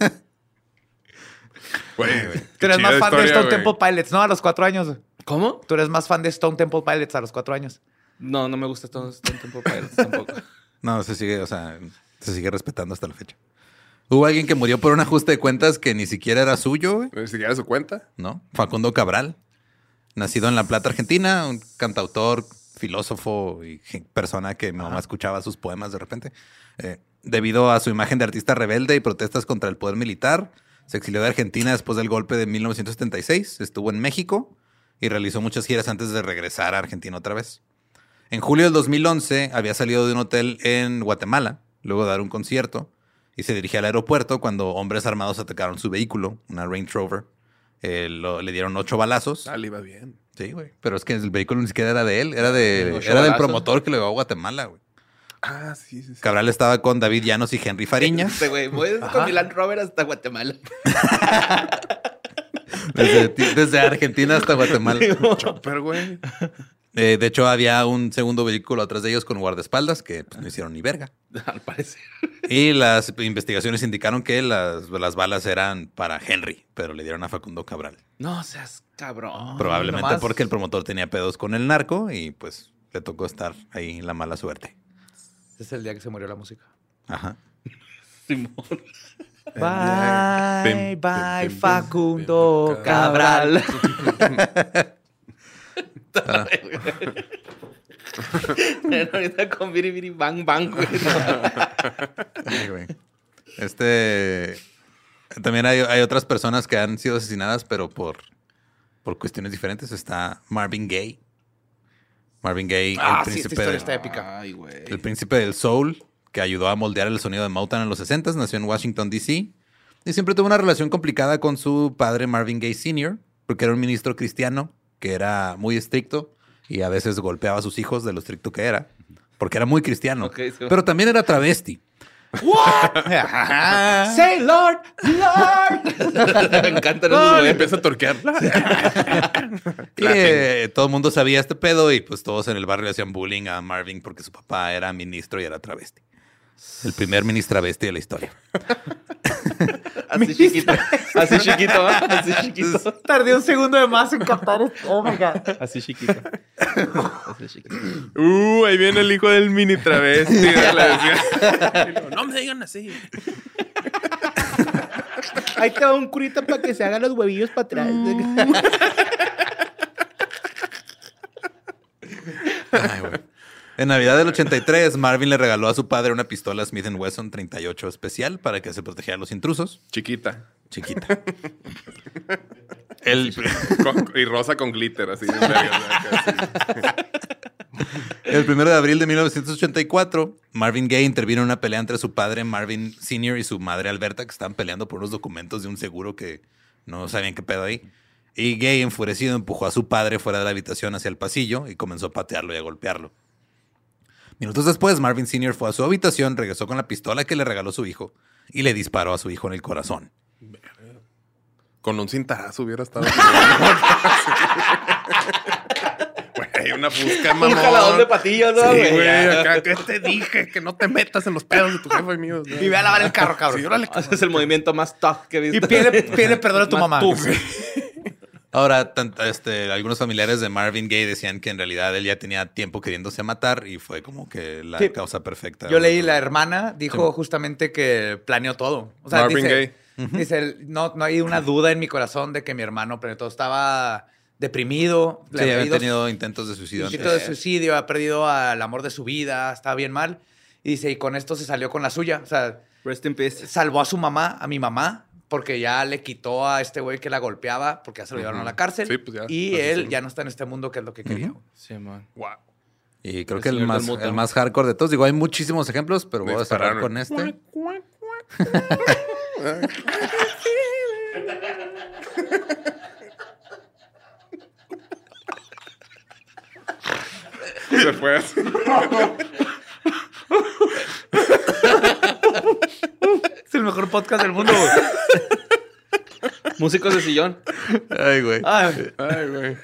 [SPEAKER 10] Güey,
[SPEAKER 5] Tú eres más fan de Stone Temple Pilots, ¿no? A los cuatro años.
[SPEAKER 6] ¿Cómo?
[SPEAKER 5] Tú eres más fan de Stone Temple Pilots a los cuatro años.
[SPEAKER 6] No, no me gusta Stone Temple Pilots tampoco.
[SPEAKER 7] No, se sigue, o sea, se sigue respetando hasta la fecha. Hubo alguien que murió por un ajuste de cuentas que ni siquiera era suyo, güey.
[SPEAKER 10] Ni siquiera su cuenta.
[SPEAKER 7] ¿No? Facundo Cabral, nacido en La Plata, Argentina, un cantautor, filósofo y persona que mi mamá escuchaba sus poemas de repente. Eh, debido a su imagen de artista rebelde y protestas contra el poder militar, se exilió de Argentina después del golpe de mil novecientos setenta y seis, estuvo en México y realizó muchas giras antes de regresar a Argentina otra vez. En julio del dos mil once había salido de un hotel en Guatemala, luego de dar un concierto, y se dirigía al aeropuerto cuando hombres armados atacaron su vehículo, una Range Rover. Eh, lo- le dieron ocho balazos.
[SPEAKER 10] Ah, le iba bien.
[SPEAKER 7] Sí, güey. Pero es que el vehículo ni siquiera era de él, era, de,
[SPEAKER 6] Ocho
[SPEAKER 7] era del
[SPEAKER 6] balazos.
[SPEAKER 7] promotor que lo llevó a Guatemala, güey.
[SPEAKER 10] Ah, sí, sí, sí.
[SPEAKER 7] Cabral estaba con David Llanos y Henry Fariñas.
[SPEAKER 6] Este, güey, voy con mi Land Rover hasta Guatemala.
[SPEAKER 7] Desde, desde Argentina hasta Guatemala.
[SPEAKER 10] Chopper, güey.
[SPEAKER 7] Eh, de hecho, había un segundo vehículo atrás de ellos con guardaespaldas que pues, no hicieron ni verga.
[SPEAKER 6] Al parecer.
[SPEAKER 7] Y las investigaciones indicaron que las, las balas eran para Henry, pero le dieron a Facundo Cabral.
[SPEAKER 6] No seas cabrón.
[SPEAKER 7] Probablemente
[SPEAKER 5] nomás.
[SPEAKER 7] porque el promotor tenía pedos con el narco y pues le tocó estar ahí en la mala suerte.
[SPEAKER 5] Ese es el día que se murió la música.
[SPEAKER 7] Ajá.
[SPEAKER 6] Simón.
[SPEAKER 5] Bye,
[SPEAKER 10] Pim,
[SPEAKER 5] bye,
[SPEAKER 10] pim, pim,
[SPEAKER 5] Facundo
[SPEAKER 10] pim,
[SPEAKER 5] Cabral.
[SPEAKER 6] Ahorita con Biri Biri Bang Bang, güey.
[SPEAKER 7] Sí, güey. Este. También hay, hay otras personas que han sido asesinadas, pero por, por cuestiones diferentes. Está Marvin Gaye. Marvin Gaye,
[SPEAKER 5] Ah,
[SPEAKER 7] el
[SPEAKER 5] sí, esta
[SPEAKER 7] príncipe,
[SPEAKER 5] historia
[SPEAKER 7] del-
[SPEAKER 5] está épica.
[SPEAKER 6] Ay, güey.
[SPEAKER 7] el príncipe del soul, que ayudó a moldear el sonido de Motown en los sesentas, nació en Washington, D C y siempre tuvo una relación complicada con su padre Marvin Gaye senior, porque era un ministro cristiano que era muy estricto y a veces golpeaba a sus hijos de lo estricto que era, porque era muy cristiano,
[SPEAKER 6] Ok, sí.
[SPEAKER 7] pero también era travesti.
[SPEAKER 5] Say Lord, Lord.
[SPEAKER 6] Me encantan
[SPEAKER 10] No,
[SPEAKER 6] esos,
[SPEAKER 10] le
[SPEAKER 6] güey.
[SPEAKER 10] empieza a torquear.
[SPEAKER 7] Y, eh, todo el mundo sabía este pedo y pues todos en el barrio le hacían bullying a Marvin porque su papá era ministro y era travesti. El primer ministravesti de la historia.
[SPEAKER 6] Así chiquito. Así chiquito, ¿ah? Así chiquito.
[SPEAKER 5] Tardé un segundo de más en captar esto. Oh my God.
[SPEAKER 6] Así chiquito. Así chiquito.
[SPEAKER 10] Uh, ahí viene el hijo del mini travesti. Le decía. No me digan así.
[SPEAKER 6] Ahí te va un curita para que se hagan los huevillos para atrás.
[SPEAKER 7] Ay, güey. En Navidad del ochenta y tres, Marvin le regaló a su padre una pistola Smith and Wesson treinta y ocho especial para que se protegiera a los intrusos.
[SPEAKER 10] Chiquita.
[SPEAKER 7] Chiquita. El,
[SPEAKER 10] Con- y rosa con glitter, así. en verga, así.
[SPEAKER 7] el primero de abril de mil novecientos ochenta y cuatro, Marvin Gaye intervino en una pelea entre su padre Marvin senior y su madre Alberta, que estaban peleando por unos documentos de un seguro que no sabían qué pedo ahí. Y Gaye, enfurecido, empujó a su padre fuera de la habitación hacia el pasillo y comenzó a patearlo y a golpearlo. Minutos después, Marvin senior fue a su habitación, regresó con la pistola que le regaló su hijo y le disparó a su hijo en el corazón.
[SPEAKER 10] Con un cintazo hubiera estado. Güey, una fusca, mamón.
[SPEAKER 6] Un jaladón de patillas, ¿no,
[SPEAKER 10] Sí,
[SPEAKER 6] güey?
[SPEAKER 10] güey.
[SPEAKER 6] Ya.
[SPEAKER 10] Acá, ¿qué te dije? Que no te metas en los pedos de tu jefe y míos.
[SPEAKER 5] Y ve a lavar el carro, cabrón.
[SPEAKER 10] Sí, órale.
[SPEAKER 6] Ese es el movimiento más tough que he visto.
[SPEAKER 5] Y pídele, pídele perdón a tu
[SPEAKER 6] Más
[SPEAKER 5] mamá.
[SPEAKER 6] tough.
[SPEAKER 7] Ahora, tant- este, algunos familiares de Marvin Gaye decían que en realidad él ya tenía tiempo queriéndose matar y fue como que la
[SPEAKER 5] Sí.
[SPEAKER 7] causa perfecta.
[SPEAKER 5] Yo leí, la hermana dijo
[SPEAKER 7] Sí.
[SPEAKER 5] justamente que planeó todo. O sea,
[SPEAKER 10] Marvin
[SPEAKER 5] dice,
[SPEAKER 10] Gaye.
[SPEAKER 5] dice él, no, no hay una duda en mi corazón de que mi hermano planeó todo. Estaba deprimido.
[SPEAKER 7] Sí,
[SPEAKER 5] le había
[SPEAKER 7] habían
[SPEAKER 5] ido
[SPEAKER 7] tenido intentos de suicidio antes.
[SPEAKER 5] intento de suicidio, ha perdido al amor de su vida, estaba bien mal. Y dice, y con esto se salió con la suya. O sea,
[SPEAKER 6] Rest in peace.
[SPEAKER 5] salvó a su mamá, a mi mamá, porque ya le quitó a este güey que la golpeaba, porque ya se lo llevaron a la cárcel.
[SPEAKER 10] Sí, pues ya,
[SPEAKER 5] y
[SPEAKER 10] así
[SPEAKER 5] él
[SPEAKER 10] son.
[SPEAKER 5] ya no está en este mundo, que es lo que quería.
[SPEAKER 7] Ujú.
[SPEAKER 6] Sí, man.
[SPEAKER 10] Wow.
[SPEAKER 7] Y creo
[SPEAKER 6] El
[SPEAKER 7] que el
[SPEAKER 6] señor
[SPEAKER 7] más,
[SPEAKER 6] del Mutano.
[SPEAKER 7] el más hardcore de todos. Digo, hay muchísimos ejemplos, pero voy a cerrar
[SPEAKER 10] Dispararon.
[SPEAKER 7] con este.
[SPEAKER 10] Se fue así.
[SPEAKER 5] Es el mejor podcast del mundo, güey.
[SPEAKER 6] Músicos de sillón.
[SPEAKER 7] Ay, güey.
[SPEAKER 5] Ay,
[SPEAKER 10] Ay, güey.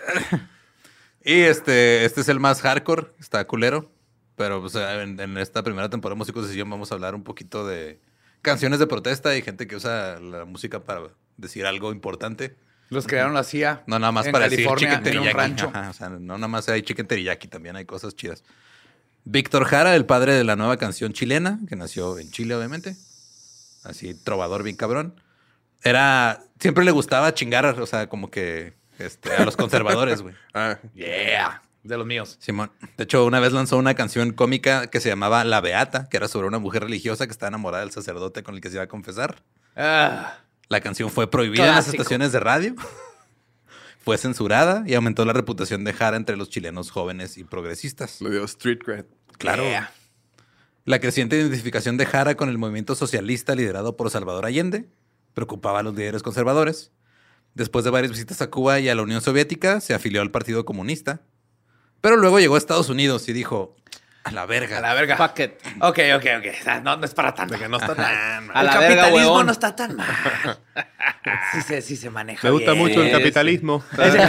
[SPEAKER 7] Y este, este es el más hardcore, está culero. Pero pues, en, en esta primera temporada de Músicos de Sillón vamos a hablar un poquito de canciones de protesta y gente que usa la música para decir algo importante.
[SPEAKER 5] los crearon la C I A.
[SPEAKER 7] No nada más
[SPEAKER 5] en
[SPEAKER 7] para decir
[SPEAKER 5] California,
[SPEAKER 7] chicken
[SPEAKER 5] en un
[SPEAKER 7] teriyaki.
[SPEAKER 5] rancho.
[SPEAKER 7] Ajá, o sea, no nada más hay chicken teriyaki, también hay cosas chidas. Víctor Jara, el padre de la nueva canción chilena, que nació en Chile, obviamente. Así, trovador bien cabrón. Era... Siempre le gustaba chingar, o sea, como que... Este, a los conservadores, güey.
[SPEAKER 10] Ah,
[SPEAKER 5] Yeah. De los míos.
[SPEAKER 7] Simón. De hecho, una vez lanzó una canción cómica que se llamaba La Beata, que era sobre una mujer religiosa que estaba enamorada del sacerdote con el que se iba a confesar.
[SPEAKER 5] Ah,
[SPEAKER 7] La canción fue prohibida en las
[SPEAKER 5] Clásico.
[SPEAKER 7] estaciones de radio. Fue censurada y aumentó la reputación de Jara entre los chilenos jóvenes y progresistas.
[SPEAKER 10] le dio street cred.
[SPEAKER 7] Claro.
[SPEAKER 5] yeah.
[SPEAKER 7] La creciente identificación de Jara con el movimiento socialista liderado por Salvador Allende preocupaba a los líderes conservadores. Después de varias visitas a Cuba y a la Unión Soviética, se afilió al Partido Comunista. Pero luego llegó a Estados Unidos y dijo, a la verga.
[SPEAKER 5] A la verga.
[SPEAKER 6] Fuck it.
[SPEAKER 5] Ok, ok, ok. O sea, No, no es para tanto.
[SPEAKER 10] De que no está tan mal.
[SPEAKER 6] A
[SPEAKER 5] El
[SPEAKER 6] la verga,
[SPEAKER 5] capitalismo
[SPEAKER 6] huevón.
[SPEAKER 5] no está tan mal. Sí se, sí se maneja
[SPEAKER 10] Me gusta
[SPEAKER 5] bien.
[SPEAKER 10] mucho el
[SPEAKER 6] Yes.
[SPEAKER 10] capitalismo.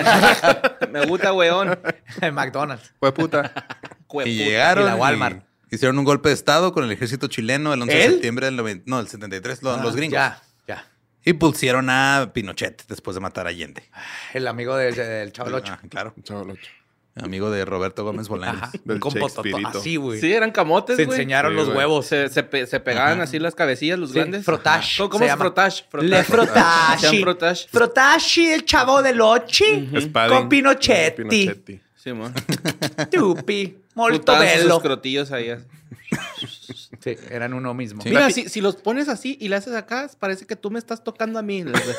[SPEAKER 6] Me gusta, weón.
[SPEAKER 5] El McDonald's.
[SPEAKER 10] Fue puta.
[SPEAKER 6] Hueputa.
[SPEAKER 7] Y llegaron
[SPEAKER 5] Y la Walmart.
[SPEAKER 7] y hicieron un golpe de estado con el ejército chileno el once de
[SPEAKER 5] ¿Él?
[SPEAKER 7] septiembre del noventa, no, el setenta y tres, lo- los
[SPEAKER 5] Ah,
[SPEAKER 7] gringos.
[SPEAKER 5] Ya, ya.
[SPEAKER 7] Y pusieron a Pinochet después de matar a Allende.
[SPEAKER 5] El amigo del, del Chavo del Ocho.
[SPEAKER 7] Ah, claro.
[SPEAKER 10] Chaval ocho.
[SPEAKER 7] Amigo de Roberto Gómez Bolaños.
[SPEAKER 5] Ajá.
[SPEAKER 10] Del
[SPEAKER 5] Un compototo.
[SPEAKER 10] Shakespeareito.
[SPEAKER 5] Así, güey.
[SPEAKER 6] Sí, eran camotes,
[SPEAKER 5] Se
[SPEAKER 6] güey.
[SPEAKER 5] enseñaron
[SPEAKER 10] Sí,
[SPEAKER 5] los
[SPEAKER 10] güey.
[SPEAKER 5] huevos.
[SPEAKER 6] Se, se, pe- se pegaban así las cabecillas, los
[SPEAKER 5] Sí,
[SPEAKER 6] grandes.
[SPEAKER 5] frotage,
[SPEAKER 6] ¿Cómo, cómo
[SPEAKER 5] se
[SPEAKER 6] es
[SPEAKER 5] llama.
[SPEAKER 6] frotage? Frotage.
[SPEAKER 5] Le
[SPEAKER 6] Hacían
[SPEAKER 5] frotashi.
[SPEAKER 6] frotage.
[SPEAKER 5] Frotashi, el Chavo del Ocho.
[SPEAKER 10] Spading.
[SPEAKER 5] Con Pinochetti.
[SPEAKER 10] Pinochetti.
[SPEAKER 6] Sí, man.
[SPEAKER 5] Tupi. Molto
[SPEAKER 6] Frutaban sus
[SPEAKER 5] bello.
[SPEAKER 6] crotillos ahí. así.
[SPEAKER 5] Sí, eran uno mismo.
[SPEAKER 7] Sí.
[SPEAKER 6] Mira, si, si los pones así y le haces acá, parece que tú me estás tocando a mí.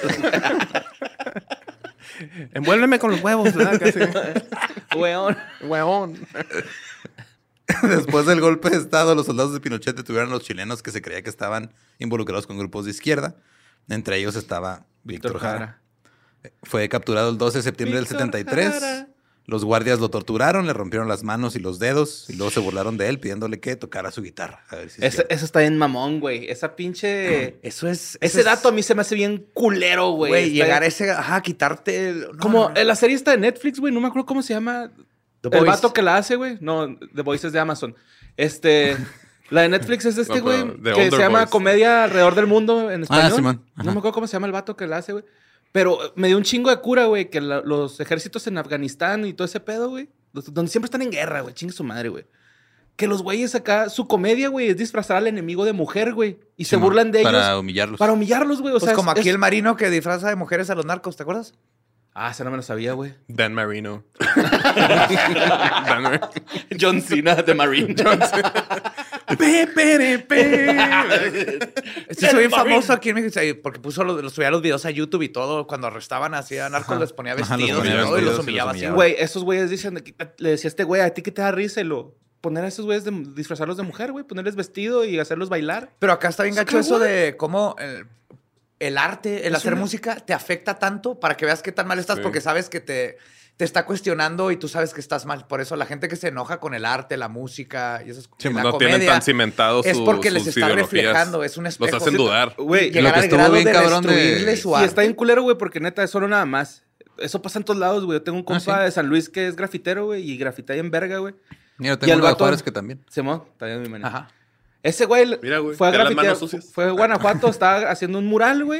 [SPEAKER 10] Envuélveme con los huevos, ¿verdad? Casi.
[SPEAKER 6] Weón.
[SPEAKER 10] Huevón.
[SPEAKER 7] Después del golpe de estado, los soldados de Pinochet detuvieron a los chilenos que se creía que estaban involucrados con grupos de izquierda. Entre ellos estaba Víctor
[SPEAKER 6] Víctor
[SPEAKER 7] Jara.
[SPEAKER 6] Jara.
[SPEAKER 7] Fue capturado el doce de septiembre del
[SPEAKER 6] Víctor
[SPEAKER 7] setenta y tres.
[SPEAKER 6] Jara.
[SPEAKER 7] Los guardias lo torturaron, le rompieron las manos y los dedos y luego se burlaron de él pidiéndole que tocara su guitarra. A ver si es
[SPEAKER 6] Ese-
[SPEAKER 7] cierto.
[SPEAKER 6] eso está bien mamón, güey. Esa pinche...
[SPEAKER 5] Eso es.
[SPEAKER 6] Ese
[SPEAKER 5] eso
[SPEAKER 6] dato a
[SPEAKER 5] es,
[SPEAKER 6] mí se me hace bien culero, güey.
[SPEAKER 5] Güey,
[SPEAKER 6] Está
[SPEAKER 5] llegar a
[SPEAKER 6] bien-
[SPEAKER 5] ese. Ajá, quitarte. el- no,
[SPEAKER 6] Como
[SPEAKER 5] no, no.
[SPEAKER 6] en la serie esta de Netflix, güey. No me acuerdo cómo se llama.
[SPEAKER 5] The
[SPEAKER 6] el
[SPEAKER 5] Boys.
[SPEAKER 6] vato que la hace, güey. No, The Voice es de Amazon. Este... La de Netflix es de este
[SPEAKER 10] No,
[SPEAKER 6] güey
[SPEAKER 10] pero The
[SPEAKER 6] que
[SPEAKER 10] Older
[SPEAKER 6] se llama
[SPEAKER 10] Boys.
[SPEAKER 6] Comedia Alrededor del Mundo en español.
[SPEAKER 7] Simón.
[SPEAKER 6] No
[SPEAKER 7] Ajá.
[SPEAKER 6] me acuerdo cómo se llama el vato que la hace, güey. Pero me dio un chingo de cura, güey, que la- los ejércitos en Afganistán y todo ese pedo, güey, los- donde siempre están en guerra, güey, chingue su madre, güey. Que los güeyes acá, su comedia, güey, es disfrazar al enemigo de mujer, güey. Y se
[SPEAKER 7] Simón,
[SPEAKER 6] burlan de ellos.
[SPEAKER 7] Para humillarlos.
[SPEAKER 6] Para humillarlos, güey. O
[SPEAKER 5] Pues
[SPEAKER 6] sea,
[SPEAKER 5] como
[SPEAKER 6] es-
[SPEAKER 5] aquí
[SPEAKER 6] es-
[SPEAKER 5] el marino que disfraza de mujeres a los narcos, ¿te acuerdas?
[SPEAKER 6] Ah, ese no me lo sabía, güey.
[SPEAKER 10] Dan Marino. Dan Mar-
[SPEAKER 6] John Cena de Marine.
[SPEAKER 10] Pe, pere, pe.
[SPEAKER 5] Este soy bien famoso aquí en México eh, porque puso los, los subía los videos a YouTube y todo. Cuando arrestaban así a narcos, les ponía
[SPEAKER 7] Ajá, los
[SPEAKER 5] vestidos
[SPEAKER 7] ponía
[SPEAKER 5] y todo y
[SPEAKER 7] vestidos y
[SPEAKER 5] los
[SPEAKER 7] los
[SPEAKER 5] humillaba así.
[SPEAKER 7] humillaba.
[SPEAKER 5] güey.
[SPEAKER 6] Güey, esos güeyes dicen, de que- le decía a este güey, a ti que te da risa y lo... Poner a esos güeyes, de, disfrazarlos de mujer, güey. Ponerles vestido y hacerlos bailar.
[SPEAKER 5] Pero acá está bien
[SPEAKER 6] Pues,
[SPEAKER 5] gacho
[SPEAKER 6] ¿qué,
[SPEAKER 5] eso
[SPEAKER 6] güey?
[SPEAKER 5] de cómo el, el arte, el
[SPEAKER 6] Es
[SPEAKER 5] hacer
[SPEAKER 6] una-
[SPEAKER 5] música te afecta tanto para que veas qué tan mal estás
[SPEAKER 10] Sí.
[SPEAKER 5] porque sabes que te, te está cuestionando y tú sabes que estás mal. Por eso la gente que se enoja con el arte, la música y eso es
[SPEAKER 7] Sí,
[SPEAKER 5] la
[SPEAKER 10] No
[SPEAKER 5] comedia,
[SPEAKER 10] tienen tan cimentados
[SPEAKER 5] es
[SPEAKER 10] su-
[SPEAKER 5] porque les
[SPEAKER 10] sus
[SPEAKER 5] está
[SPEAKER 10] ideologías.
[SPEAKER 5] reflejando, es un espejo.
[SPEAKER 10] Los hacen
[SPEAKER 5] Sí,
[SPEAKER 10] dudar.
[SPEAKER 6] Güey,
[SPEAKER 5] Llegar
[SPEAKER 7] que
[SPEAKER 5] al
[SPEAKER 7] estuvo
[SPEAKER 5] grado
[SPEAKER 7] bien
[SPEAKER 5] de
[SPEAKER 7] cabrón de-
[SPEAKER 5] destruirle su
[SPEAKER 6] Y
[SPEAKER 5] arte.
[SPEAKER 6] está bien culero, güey, porque neta, eso no nada más. Eso pasa en todos lados, güey. Yo tengo un compa
[SPEAKER 7] sí.
[SPEAKER 6] de San Luis que es grafitero, güey, y grafita ahí en verga, güey.
[SPEAKER 7] Mira,
[SPEAKER 6] Y
[SPEAKER 7] tengo
[SPEAKER 6] el
[SPEAKER 7] uno de
[SPEAKER 6] vato-
[SPEAKER 7] Juárez que también.
[SPEAKER 6] Simón, también mi manera.
[SPEAKER 5] Ajá.
[SPEAKER 6] Ese güey
[SPEAKER 10] Mira, güey,
[SPEAKER 6] fue a
[SPEAKER 10] te dan las
[SPEAKER 6] grafitear.
[SPEAKER 10] manos sucias.
[SPEAKER 6] Fue a Guanajuato, estaba haciendo un mural, güey.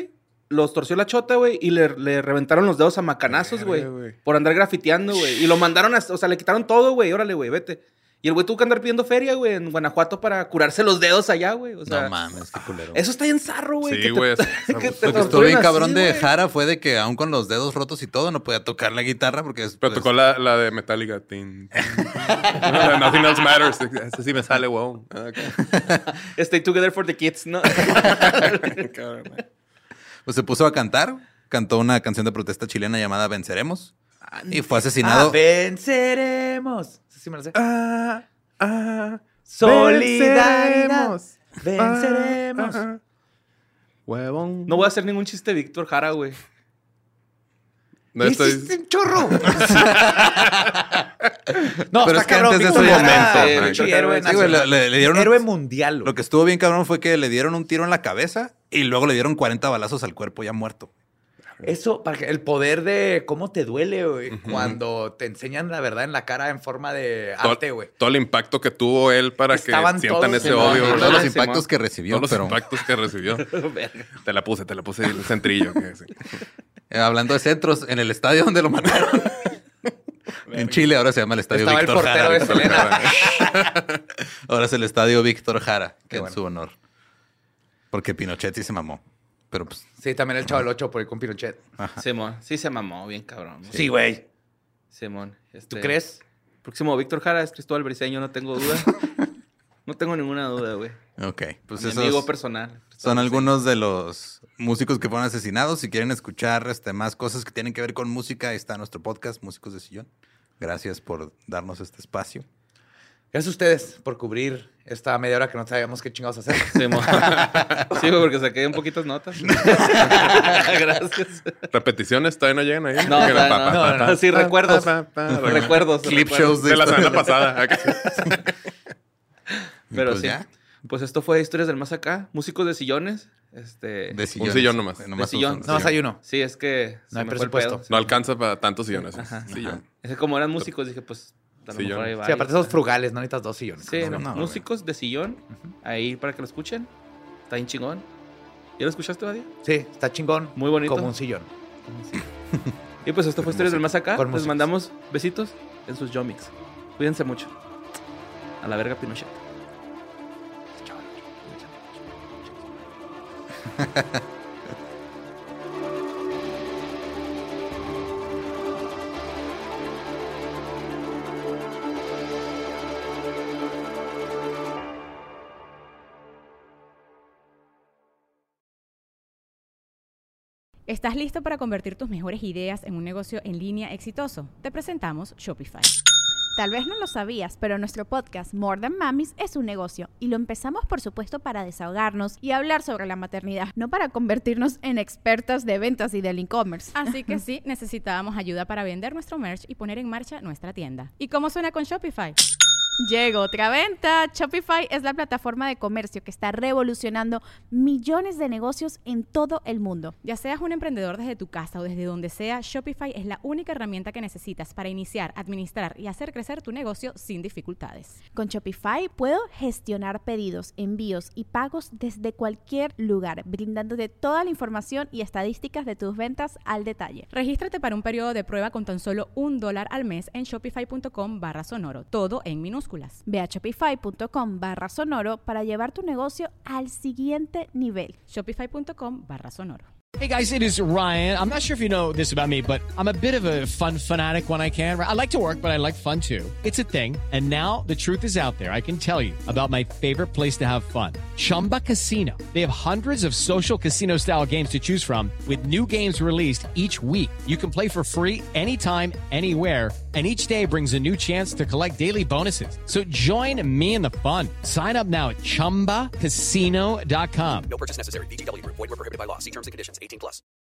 [SPEAKER 6] los torció la chota, güey, y le, le reventaron los dedos a macanazos, güey. Por andar grafiteando, güey. Y lo mandaron a... O sea, le quitaron todo, güey. Órale, güey, vete. Y el güey tuvo que andar pidiendo feria, güey, en Guanajuato para curarse los dedos allá, güey. O sea,
[SPEAKER 7] no mames, qué culero.
[SPEAKER 6] Eso está bien zarro, güey.
[SPEAKER 10] Sí, güey.
[SPEAKER 7] Lo que estuvo bien cabrón de Jara fue de que aún con los dedos rotos y todo, no podía tocar la guitarra porque...
[SPEAKER 10] Pero
[SPEAKER 7] pues,
[SPEAKER 10] tocó la, la de Metallica. Tin, tin. Nothing else matters. Ese sí me sale, wow.
[SPEAKER 6] Stay together for the kids, ¿no?
[SPEAKER 7] Pues se puso a cantar. Cantó una canción de protesta chilena llamada Venceremos. Y fue asesinado.
[SPEAKER 5] Ah, venceremos. Sí me lo sé.
[SPEAKER 10] Ah, ah,
[SPEAKER 5] Solidaridad. Venceremos.
[SPEAKER 10] Ah, ah, huevón.
[SPEAKER 6] No voy a hacer ningún chiste de Víctor Jara, güey.
[SPEAKER 10] No estoy...
[SPEAKER 5] ¡Hiciste un chorro! No,
[SPEAKER 7] pero
[SPEAKER 5] está
[SPEAKER 7] es que
[SPEAKER 5] cabrón,
[SPEAKER 7] antes de
[SPEAKER 5] Víctor
[SPEAKER 7] eso ya-
[SPEAKER 5] Jara,
[SPEAKER 6] Sí,
[SPEAKER 5] pinche
[SPEAKER 6] Víctor
[SPEAKER 5] héroe
[SPEAKER 6] Jara,
[SPEAKER 7] Sí, güey,
[SPEAKER 5] nacional.
[SPEAKER 7] le, le- le dieron
[SPEAKER 5] Héroe
[SPEAKER 7] un-
[SPEAKER 5] mundial. güey.
[SPEAKER 7] Lo que estuvo bien cabrón fue que le dieron un tiro en la cabeza y luego le dieron cuarenta balazos al cuerpo ya muerto.
[SPEAKER 5] Eso, para que el poder de cómo te duele, güey, cuando te enseñan la verdad en la cara en forma de
[SPEAKER 10] todo,
[SPEAKER 5] arte, güey.
[SPEAKER 10] todo el impacto que tuvo él para
[SPEAKER 5] Estaban
[SPEAKER 10] que sientan
[SPEAKER 5] todos
[SPEAKER 10] ese
[SPEAKER 5] en-
[SPEAKER 10] odio.
[SPEAKER 7] Y
[SPEAKER 10] ¿verdad?
[SPEAKER 7] todos los
[SPEAKER 6] Sí,
[SPEAKER 7] impactos
[SPEAKER 6] mo.
[SPEAKER 7] que recibió,
[SPEAKER 10] Todos los
[SPEAKER 7] pero
[SPEAKER 10] impactos que recibió. Te la puse, te la puse el centrillo. que sí.
[SPEAKER 7] eh, hablando de centros, en el estadio donde lo mataron. En Chile ahora se llama el estadio
[SPEAKER 5] Estaba el
[SPEAKER 7] Víctor
[SPEAKER 5] portero
[SPEAKER 7] Jara.
[SPEAKER 5] de Selena.
[SPEAKER 7] Ahora es el estadio Víctor Jara,
[SPEAKER 5] Qué
[SPEAKER 7] en
[SPEAKER 5] bueno.
[SPEAKER 7] su honor. Porque Pinochet sí se mamó. Pero pues,
[SPEAKER 5] Sí, también el Chavo del Ocho por ir con Pinochet.
[SPEAKER 6] Simón. Sí se mamó bien, cabrón. güey.
[SPEAKER 5] Sí, güey.
[SPEAKER 6] Simón.
[SPEAKER 5] ¿Tú
[SPEAKER 6] este,
[SPEAKER 5] crees?
[SPEAKER 6] Próximo Víctor Jara es Cristóbal Briseño, no tengo duda. No tengo ninguna duda, güey.
[SPEAKER 7] ok. Pues
[SPEAKER 6] Mi
[SPEAKER 7] esos
[SPEAKER 6] amigo personal.
[SPEAKER 7] son
[SPEAKER 6] Cristóbal
[SPEAKER 7] algunos de los músicos que fueron asesinados. Si quieren escuchar este, más cosas que tienen que ver con música, ahí está nuestro podcast, Músicos de Sillón. Gracias por darnos este espacio.
[SPEAKER 5] Gracias a ustedes por cubrir esta media hora que no sabíamos qué chingados hacer.
[SPEAKER 6] Briseño. Simón. Sí, güey, porque saqué un poquitas notas. Gracias.
[SPEAKER 10] Repeticiones todavía no llegan ahí.
[SPEAKER 6] No,
[SPEAKER 10] Que era
[SPEAKER 6] no,
[SPEAKER 10] pa, pa,
[SPEAKER 6] no,
[SPEAKER 10] pa,
[SPEAKER 6] no,
[SPEAKER 10] pa,
[SPEAKER 6] sí,
[SPEAKER 10] pa,
[SPEAKER 6] recuerdos.
[SPEAKER 10] pa, pa, pa,
[SPEAKER 6] Recuerdos.
[SPEAKER 7] Clip
[SPEAKER 6] recuerdos.
[SPEAKER 7] shows de,
[SPEAKER 10] De la
[SPEAKER 7] historia.
[SPEAKER 10] semana pasada. Acá.
[SPEAKER 6] Pero
[SPEAKER 7] pues
[SPEAKER 6] sí.
[SPEAKER 7] ya.
[SPEAKER 6] Pues esto fue Historias del Más Acá. Músicos de sillones. Este...
[SPEAKER 7] De sillones.
[SPEAKER 10] sillón nomás.
[SPEAKER 7] Eh,
[SPEAKER 6] De sillón.
[SPEAKER 7] usan
[SPEAKER 5] No más hay uno.
[SPEAKER 6] Sí, es que...
[SPEAKER 5] No hay
[SPEAKER 6] se me fue el
[SPEAKER 5] presupuesto.
[SPEAKER 6] pedo.
[SPEAKER 10] No alcanza para tantos sillones.
[SPEAKER 6] Ajá.
[SPEAKER 10] Sillón.
[SPEAKER 6] Es que como eran músicos, dije, pues... A lo
[SPEAKER 10] Sillón.
[SPEAKER 6] mejor ahí va.
[SPEAKER 5] Sí, aparte somos frugales, no necesitas dos sillones.
[SPEAKER 6] Sí,
[SPEAKER 7] No,
[SPEAKER 6] no,
[SPEAKER 7] no,
[SPEAKER 6] músicos de sillón. Ahí para que lo escuchen. Está bien chingón. ¿Ya lo escuchaste, Badia?
[SPEAKER 5] Sí, está chingón.
[SPEAKER 6] Muy bonito.
[SPEAKER 5] Como un sillón.
[SPEAKER 6] Y pues esto fue Historias del Más Acá.
[SPEAKER 5] Con
[SPEAKER 6] Les
[SPEAKER 5] músicos.
[SPEAKER 6] mandamos besitos en sus Yomix. Cuídense mucho. A la verga, Pinochet.
[SPEAKER 1] ¿Estás listo para convertir tus mejores ideas en un negocio en línea exitoso? Te presentamos Shopify.
[SPEAKER 2] Tal vez no lo sabías, pero nuestro podcast More Than Mamis es un negocio y lo empezamos por supuesto para desahogarnos y hablar sobre la maternidad, no para convertirnos en expertas de ventas y del e-commerce.
[SPEAKER 1] Así que sí, necesitábamos ayuda para vender nuestro merch y poner en marcha nuestra tienda. ¿Y cómo suena con Shopify?
[SPEAKER 2] Llegó otra venta. Shopify es la plataforma de comercio que está revolucionando millones de negocios en todo el mundo.
[SPEAKER 1] Ya seas un emprendedor desde tu casa o desde donde sea, Shopify es la única herramienta que necesitas para iniciar, administrar y hacer crecer tu negocio sin dificultades.
[SPEAKER 2] Con Shopify puedo gestionar pedidos, envíos y pagos desde cualquier lugar, brindándote toda la información y estadísticas de tus ventas al detalle.
[SPEAKER 1] Regístrate para un periodo de prueba con tan solo un dólar al mes en shopify.com barra sonoro, todo en minúsculas.
[SPEAKER 2] Ve a shopify.com barra sonoro para llevar tu negocio al siguiente nivel.
[SPEAKER 1] Shopify.com barra sonoro.
[SPEAKER 11] Hey guys, it is Ryan. I'm not sure if you know this about me, but I'm a bit of a fun fanatic when I can. I like to work, but I like fun too. It's a thing. And now the truth is out there. I can tell you about my favorite place to have fun. Chumba Casino. They have hundreds of social casino style games to choose from with new games released each week. You can play for free anytime, anywhere. And each day brings a new chance to collect daily bonuses. So join me in the fun. Sign up now at chumba casino dot com.
[SPEAKER 12] No purchase necessary. V G W Group. Void where prohibited by law. See terms and conditions. eighteen plus.